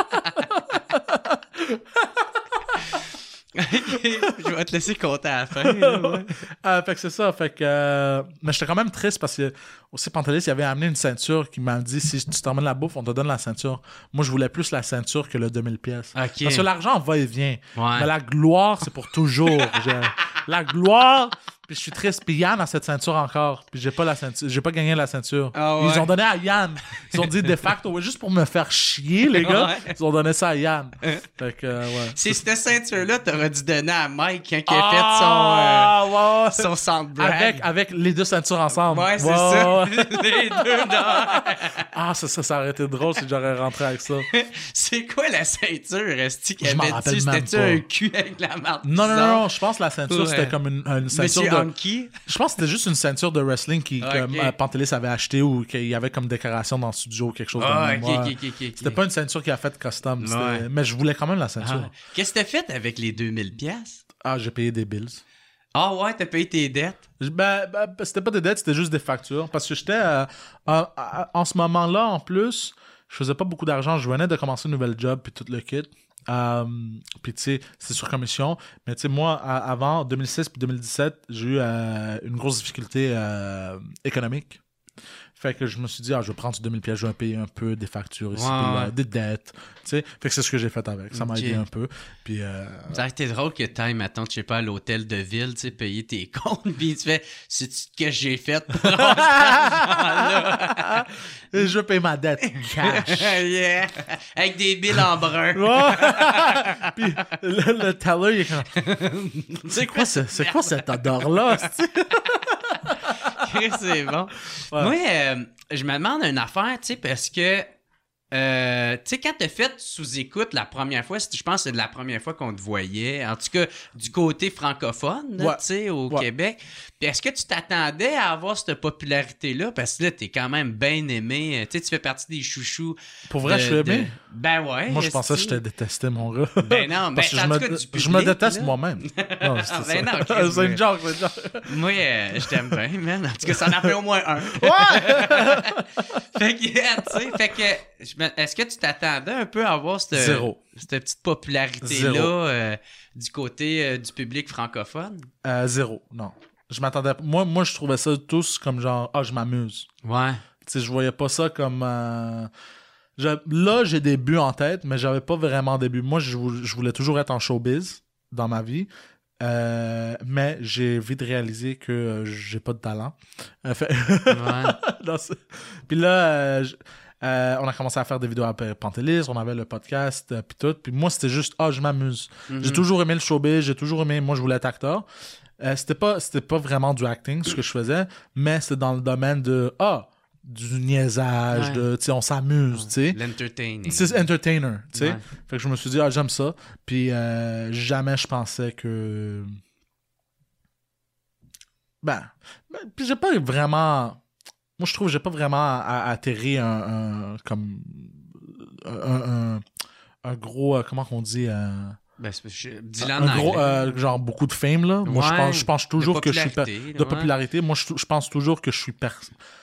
C: Ok, je vais te laisser compter à la fin. là, ouais.
B: Euh, fait que c'est ça. Fait que, euh, mais j'étais quand même triste parce que aussi Pantelis, il avait amené une ceinture qui m'a dit si tu t'emmènes la bouffe, on te donne la ceinture. Moi, je voulais plus la ceinture que le deux mille pièces.
C: Ok.
B: Parce que l'argent va et vient.
C: Ouais.
B: Mais la gloire, c'est pour toujours. J'ai- la gloire. Puis je suis triste. Puis Yann a cette ceinture encore. Puis j'ai pas la ceinture. J'ai pas gagné la ceinture.
C: Ah ouais.
B: Ils ont donné à Yann. Ils ont dit de facto, ouais, juste pour me faire chier, les gars.
C: Ouais.
B: Ils ont donné ça à Yann. Fait que, euh, ouais.
C: C'est cette ceinture-là, t'aurais dû donner à Mike quand il a
B: Ah, ouais.
C: fait son, euh, son centre brag.
B: Avec, avec les deux ceintures ensemble.
C: Ouais, c'est
B: Ouais,
C: ça.
B: ouais.
C: Les deux dans...
B: Ah, ça, ça, ça aurait été drôle si j'aurais rentré avec ça.
C: C'est quoi la ceinture, Esti, qu'il
B: Je m'en
C: avait
B: rappelle
C: dessus?
B: même
C: C'était-tu
B: pas.
C: un cul avec la marque?
B: Non, non,
C: bizarre?
B: non, non, je pense que la ceinture,
C: Ouais.
B: c'était comme une, une ceinture
C: Monsieur
B: de...
C: Honky?
B: Je pense que c'était juste une ceinture de wrestling qui,
C: Ok.
B: que euh, Pantelis avait acheté ou qu'il y avait comme décoration dans le studio ou quelque chose
C: Ah,
B: de
C: ok,
B: même.
C: ok,
B: Ouais.
C: ok, ok, ok.
B: C'était pas une ceinture qui a fait custom. c'était-
C: Ouais.
B: Mais je voulais quand même la ceinture.
C: Ah. Qu'est-ce que t'as fait avec les deux mille piastres?
B: Ah, j'ai payé des bills.
C: Ah ouais, t'as payé tes dettes?
B: Je- Ben, ben, c'était pas des dettes, c'était juste des factures. Parce que j'étais... euh, en, en- en ce moment-là, en plus, je faisais pas beaucoup d'argent. Je venais de commencer un nouvel job, puis tout le kit. Euh, puis tu sais, c'est sur commission. Mais tu sais, moi, à- avant, deux mille six puis deux mille dix-sept, j'ai eu euh, une grosse difficulté euh, économique. Fait que je me suis dit, ah, je vais prendre ce deux mille pièces, je vais payer un peu des factures ici,
C: Ouais,
B: puis là,
C: ouais.
B: des dettes. Tu sais, fait que c'est ce que j'ai fait avec. Ça m'a
C: Ok.
B: aidé un peu. Puis, euh,
C: Ça aurait été drôle que t'ailles, mettons, je sais pas, à l'hôtel de ville, tu sais, payer tes comptes, pis tu fais, c'est-tu ce que j'ai fait pour avoir cet argent-là?
B: je paye ma dette cash.
C: Yeah! Avec des billes en brun.
B: Ouais. Puis le, le teller, il est comme, c'est quoi, ce- c'est quoi cette odeur-là? c'est-tu?
C: C'est bon.
B: Ouais.
C: Moi, euh, je me demande une affaire, tu sais, parce que Euh, tu sais, quand t'as fait sous-écoute la première fois, je pense que c'est la première fois qu'on te voyait, en tout cas du côté francophone,
B: Ouais.
C: tu sais, au
B: Ouais.
C: Québec. Puis est-ce que tu t'attendais à avoir cette popularité-là? Parce que là, t'es quand même bien aimé. Tu sais, tu fais partie des chouchous.
B: Pour vrai,
C: de-
B: je suis aimé?
C: de- Ben ouais.
B: Moi, je pensais que je
C: esti.
B: te détestais, mon gars.
C: Ben non,
B: Parce
C: ben,
B: que je
C: en
B: me,
C: tout cas, du
B: je
C: public,
B: me déteste
C: là.
B: moi-même. Non, c'est
C: Ah,
B: ça.
C: ben non, Chris,
B: c'est
C: mais-
B: une joke, c'est une joke.
C: Moi, euh, je t'aime bien, man. En tout cas, ça en a fait au moins un.
B: Ouais!
C: Fait que, yeah, tu sais, fait que, je me- est-ce que tu t'attendais un peu à avoir cette,
B: Zéro.
C: cette petite popularité-là
B: Zéro.
C: euh, du côté euh, du public francophone?
B: Euh, zéro, non. Je m'attendais... Moi, moi, je trouvais ça tous comme genre, ah, je m'amuse.
C: Ouais.
B: Tu sais, je voyais pas ça comme... euh, je- Là, j'ai des buts en tête, mais j'avais pas vraiment des buts. Moi, je, vou- je voulais toujours être en showbiz dans ma vie. Euh, mais j'ai vite réalisé que euh, j'ai pas de talent. Euh, fait-
C: Ouais.
B: Non, c'est- Puis là, euh, j- euh, on a commencé à faire des vidéos à Pantelis, on avait le podcast, euh, puis tout. Puis moi, c'était juste, ah, je m'amuse.
C: Mhm.
B: J'ai toujours aimé le showbiz, j'ai toujours aimé, moi, je voulais être acteur. Euh, c'était pas, c'était pas vraiment du acting, ce que je faisais, mais c'était dans le domaine de, ah, du niaisage,
C: Ouais.
B: de, tu sais, on s'amuse, tu sais.
C: L'entertaining.
B: C'est entertainer, tu sais.
C: Ouais.
B: Fait que je me suis dit, ah, j'aime ça. Puis euh, jamais je pensais que. Ben. ben, puis j'ai pas vraiment. Moi, je trouve que j'ai pas vraiment a- a- atterri un. un- comme. Un, un, un gros. euh, comment qu'on dit euh,
C: Ben, c'est- je- dis-le en
B: Un gros.
C: anglais.
B: euh, genre beaucoup de fame, là. Moi, je
C: Ouais,
B: pense, je pense toujours
C: de
B: que je suis. per-
C: popularité,
B: De
C: ouais.
B: popularité. Moi, je, je pense toujours que je suis. Per...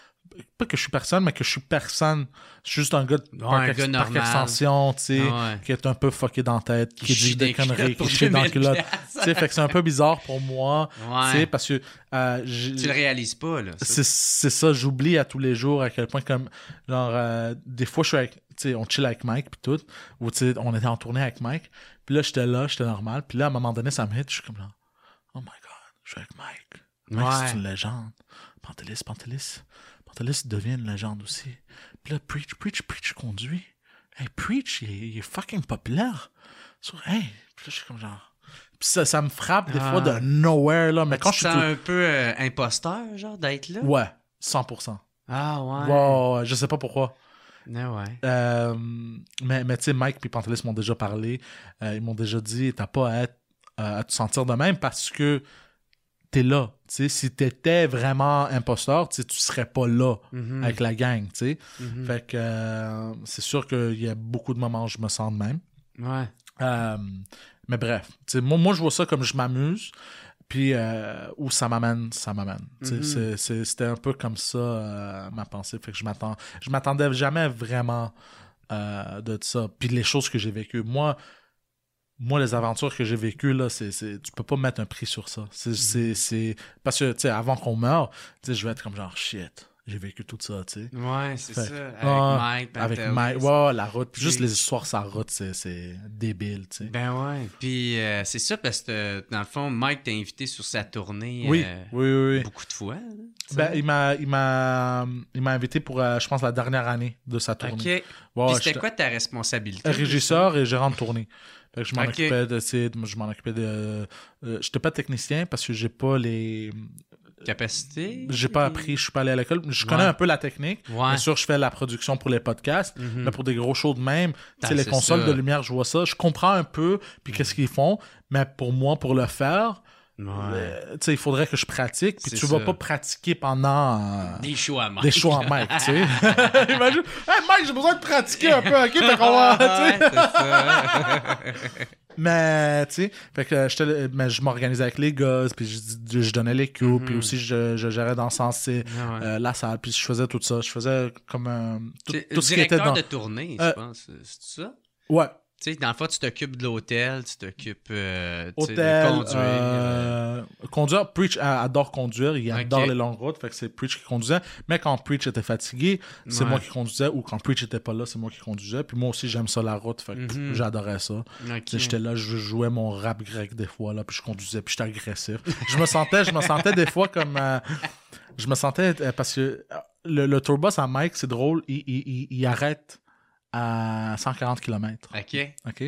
B: Pas que je suis personne, mais que je suis personne. Je suis juste un gars de
C: Ouais,
B: parc,
C: un
B: ex-
C: gars
B: parc
C: normal.
B: extension, tu sais,
C: Ah ouais.
B: qui est un peu fucké dans la tête, qui,
C: Qui
B: dit
C: chie
B: des
C: des
B: conneries,
C: culottes
B: qui
C: pour
B: chie dans le
C: deux mille
B: culotte.
C: piastres.
B: Tu sais, fait que c'est un peu bizarre pour moi, tu sais,
C: Ouais.
B: parce que euh, j'ai-
C: Tu le réalises pas, là. ça.
B: c'est c'est ça, j'oublie à tous les jours à quel point, comme, genre, euh, des fois, je suis avec, tu sais, on chill avec Mike, puis tout, ou tu sais, on était en tournée avec Mike, puis là, j'étais là, j'étais normal, puis là, à un moment donné, ça me hit, je suis comme là, oh my god, je suis avec Mike. Mike,
C: Ouais.
B: c'est une légende. Pantelis, Pantelis. Pantelis devient une légende aussi. Puis là, Preach, Preach, Preach conduit. Hey, Preach, il est, il est fucking populaire. So, hey, puis là, je suis comme genre... Puis ça, ça me frappe des
C: Ah.
B: fois de nowhere, là, mais
C: Tu
B: quand
C: te
B: je suis...
C: sens
B: tout-
C: un peu euh, imposteur, genre, d'être là?
B: Ouais, cent pour cent.
C: Ah, ouais.
B: Ouais, ouais, je sais pas pourquoi.
C: Ah, ouais.
B: Euh, mais mais tu sais, Mike et Pantelis m'ont déjà parlé. Euh, ils m'ont déjà dit, t'as pas à, être, euh, à te sentir de même parce que t'es là. Tu sais, si t'étais vraiment imposteur, tu sais, tu serais pas là
C: Mhm.
B: avec la gang, tu sais.
C: Mhm.
B: Fait que euh, c'est sûr qu'il y a beaucoup de moments où je me sens de même.
C: Ouais.
B: Euh, mais bref, tu sais, moi, moi, je vois ça comme je m'amuse. Puis euh, où ça m'amène, ça m'amène. Tu sais,
C: Mhm.
B: c'est- c'est- C'était un peu comme ça euh, ma pensée. Fait que je m'attends, je m'attendais jamais vraiment euh, de ça. Puis les choses que j'ai vécues. Moi, moi, les aventures que j'ai vécues, là, c'est, c'est, tu peux pas mettre un prix sur ça. C'est, c'est, c'est... Parce que, tu sais, avant qu'on meure, tu sais, je vais être comme genre, shit, j'ai vécu tout ça, tu sais.
C: Ouais, c'est
B: Fait
C: ça.
B: que,
C: Avec
B: ah,
C: Mike.
B: Avec
C: Pantelis.
B: Mike, ouais, la route.
C: Puis-
B: Juste les histoires sur la route, c'est, c'est débile, tu sais.
C: Ben ouais. Puis euh, c'est ça parce que, dans le fond, Mike t'a invité sur sa tournée
B: Oui,
C: euh,
B: oui, oui, oui.
C: beaucoup de fois. là, tu sais.
B: Ben, il m'a, il m'a, il m'a invité pour, euh, je pense, la dernière année de sa tournée.
C: OK.
B: Ouais,
C: Puis c'était
B: j'étais
C: quoi ta responsabilité?
B: régisseur et gérant de tournée. Fait que je m'en
C: Ok.
B: occupais de, tu sais, je m'en occupais de, euh, j'étais pas technicien parce que j'ai pas les,
C: Capacité?
B: j'ai pas appris, je suis pas allé à l'école. Je
C: Ouais.
B: connais un peu la technique.
C: Ouais.
B: Bien sûr, je fais la production pour les podcasts,
C: Mhm.
B: mais pour des gros shows de même, tu
C: Ah,
B: sais, les
C: c'est
B: consoles
C: ça.
B: de lumière, je vois ça. Je comprends un peu, puis qu'est-ce qu'ils font, mais pour moi, pour le faire,
C: Ouais.
B: euh, tu sais, il faudrait que je pratique, puis
C: C'est
B: tu vas
C: ça.
B: pas pratiquer pendant euh,
C: Des shows à Mike.
B: des shows en mic, tu sais. Imagine, hey Mike, j'ai besoin de pratiquer un peu, ok, fait qu'on va, tu sais.
C: Ouais, c'est ça.
B: Mais, tu sais, fait que j'étais- mais je m'organisais avec les gars, puis je, je donnais les cues,
C: Mhm.
B: puis aussi je, je gérais dans le sens, c'est
C: Ah ouais.
B: euh, la salle, puis je faisais tout ça. Je faisais comme un. Tout,
C: C'est
B: tout ce qui était
C: directeur
B: dans.
C: de tournée,
B: Euh,
C: je pense. C'est ça?
B: Ouais,
C: Tu sais, dans le fond, tu t'occupes de l'hôtel, tu t'occupes euh, tu sais,
B: hôtel.
C: de conduire.
B: euh, Conduire. Preach a- adore conduire, il adore
C: Ok.
B: les longues routes, fait que c'est Preach qui conduisait. Mais quand Preach était fatigué, c'est
C: Ouais.
B: moi qui conduisais, ou quand Preach était pas là, c'est moi qui conduisais. Puis moi aussi, j'aime ça la route, fait que
C: Mhm.
B: j'adorais ça.
C: Ok.
B: Tu sais, j'étais là, je jouais mon rap grec des fois, là, puis je conduisais, puis j'étais agressif. je me sentais, je me sentais des fois comme... euh, je me sentais... euh, parce que euh, le, le tourbus à Mike, c'est drôle, il, il, il, il arrête à cent quarante kilomètres.
C: OK.
B: OK?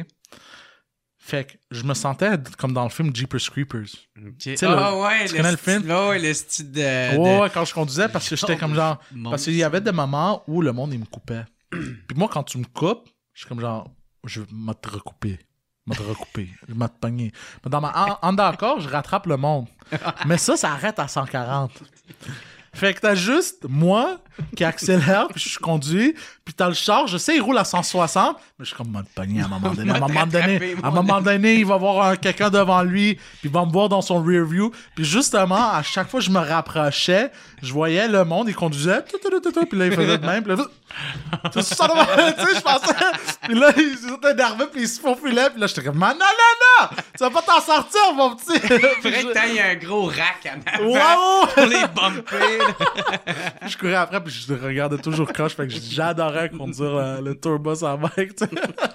B: Fait que je me sentais comme dans le film Jeepers Creepers.
C: OK.
B: sais,
C: Ah
B: le-
C: ouais,
B: tu connais le film?
C: style- là, ouais, le style de...
B: Ouais,
C: de-
B: ouais, quand je conduisais, parce que j'étais comme genre...
C: Mon-
B: Parce qu'il y avait des moments où le monde, il me coupait. Puis moi, quand tu me coupes, je suis comme genre, je vais te recouper. Je vais te recouper. Je vais te pogner. Mais dans ma en, en d'accord, je rattrape le monde. Mais ça, ça arrête à cent quarante. Fait que t'as juste moi qui accélère, puis je conduis, puis t'as le char, je sais, il roule à cent soixante, mais je suis comme, mode pogné à un moment donné. À un moment donné, à un moment donné, il va voir un, quelqu'un devant lui, puis il va me voir dans son rear view. Puis justement, à chaque fois que je me rapprochais, je voyais le monde, il conduisait, puis là, il faisait de même, puis là, tu sais, je pensais, puis là, il s'était énervé, puis il se faufilait, puis là, j'étais comme, non, non, non, tu vas pas t'en sortir, mon petit.
C: Faudrait que t'ailles un gros rack en avant
B: wow!
C: pour les bumper.
B: Je courais après, puis je regardais toujours croche, fait que j'adorais conduire le, le tourbus en bike, tu sais.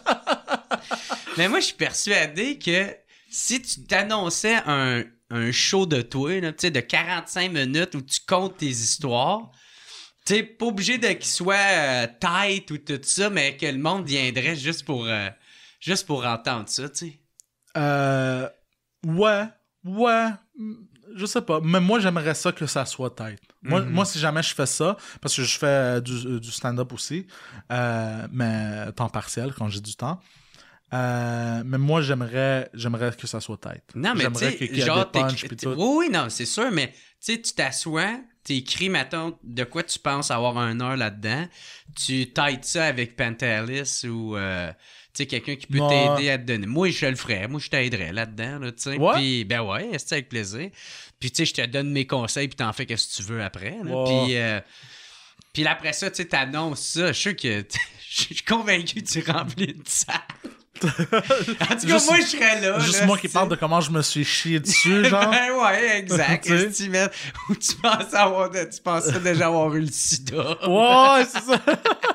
C: Mais moi, je suis persuadé que si tu t'annonçais un, un show de toi, là, tu sais, de quarante-cinq minutes où tu comptes tes histoires, t'es pas obligé de qu'il soit euh, tight ou tout ça, mais que le monde viendrait juste pour, euh, juste pour entendre ça, tu sais.
B: Euh, ouais, ouais, je sais pas. Mais moi, j'aimerais ça que ça soit tight. Moi, mm-hmm. moi si jamais je fais ça, parce que je fais euh, du, du stand-up aussi, euh, mais temps partiel, quand j'ai du temps. Euh, mais moi, j'aimerais, j'aimerais que ça soit tight.
C: Non, mais
B: j'aimerais
C: tu
B: sais,
C: genre,
B: punch,
C: oui, oui, non, c'est sûr, mais tu sais, tu t'assois, t'écris, mettons, de quoi tu penses avoir une heure là-dedans, tu tight ça avec Pantelis ou... Euh, tu sais, quelqu'un qui peut non. t'aider à te donner. Moi, je le ferais. Moi, je t'aiderais là-dedans, là, tu sais.
B: Ouais?
C: Puis, ben ouais, c'est avec plaisir. Puis, tu sais, je te donne mes conseils, puis t'en fais ce que tu veux après, là. Ouais. Puis, euh, puis après ça, tu sais, t'annonces ça. Je suis sûr que... Je suis convaincu que tu remplis une salle. En tout cas, juste, moi, je serais là.
B: Juste
C: là,
B: moi qui parle de comment je me suis chié dessus, genre.
C: Ben ouais, exact. Estimé, où tu penses avoir... De, tu pensais déjà avoir eu le sida.
B: Ouais, c'est ça.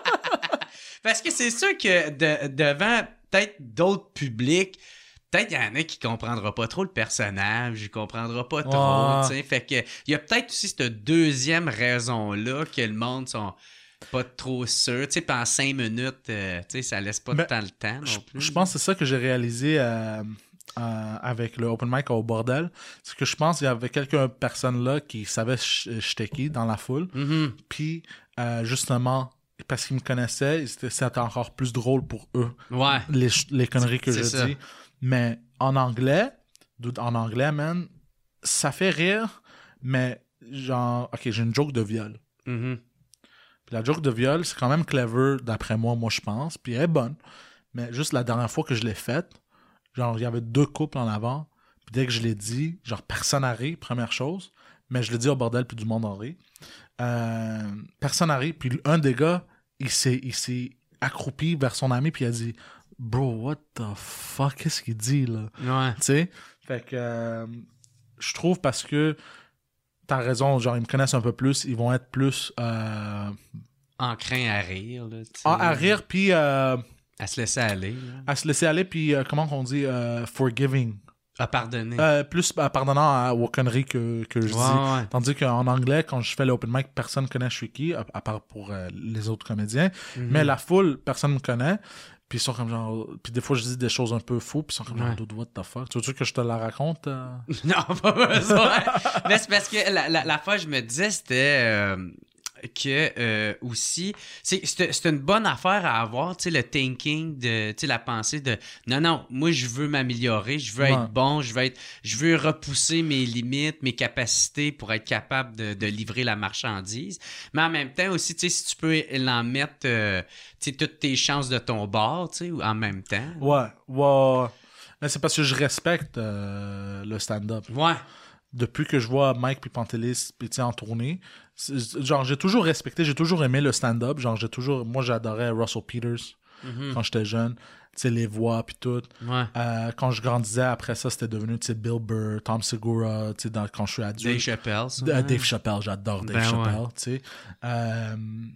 C: Parce que c'est sûr que de, devant peut-être d'autres publics, peut-être il y en a qui comprendra pas trop le personnage, il comprendra pas trop, tu sais. Fait que il y a peut-être aussi cette deuxième raison-là que le monde sont pas trop sûrs. Tu sais, pendant cinq minutes, euh, tu sais, ça laisse pas
B: ben,
C: tant le temps non plus.
B: Je pense que c'est ça que j'ai réalisé euh, euh, avec le open mic au bordel. C'est que je pense qu'il y avait quelques personnes là qui savaient j'étais qui dans la foule.
C: Mm-hmm.
B: Puis, euh, justement... parce qu'ils me connaissaient, c'était, c'était encore plus drôle pour eux.
C: Ouais.
B: Les, les conneries que
C: c'est
B: je
C: ça.
B: dis. Mais en anglais, en anglais, man, ça fait rire, mais genre, ok, j'ai une joke de viol.
C: Mm-hmm.
B: Puis la joke de viol, c'est quand même clever, d'après moi, moi je pense, puis elle est bonne. Mais juste la dernière fois que je l'ai faite, genre, il y avait deux couples en avant, puis dès que je l'ai dit, genre, personne n'a ri, première chose, mais je l'ai dit au bordel, puis du monde en rit. Euh, personne n'arrive, puis un des gars, il s'est, il s'est accroupi vers son ami, puis il a dit « Bro, what the fuck, qu'est-ce qu'il dit, là? »
C: Ouais.
B: Tu sais? Fait que euh, je trouve parce que t'as raison, genre, ils me connaissent un peu plus, ils vont être plus... Euh,
C: enclins à rire, là, tu sais.
B: À, à rire, puis... Euh,
C: à se laisser aller. Là.
B: À se laisser aller, puis euh, comment on dit euh, « forgiving ».
C: À pardonner.
B: Euh, plus euh, pardonnant à, aux conneries que, que je
C: ouais,
B: dis.
C: Ouais.
B: Tandis qu'en anglais, quand je fais l'open mic, personne ne connaît je suis qui, à, à part pour euh, les autres comédiens. Mm-hmm. Mais la foule, personne me connaît. Puis ils sont comme genre... Puis des fois, je dis des choses un peu fous, puis ils sont comme
C: ouais.
B: genre, what the fuck? Tu veux que je te la raconte? Euh?
C: Non, pas besoin. Mais c'est parce que la, la, la fois, je me disais, c'était... Euh... que euh, aussi c'est, c'est, c'est une bonne affaire à avoir, tu sais, le thinking de, tu sais, la pensée de non non moi je veux m'améliorer, je veux ouais. être bon, je veux être je veux repousser mes limites, mes capacités pour être capable de, de livrer la marchandise, mais en même temps aussi, tu sais, si tu peux l'en mettre euh, tu sais, toutes tes chances de ton bord, tu sais, en même temps.
B: Ouais, ouais. Mais c'est parce que je respecte euh, le stand-up.
C: Ouais.
B: Depuis que je vois Mike puis Pantelis puis en tournée, genre j'ai toujours respecté, j'ai toujours aimé le stand-up, genre j'ai toujours, moi j'adorais Russell Peters mm-hmm. quand j'étais jeune, tu sais, les voix puis tout.
C: Ouais.
B: Euh, quand je grandissais après ça, c'était devenu, tu sais, Bill Burr, Tom Segura, tu sais, quand je suis adulte.
C: Dave Chappelle, ça,
B: D-
C: hein?
B: Dave Chappelle, j'adore Dave
C: ben
B: Chappelle,
C: ouais.
B: tu sais. Euh,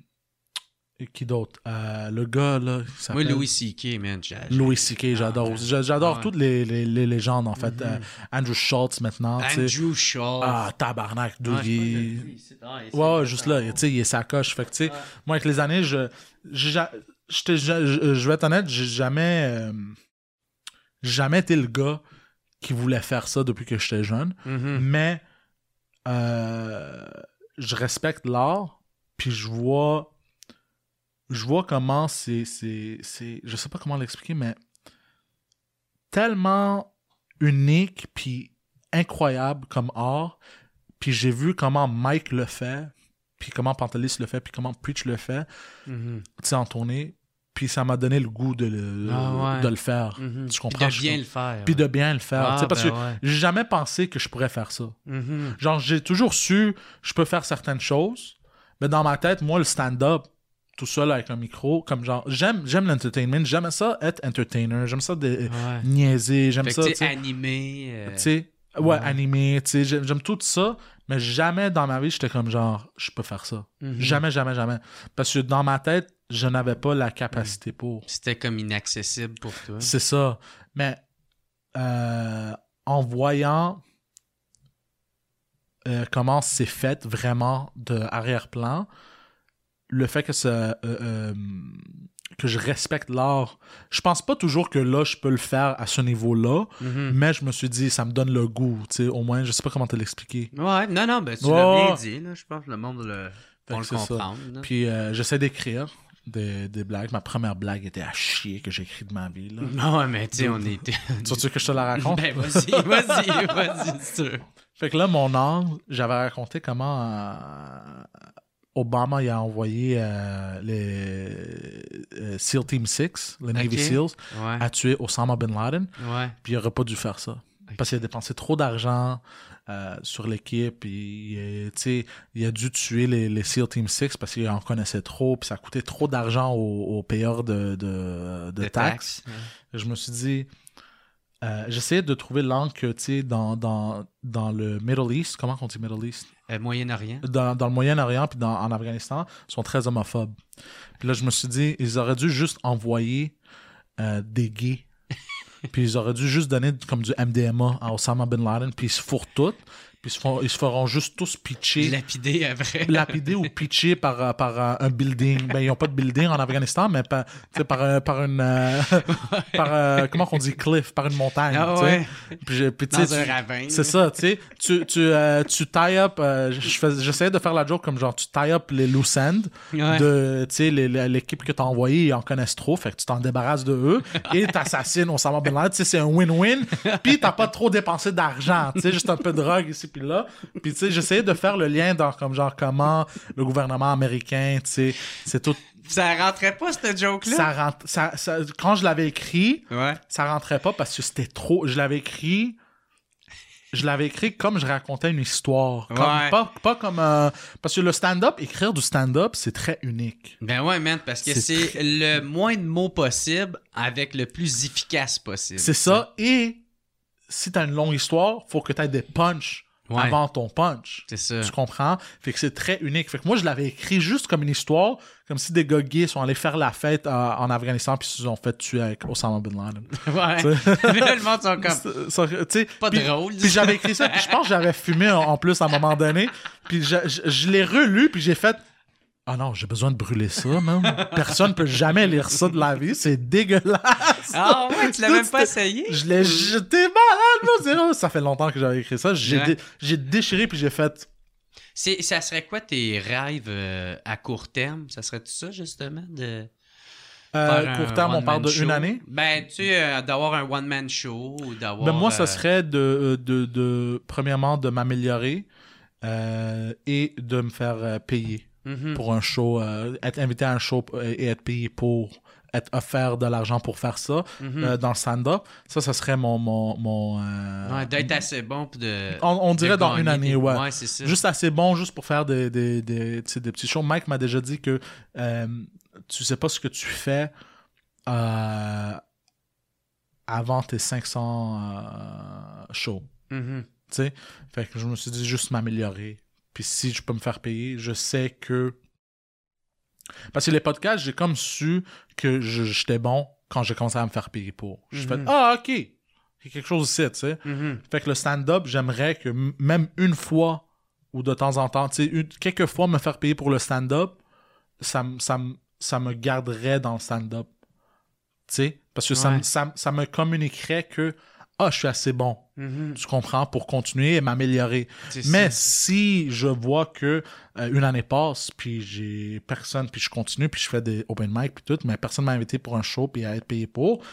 B: qui d'autre? Euh, le gars, là, il s'appelle...
C: Moi, Louis C K, man. J'ai...
B: Louis C K, j'adore
C: ah,
B: aussi. J'adore
C: ouais.
B: toutes les, les, les légendes, en fait.
C: Mm-hmm.
B: Euh, Andrew Schultz, maintenant, tu sais.
C: Andrew Schultz.
B: Ah, tabarnak.
C: Ah,
B: il...
C: il...
B: Ah, il ouais, juste là, tu sais, il est sa coche. Fait que, tu sais, ouais. moi, avec les années, je... Je, je, je, je vais être honnête, j'ai jamais... Euh, jamais été le gars qui voulait faire ça depuis que j'étais jeune.
C: Mm-hmm.
B: Mais euh, je respecte l'art, puis je vois... je vois comment c'est, c'est, c'est... Je sais pas comment l'expliquer, mais tellement unique puis incroyable comme art. Puis j'ai vu comment Mike le fait, puis comment Pantelis le fait, puis comment Preach le fait,
A: Mm-hmm.
B: tu sais, en tournée. Puis ça m'a donné le goût de le,
A: Ah ouais.
B: de le faire.
A: Mm-hmm.
B: Tu comprends?
A: Puis de bien le faire.
B: Puis
A: ouais.
B: de bien le faire.
A: Ah,
B: tu sais, parce
A: ben
B: que
A: ouais.
B: j'ai jamais pensé que je pourrais faire ça.
A: Mm-hmm.
B: Genre, j'ai toujours su, je peux faire certaines choses, mais dans ma tête, moi, le stand-up, tout seul avec un micro, comme genre, j'aime, j'aime l'entertainment, j'aime ça être entertainer, j'aime ça de,
A: Ouais.
B: niaiser, j'aime
C: Fait
B: ça,
C: que,
B: tu
C: tu sais,
B: sais,
C: animé. euh,
B: tu sais, ouais,
A: Ouais.
B: animé, tu sais, j'aime, j'aime tout ça, mais jamais dans ma vie, j'étais comme genre, je peux faire ça.
A: Mhm.
B: Jamais, jamais, jamais. Parce que dans ma tête, je n'avais pas la capacité pour.
C: C'était comme inaccessible pour toi.
B: C'est ça. Mais euh, en voyant euh, comment c'est fait vraiment de arrière-plan, le fait que ça, euh, euh, que je respecte l'art, je pense pas toujours que là, je peux le faire à ce niveau-là,
A: Mhm.
B: mais je me suis dit, ça me donne le goût, tu sais, au moins, je sais pas comment te l'expliquer.
C: Ouais, non, non, ben tu
B: Ouais,
C: l'as bien
B: ouais.
C: dit, là. Je pense que le monde le,
B: Fait
C: va
B: que
C: le
B: c'est ça.
C: comprendre. là.
B: Puis euh, j'essaie d'écrire des, des blagues. Ma première blague était à chier que j'ai écrit de ma vie, là.
C: Non, mais tu sais, on était.
B: Tu veux que je te la raconte?
C: Ben, vas-y, vas-y, vas-y, c'est sûr.
B: Fait que là, mon angle, j'avais raconté comment euh, Obama il a envoyé euh, les euh, SEAL Team six, les Navy
C: Ok.
B: SEALs,
C: Ouais,
B: à tuer Osama Bin Laden.
C: ouais.
B: Puis il aurait pas dû faire ça. Parce qu'il a dépensé trop d'argent euh, sur l'équipe. Puis, euh, tu sais, il a dû tuer les, les SEAL Team six parce qu'il en connaissait trop. Puis ça coûtait trop d'argent aux, aux payeurs de, de, de
C: De
B: taxes.
C: taxes. ouais.
B: Je me suis dit, euh, j'essayais de trouver l'angle que, tu sais, dans, dans, dans le Middle East, comment on dit Middle East?
C: Euh, Moyen-Orient.
B: Dans, dans le Moyen-Orient puis dans, en Afghanistan, ils sont très homophobes. Puis là, je me suis dit, ils auraient dû juste envoyer euh, des gays. Puis ils auraient dû juste donner comme du M D M A à Osama Bin Laden, puis ils se fourrent toutes. Puis ils se, font, ils se feront juste tous pitcher.
C: Lapidé après.
B: Lapidés ou pitchés par, euh, par euh, un building. Ben, ils n'ont pas de building en Afghanistan, mais par, tu sais, par, euh, par une. euh, par, euh, comment qu'on dit cliff? Par une montagne.
C: Ah
B: tu sais.
C: ouais.
B: Puis, j'ai- puis, tu sais,
C: Dans un
B: tu-
C: ravin.
B: c'est ça, tu sais. Tu, tu, euh, tu tie up. euh, je fais- J'essayais de faire la joke comme genre, tu tie up les loose ends
C: Ouais.
B: de, tu sais, les- les- l'équipe que t'as envoyée, ils en connaissent trop, fait que tu t'en débarrasses de eux et t'assassines Osama Bin Laden. Tu sais, c'est un win-win. Puis t'as pas trop dépensé d'argent, tu sais, juste un peu de drogue ici puis là. Puis tu sais, j'essayais de faire le lien dans comme genre comment le gouvernement américain, tu sais, c'est tout.
C: Ça rentrait pas, cette joke-là?
B: Ça rentre, ça, ça- quand je l'avais écrit,
C: Ouais.
B: ça rentrait pas parce que c'était trop. Je l'avais écrit. Je l'avais écrit comme je racontais une histoire. Comme,
C: Ouais.
B: pas, pas comme. euh, parce que le stand-up, écrire du stand-up, c'est très unique.
C: Ben ouais, man, parce que
B: C'est
C: c'est le moins de mots possible avec le plus efficace possible.
B: C'est ça. Et si t'as une longue histoire, faut que t'aies des punchs
C: Ouais.
B: avant ton punch.
C: C'est ça.
B: Tu comprends? Fait que c'est très unique. Fait que moi, je l'avais écrit juste comme une histoire, comme si des gars gays sont allés faire la fête euh, en Afghanistan puis se sont fait tuer avec Osama Bin Laden.
C: Ouais. Mais là, le monde sont comme.
B: Ça- ça- tu sais,
C: Pas
B: puis-
C: drôle.
B: Puis j'avais écrit ça, puis je pense que j'avais fumé en, en plus à un moment donné. Puis je, je, je l'ai relu, puis j'ai fait... Ah non, j'ai besoin de brûler ça, man. Personne peut jamais lire ça de la vie. C'est dégueulasse.
C: Ah ouais, tu l'as même pas
B: C'était-
C: essayé?
B: Je l'ai jeté malade, non, zéro. Ça fait longtemps que j'avais écrit ça. J'ai,
C: Ouais.
B: dé- j'ai déchiré, puis j'ai fait...
C: C'est, ça serait quoi tes rêves euh, à court terme? Ça serait tout ça, justement, de
B: Euh,
C: faire un
B: court terme, on parle
C: one-man
B: de
C: show?
B: une année.
C: Ben, tu sais, euh, d'avoir un one-man show ou d'avoir...
B: Ben moi, ça
C: euh,
B: serait de, de, de, premièrement, de m'améliorer euh, et de me faire euh, payer
C: mhm.
B: pour un show, euh, être invité à un show et être payé pour être offert de l'argent pour faire ça
C: Mhm.
B: euh, dans le stand-up. Ça, ça serait mon... mon, mon euh,
C: Ouais, d'être assez bon pour de...
B: on, on dirait
C: de
B: dans une
C: gagner
B: année,
C: des-
B: ouais.
C: Ouais, c'est ça.
B: Juste assez bon, juste pour faire des, des, des, tu sais, des petits shows. Mike m'a déjà dit que euh, tu sais pas ce que tu fais euh, avant tes cinq cents euh, shows.
C: Mhm.
B: Tu sais, fait que je me suis dit juste m'améliorer. Puis si je peux me faire payer, je sais que... Parce que les podcasts, j'ai comme su que je- j'étais bon quand j'ai commencé à me faire payer pour. Je fais
C: Mhm.
B: ah, OK, il y a quelque chose ici, tu sais.
C: Mhm.
B: Fait que le stand-up, j'aimerais que m- même une fois ou de temps en temps, tu sais, une- quelques fois me faire payer pour le stand-up, ça, m- ça, m- ça me garderait dans le stand-up. Tu sais, parce que ça,
C: Ouais.
B: me- ça, ça me communiquerait que ah, je suis assez bon.
C: Mm-hmm.
B: Tu comprends? Pour continuer et m'améliorer.
C: C'est
B: Mais
C: ça.
B: si je vois que euh, une année passe, puis j'ai personne, puis je continue, puis je fais des open mic, puis tout, mais personne m'a invité pour un show, puis à être payé pour,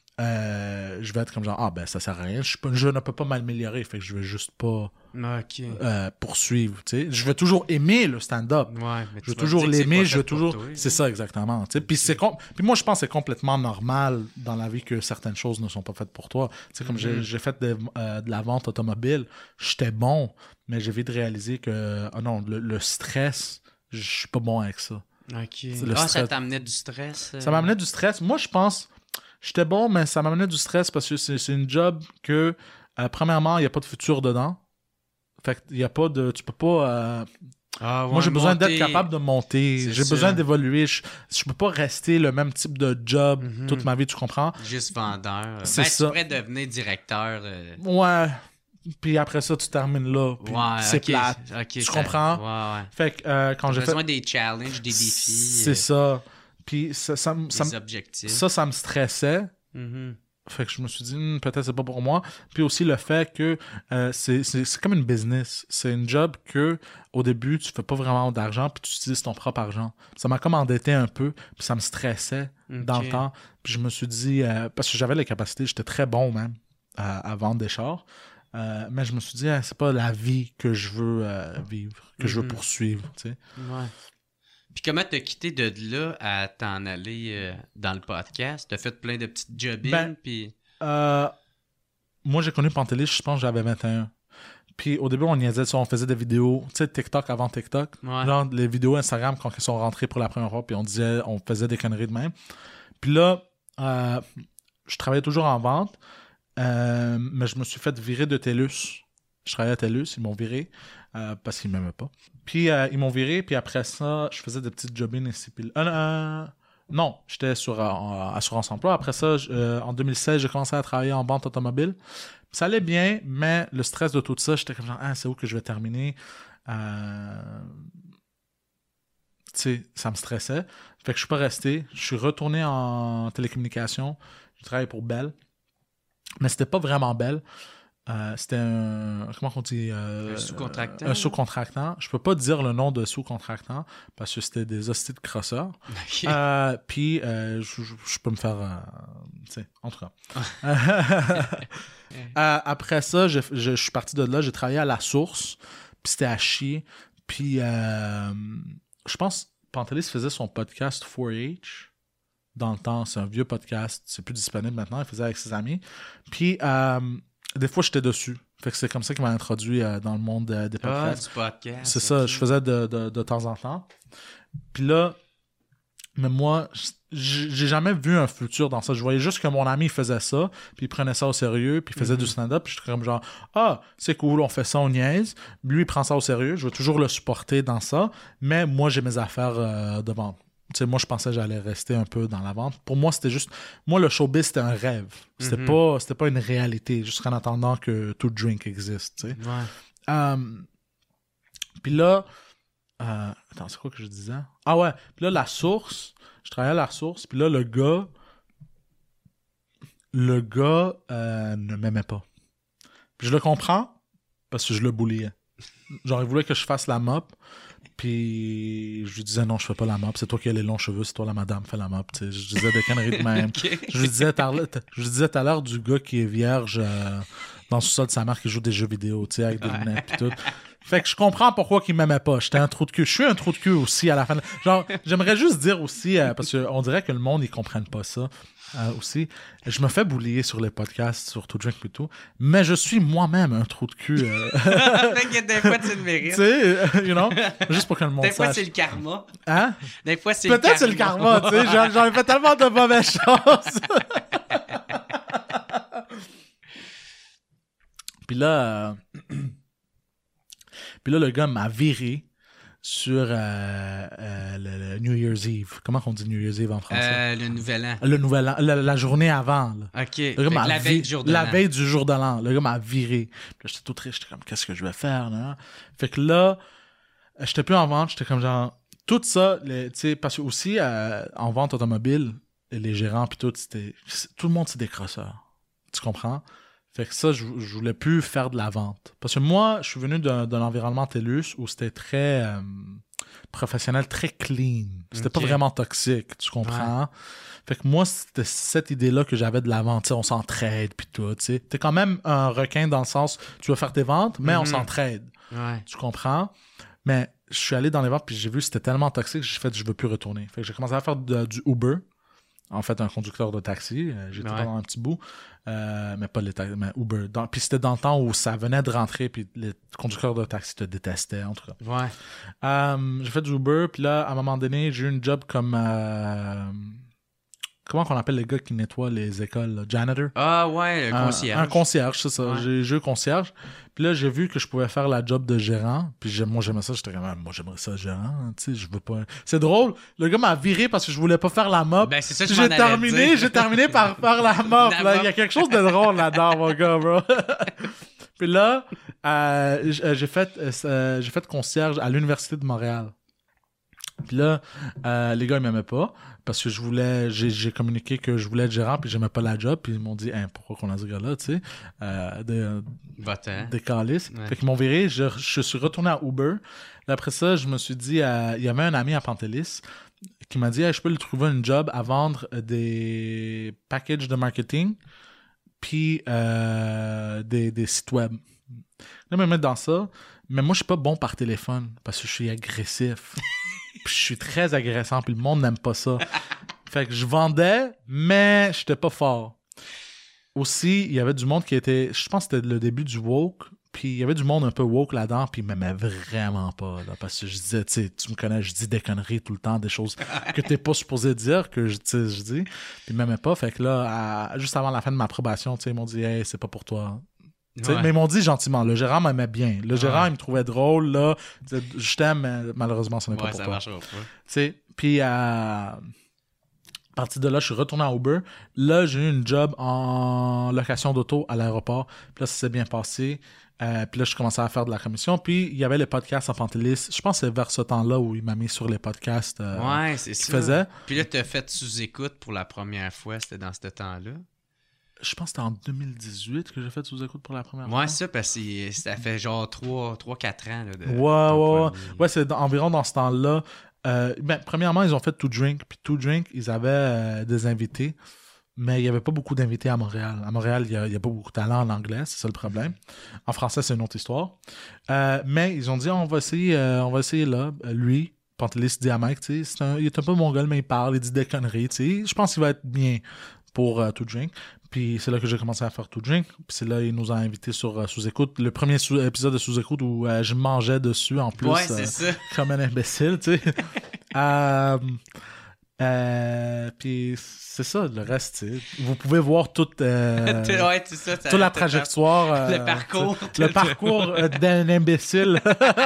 B: euh, je vais être comme genre, ah ben ça sert à rien, je, peux, je ne peux pas m'améliorer, fait que je vais juste pas
C: OK.
B: euh, poursuivre, tu sais. Je vais toujours aimer le stand-up.
C: Ouais, mais
B: Je
C: tu
B: veux
C: vas
B: toujours
C: dire que c'est
B: l'aimer,
C: pas
B: je
C: fait
B: veux
C: pour
B: toujours...
C: toi,
B: C'est
C: là.
B: ça, exactement. tu sais. Puis, c'est com- Puis moi, je pense que c'est complètement normal dans la vie que certaines choses ne sont pas faites pour toi. Tu sais, comme j'ai,
C: Mhm.
B: j'ai fait de, euh, de la vente automobile, j'étais bon, mais j'ai vite réalisé que, ah non, le, le stress, je suis pas bon avec ça.
C: OK.
B: le
C: Ah, ça
B: stress.
C: t'amenait du stress? euh?
B: Ça m'amenait du stress. Moi, je pense, j'étais bon, mais ça m'amenait du stress parce que c'est, c'est une job que, euh, premièrement, il n'y a pas de futur dedans. Fait qu'il y a pas de... Tu peux pas... euh,
C: Ah, ouais,
B: moi, j'ai besoin
C: monter-
B: d'être capable de monter.
C: C'est
B: J'ai
C: ça.
B: besoin d'évoluer. Je, je peux pas rester le même type de job
C: Mhm.
B: toute ma vie, tu comprends?
C: Juste vendeur.
B: C'est
C: Ben,
B: ça.
C: tu pourrais devenir directeur. euh,
B: Ouais. Puis après ça, tu termines là. Puis
C: Ouais,
B: c'est
C: ok,
B: plate.
C: ok,
B: Tu
C: ça-
B: comprends?
C: Ouais, ouais.
B: Fait que euh, quand
C: J'ai
B: j'ai fait...
C: besoin des challenges, des défis.
B: C'est
C: euh,
B: ça. Puis ça, ça, me- ça,
C: Des
B: me-
C: objectifs.
B: ça, ça me stressait.
C: Mhm.
B: Fait que je me suis dit, Hmm, peut-être c'est pas pour moi. Puis aussi le fait que euh, c'est, c'est, c'est comme une business. C'est une job que au début, tu fais pas vraiment d'argent, puis tu utilises ton propre argent. Ça m'a comme endetté un peu, puis ça me stressait dans
C: Ok.
B: le temps. Puis je me suis dit, euh, parce que j'avais les capacités, j'étais très bon même à, à vendre des chars. Euh, mais je me suis dit, ah, c'est pas la vie que je veux euh, vivre, que je veux
C: Mhm.
B: poursuivre. Tu sais.
C: Ouais. Puis comment t'as quitté de là à t'en aller euh, dans le podcast? T'as fait plein de petites jobines,
B: Ben,
C: puis...
B: Euh, moi, j'ai connu Pantelis, je pense que j'avais vingt et un. Puis au début, on niaisait ça, on faisait des vidéos, tu sais, TikTok avant TikTok.
C: Ouais.
B: Genre les vidéos Instagram quand ils sont rentrés pour la première fois, puis on disait, on faisait des conneries de même. Puis là, euh, je travaillais toujours en vente, euh, mais je me suis fait virer de TELUS. Je travaillais à TELUS, ils m'ont viré euh, parce qu'ils m'aimaient pas. Puis euh, ils m'ont viré, puis après ça, je faisais des petites jobines ici. Puis, euh, euh, non, j'étais sur euh, Assurance Emploi. Après ça, je- euh, en deux mille seize, j'ai commencé à travailler en vente automobile. Ça allait bien, mais le stress de tout ça, j'étais comme genre, ah, c'est où que je vais terminer? Euh... Tu sais, ça me stressait. Fait que je suis pas resté. Je suis retourné en télécommunication. Je travaillais pour Bell. Mais c'était pas vraiment Bell. Euh, c'était un... Comment on dit? Euh,
C: Un sous-contractant?
B: Un sous-contractant. Je peux pas dire le nom de sous-contractant parce que c'était des hosties de crosseurs.
C: Ok.
B: Euh, puis, euh, je, je- je peux me faire... euh, tu sais, en tout cas. Euh, après ça, je, je- je suis parti de là. J'ai travaillé à La Source. Puis c'était à chier. Puis, euh, je pense Pantelis faisait son podcast four H dans le temps. C'est un vieux podcast. C'est plus disponible maintenant. Il faisait avec ses amis. Puis, euh, des fois, j'étais dessus. Fait que c'est comme ça qu'il m'a introduit euh, dans le monde euh, des
C: Ah,
B: podcasts.
C: du podcast.
B: C'est ça,
C: ok.
B: je faisais de, de, de temps en temps. Puis là, mais moi, j- j'ai jamais vu un futur dans ça. Je voyais juste que mon ami faisait ça, puis il prenait ça au sérieux, puis il faisait
C: Mhm.
B: du stand-up, puis j'étais comme genre, ah, c'est cool, on fait ça, on niaise. Lui, il prend ça au sérieux, je veux toujours le supporter dans ça, mais moi, j'ai mes affaires euh, de vente. Tu sais, moi, je pensais que j'allais rester un peu dans la vente. Pour moi, c'était juste... Moi, le showbiz, c'était un rêve. C'était
C: Mhm.
B: pas, c'était pas une réalité, jusqu'en attendant que tout drink existe, tu sais.
C: Ouais.
B: Euh, puis là, euh, attends, c'est quoi que je disais? Ah ouais, puis là, la source, je travaillais à la source, puis là, le gars, le gars euh, ne m'aimait pas. Puis je le comprends, parce que je le bouliais. Genre, il voulait que je fasse la mop, puis je lui disais non, je fais pas la mop, c'est toi qui as les longs cheveux, c'est toi la madame, fais la mop. Tu sais, je disais des conneries de même.
C: Ok.
B: Je lui disais tout à l'heure- je lui disais tout à l'heure du gars qui est vierge euh, dans le sous-sol de sa mère qui joue des jeux vidéo, tu sais, avec des
C: Ouais.
B: lunettes pis tout. Fait que je comprends pourquoi qu'il m'aimait pas. J'étais un trou de cul. Je suis un trou de cul aussi à la fin. de- Genre, j'aimerais juste dire aussi, euh, parce qu'on dirait que le monde, ils comprennent pas ça euh, aussi. Je me fais boulier sur les podcasts, sur Tout Drink et tout, mais je suis moi-même un trou de cul. euh,
C: Fait que des fois, tu le
B: tu
C: mérites.
B: sais, euh, you know, juste pour que le monde
C: Des fois,
B: sache.
C: c'est le karma.
B: Hein?
C: Des fois, c'est le
B: Peut-être c'est le karma, tu sais. J'en, j'en ai fait tellement de mauvaises choses. Puis là, euh, puis là, le gars m'a viré sur euh, euh, le, le New Year's Eve. Comment on dit New Year's Eve en français?
C: Euh, le nouvel an.
B: Le nouvel an, la, la journée avant. Là.
C: OK.
B: Le
C: Fait
B: gars
C: que
B: m'a
C: la
B: vi-
C: veille du jour de
B: La
C: l'an.
B: veille du jour de l'an. Le gars m'a viré. Puis là, j'étais tout triste. J'étais comme, qu'est-ce que je vais faire, là? Fait que là, euh, j'étais plus en vente. J'étais comme genre, tout ça, les- tu sais, parce que aussi, euh, en vente automobile, les gérants puis tout, c'était, tout le monde, c'est des crosseurs. Tu comprends? Fait que ça, je, je voulais plus faire de la vente. Parce que moi, je suis venu d'un, d'un environnement TELUS où c'était très euh, professionnel, très clean. C'était
C: okay.
B: pas vraiment toxique, tu comprends? Ouais. Fait que moi, c'était cette idée-là que j'avais de la vente. T'sais, on s'entraide, puis tout. T'sais. T'es quand même un requin dans le sens, tu vas faire tes ventes, mais mm-hmm. on s'entraide.
C: Ouais.
B: Tu comprends? Mais je suis allé dans les ventes, puis j'ai vu que c'était tellement toxique que j'ai fait, je veux plus retourner. Fait que j'ai commencé à faire de, du Uber. En fait, un conducteur de taxi. J'étais ouais. pendant un petit bout. Euh, mais pas les taxis, mais Uber. Dans, puis c'était dans le temps où ça venait de rentrer, puis les conducteurs de taxi te détestaient, en tout cas.
C: Ouais.
B: Euh, j'ai fait du Uber, puis là, à un moment donné, j'ai eu une job comme... Euh, comment qu'on appelle les gars qui nettoient les écoles? Là? Janitor?
C: Ah ouais, le concierge.
B: Un, un concierge, c'est ça.
C: Ouais.
B: J'ai joué concierge. Puis là, j'ai vu que je pouvais faire la job de gérant. Puis j'ai, moi, j'aimais ça. J'étais comme, moi, j'aimerais ça, gérant. Tu sais, je veux pas... C'est drôle. Le gars m'a viré parce que je voulais pas faire la mop.
C: Ben, c'est ça que
B: j'ai terminé, dire. J'ai terminé par faire la mop. Là. Il y a quelque chose de drôle là-dedans, mon gars, bro. Puis là, euh, j'ai fait, euh, j'ai fait concierge à l'Université de Montréal. Puis là, euh, les gars, ils m'aimaient pas parce que je voulais, j'ai, j'ai communiqué que je voulais être gérant puis j'aimais pas la job. Puis ils m'ont dit, hein, pourquoi qu'on a ce gars-là, tu sais, euh, des, des calices. Ouais. Fait qu'ils m'ont viré. Je, je suis retourné à Uber. Là, après ça, je me suis dit, euh, il y avait un ami à Pantelis qui m'a dit, hey, je peux lui trouver une job à vendre des packages de marketing puis euh, des, des sites web. Là, ils me mettent dans ça. Mais moi, je suis pas bon par téléphone parce que je suis agressif. Puis je suis très agressant, puis le monde n'aime pas ça. Fait que je vendais, mais j'étais pas fort. Aussi, il y avait du monde qui était... Je pense que c'était le début du woke, puis il y avait du monde un peu woke là-dedans, puis ils m'aimaient vraiment pas, là, parce que je disais, tu sais, tu me connais, je dis des conneries tout le temps, des choses que t'es pas supposé dire, que je, je dis, puis ils m'aimaient pas. Fait que là, à, juste avant la fin de ma probation, tu sais, ils m'ont dit, hey, c'est pas pour toi. Ouais. Mais ils m'ont dit gentiment, le gérant m'aimait bien. Le gérant, ouais. il me trouvait drôle, là. Je t'aime, mais malheureusement, ce n'est pas
C: ouais,
B: pour
C: ça
B: toi.
C: Marchera pas.
B: T'sais, puis à partir de là, je suis retourné à Uber. Là, j'ai eu une job en location d'auto à l'aéroport. Puis là, ça s'est bien passé. Euh, puis là, je commençais à faire de la commission. Puis il y avait les podcasts à Pantelis. Je pense que c'est vers ce temps-là où il m'a mis sur les podcasts euh,
C: ouais, c'est
B: qu'il
C: ça.
B: faisait.
C: Puis là, tu as fait sous-écoute pour la première fois. C'était dans ce temps-là.
B: Je pense que c'était en deux mille dix-huit que j'ai fait sous-écoute pour la première fois.
C: Ouais, ça, parce que ça fait genre trois quatre ans. Là, de,
B: ouais, ouais, ouais. Ouais, c'est dans, environ dans ce temps-là. Euh, ben, premièrement, ils ont fait To Drink. Puis To Drink, ils avaient euh, des invités. Mais il n'y avait pas beaucoup d'invités à Montréal. À Montréal, il n'y a, a pas beaucoup de talent en anglais, c'est ça le problème. En français, c'est une autre histoire. Euh, mais ils ont dit, on va essayer, euh, on va essayer là. Lui, Pantelis dit à Mike, tu sais, il est un peu mongol, mais il parle, il dit des conneries. Tu sais. Je pense qu'il va être bien pour euh, To Drink. Puis c'est là que j'ai commencé à faire To Drink. Puis c'est là qu'il nous a invités sur euh, Sous-Écoute. Le premier sous- épisode de Sous-Écoute où euh, je mangeais dessus en plus.
C: Ouais, c'est
B: euh,
C: ça.
B: Comme un imbécile, tu sais. euh, euh, puis c'est ça, le reste, tu sais. Vous pouvez voir toute, euh,
C: ouais, c'est ça, ça
B: toute la trajectoire. Euh,
C: le parcours.
B: Le parcours euh, d'un imbécile.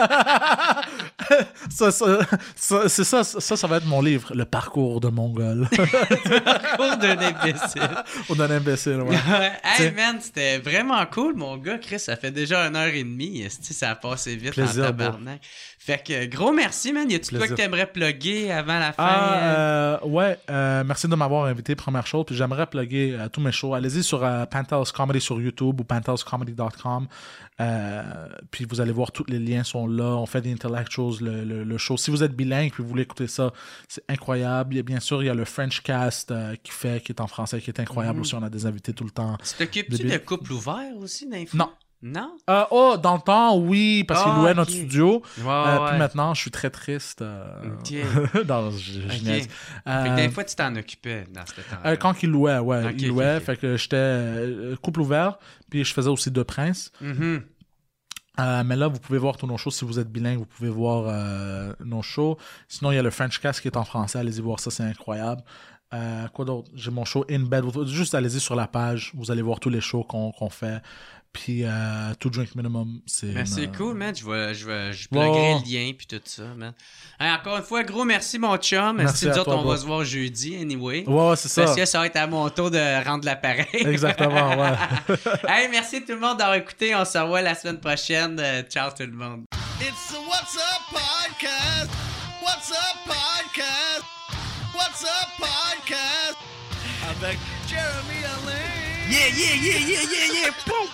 B: ça, ça, ça, c'est ça, ça, ça va être mon livre. Le parcours de Mongol.
C: Le parcours d'un imbécile.
B: Ou d'un imbécile, ouais.
C: Hey
B: T'sais.
C: man, c'était vraiment cool, mon gars. Chris, ça fait déjà une heure et demie. Esti, ça a passé vite
B: Plaisir,
C: en tabarnak. Fait que gros merci, man. Y a-tu quoi que t'aimerais plugger avant la fin?
B: Ah, euh, ouais, euh, merci de m'avoir invité, première chose. Puis j'aimerais plugger euh, tous mes shows. Allez-y sur euh, Penthouse Comedy sur YouTube ou penthouse comedy dot com. Euh, puis vous allez voir, tous les liens sont là. On fait des intellectuals, le, le, le show. Si vous êtes bilingue puis vous voulez écouter ça, c'est incroyable. Et bien sûr, il y a le French Cast euh, qui fait, qui est en français, qui est incroyable mm-hmm. aussi. On a des invités tout le temps.
C: Tu t'occupes-tu de couple ouvert aussi, d'info?
B: Non.
C: Non?
B: Euh, oh, dans le temps, oui, parce qu'il
C: oh,
B: louait
C: okay.
B: notre studio.
C: Ouais,
B: euh,
C: ouais.
B: Puis maintenant, je suis très triste. Euh...
C: Ok.
B: non, je, je
C: okay.
B: niaise.
C: Euh... Fait que des fois, tu t'en occupais dans ce temps-là.
B: Euh, quand il louait, ouais.
C: Okay,
B: il louait,
C: okay,
B: fait que j'étais euh, couple ouvert, puis je faisais aussi deux princes.
C: Mm-hmm.
B: Euh, mais là, vous pouvez voir tous nos shows. Si vous êtes bilingue, vous pouvez voir euh, nos shows. Sinon, il y a le French Cast qui est en français. Allez-y voir ça, c'est incroyable. Euh, quoi d'autre? J'ai mon show In Bed. Juste allez-y sur la page. Vous allez voir tous les shows qu'on, qu'on fait. Puis euh, To Drink Minimum, c'est...
C: Mais
B: une,
C: c'est
B: euh...
C: cool, man. Je vais, je vais, je pluggerai oh. le lien puis tout ça, man. Hey, encore une fois, gros merci, mon chum.
B: Merci
C: nous
B: à
C: autres,
B: toi,
C: on
B: bro.
C: va se voir jeudi, anyway.
B: Ouais, ouais, c'est ça.
C: Parce que ça va être à mon tour de rendre l'appareil.
B: Exactement, ouais.
C: Hey, merci tout le monde d'avoir écouté. On se revoit la semaine prochaine. Euh, ciao tout le monde.
D: It's the What's Up Podcast. What's Up Podcast. What's Up Podcast. Avec Jeremy Alain.
C: Yeah, yeah, yeah, yeah, yeah, yeah. Boom.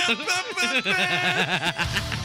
D: pa, pa, pa.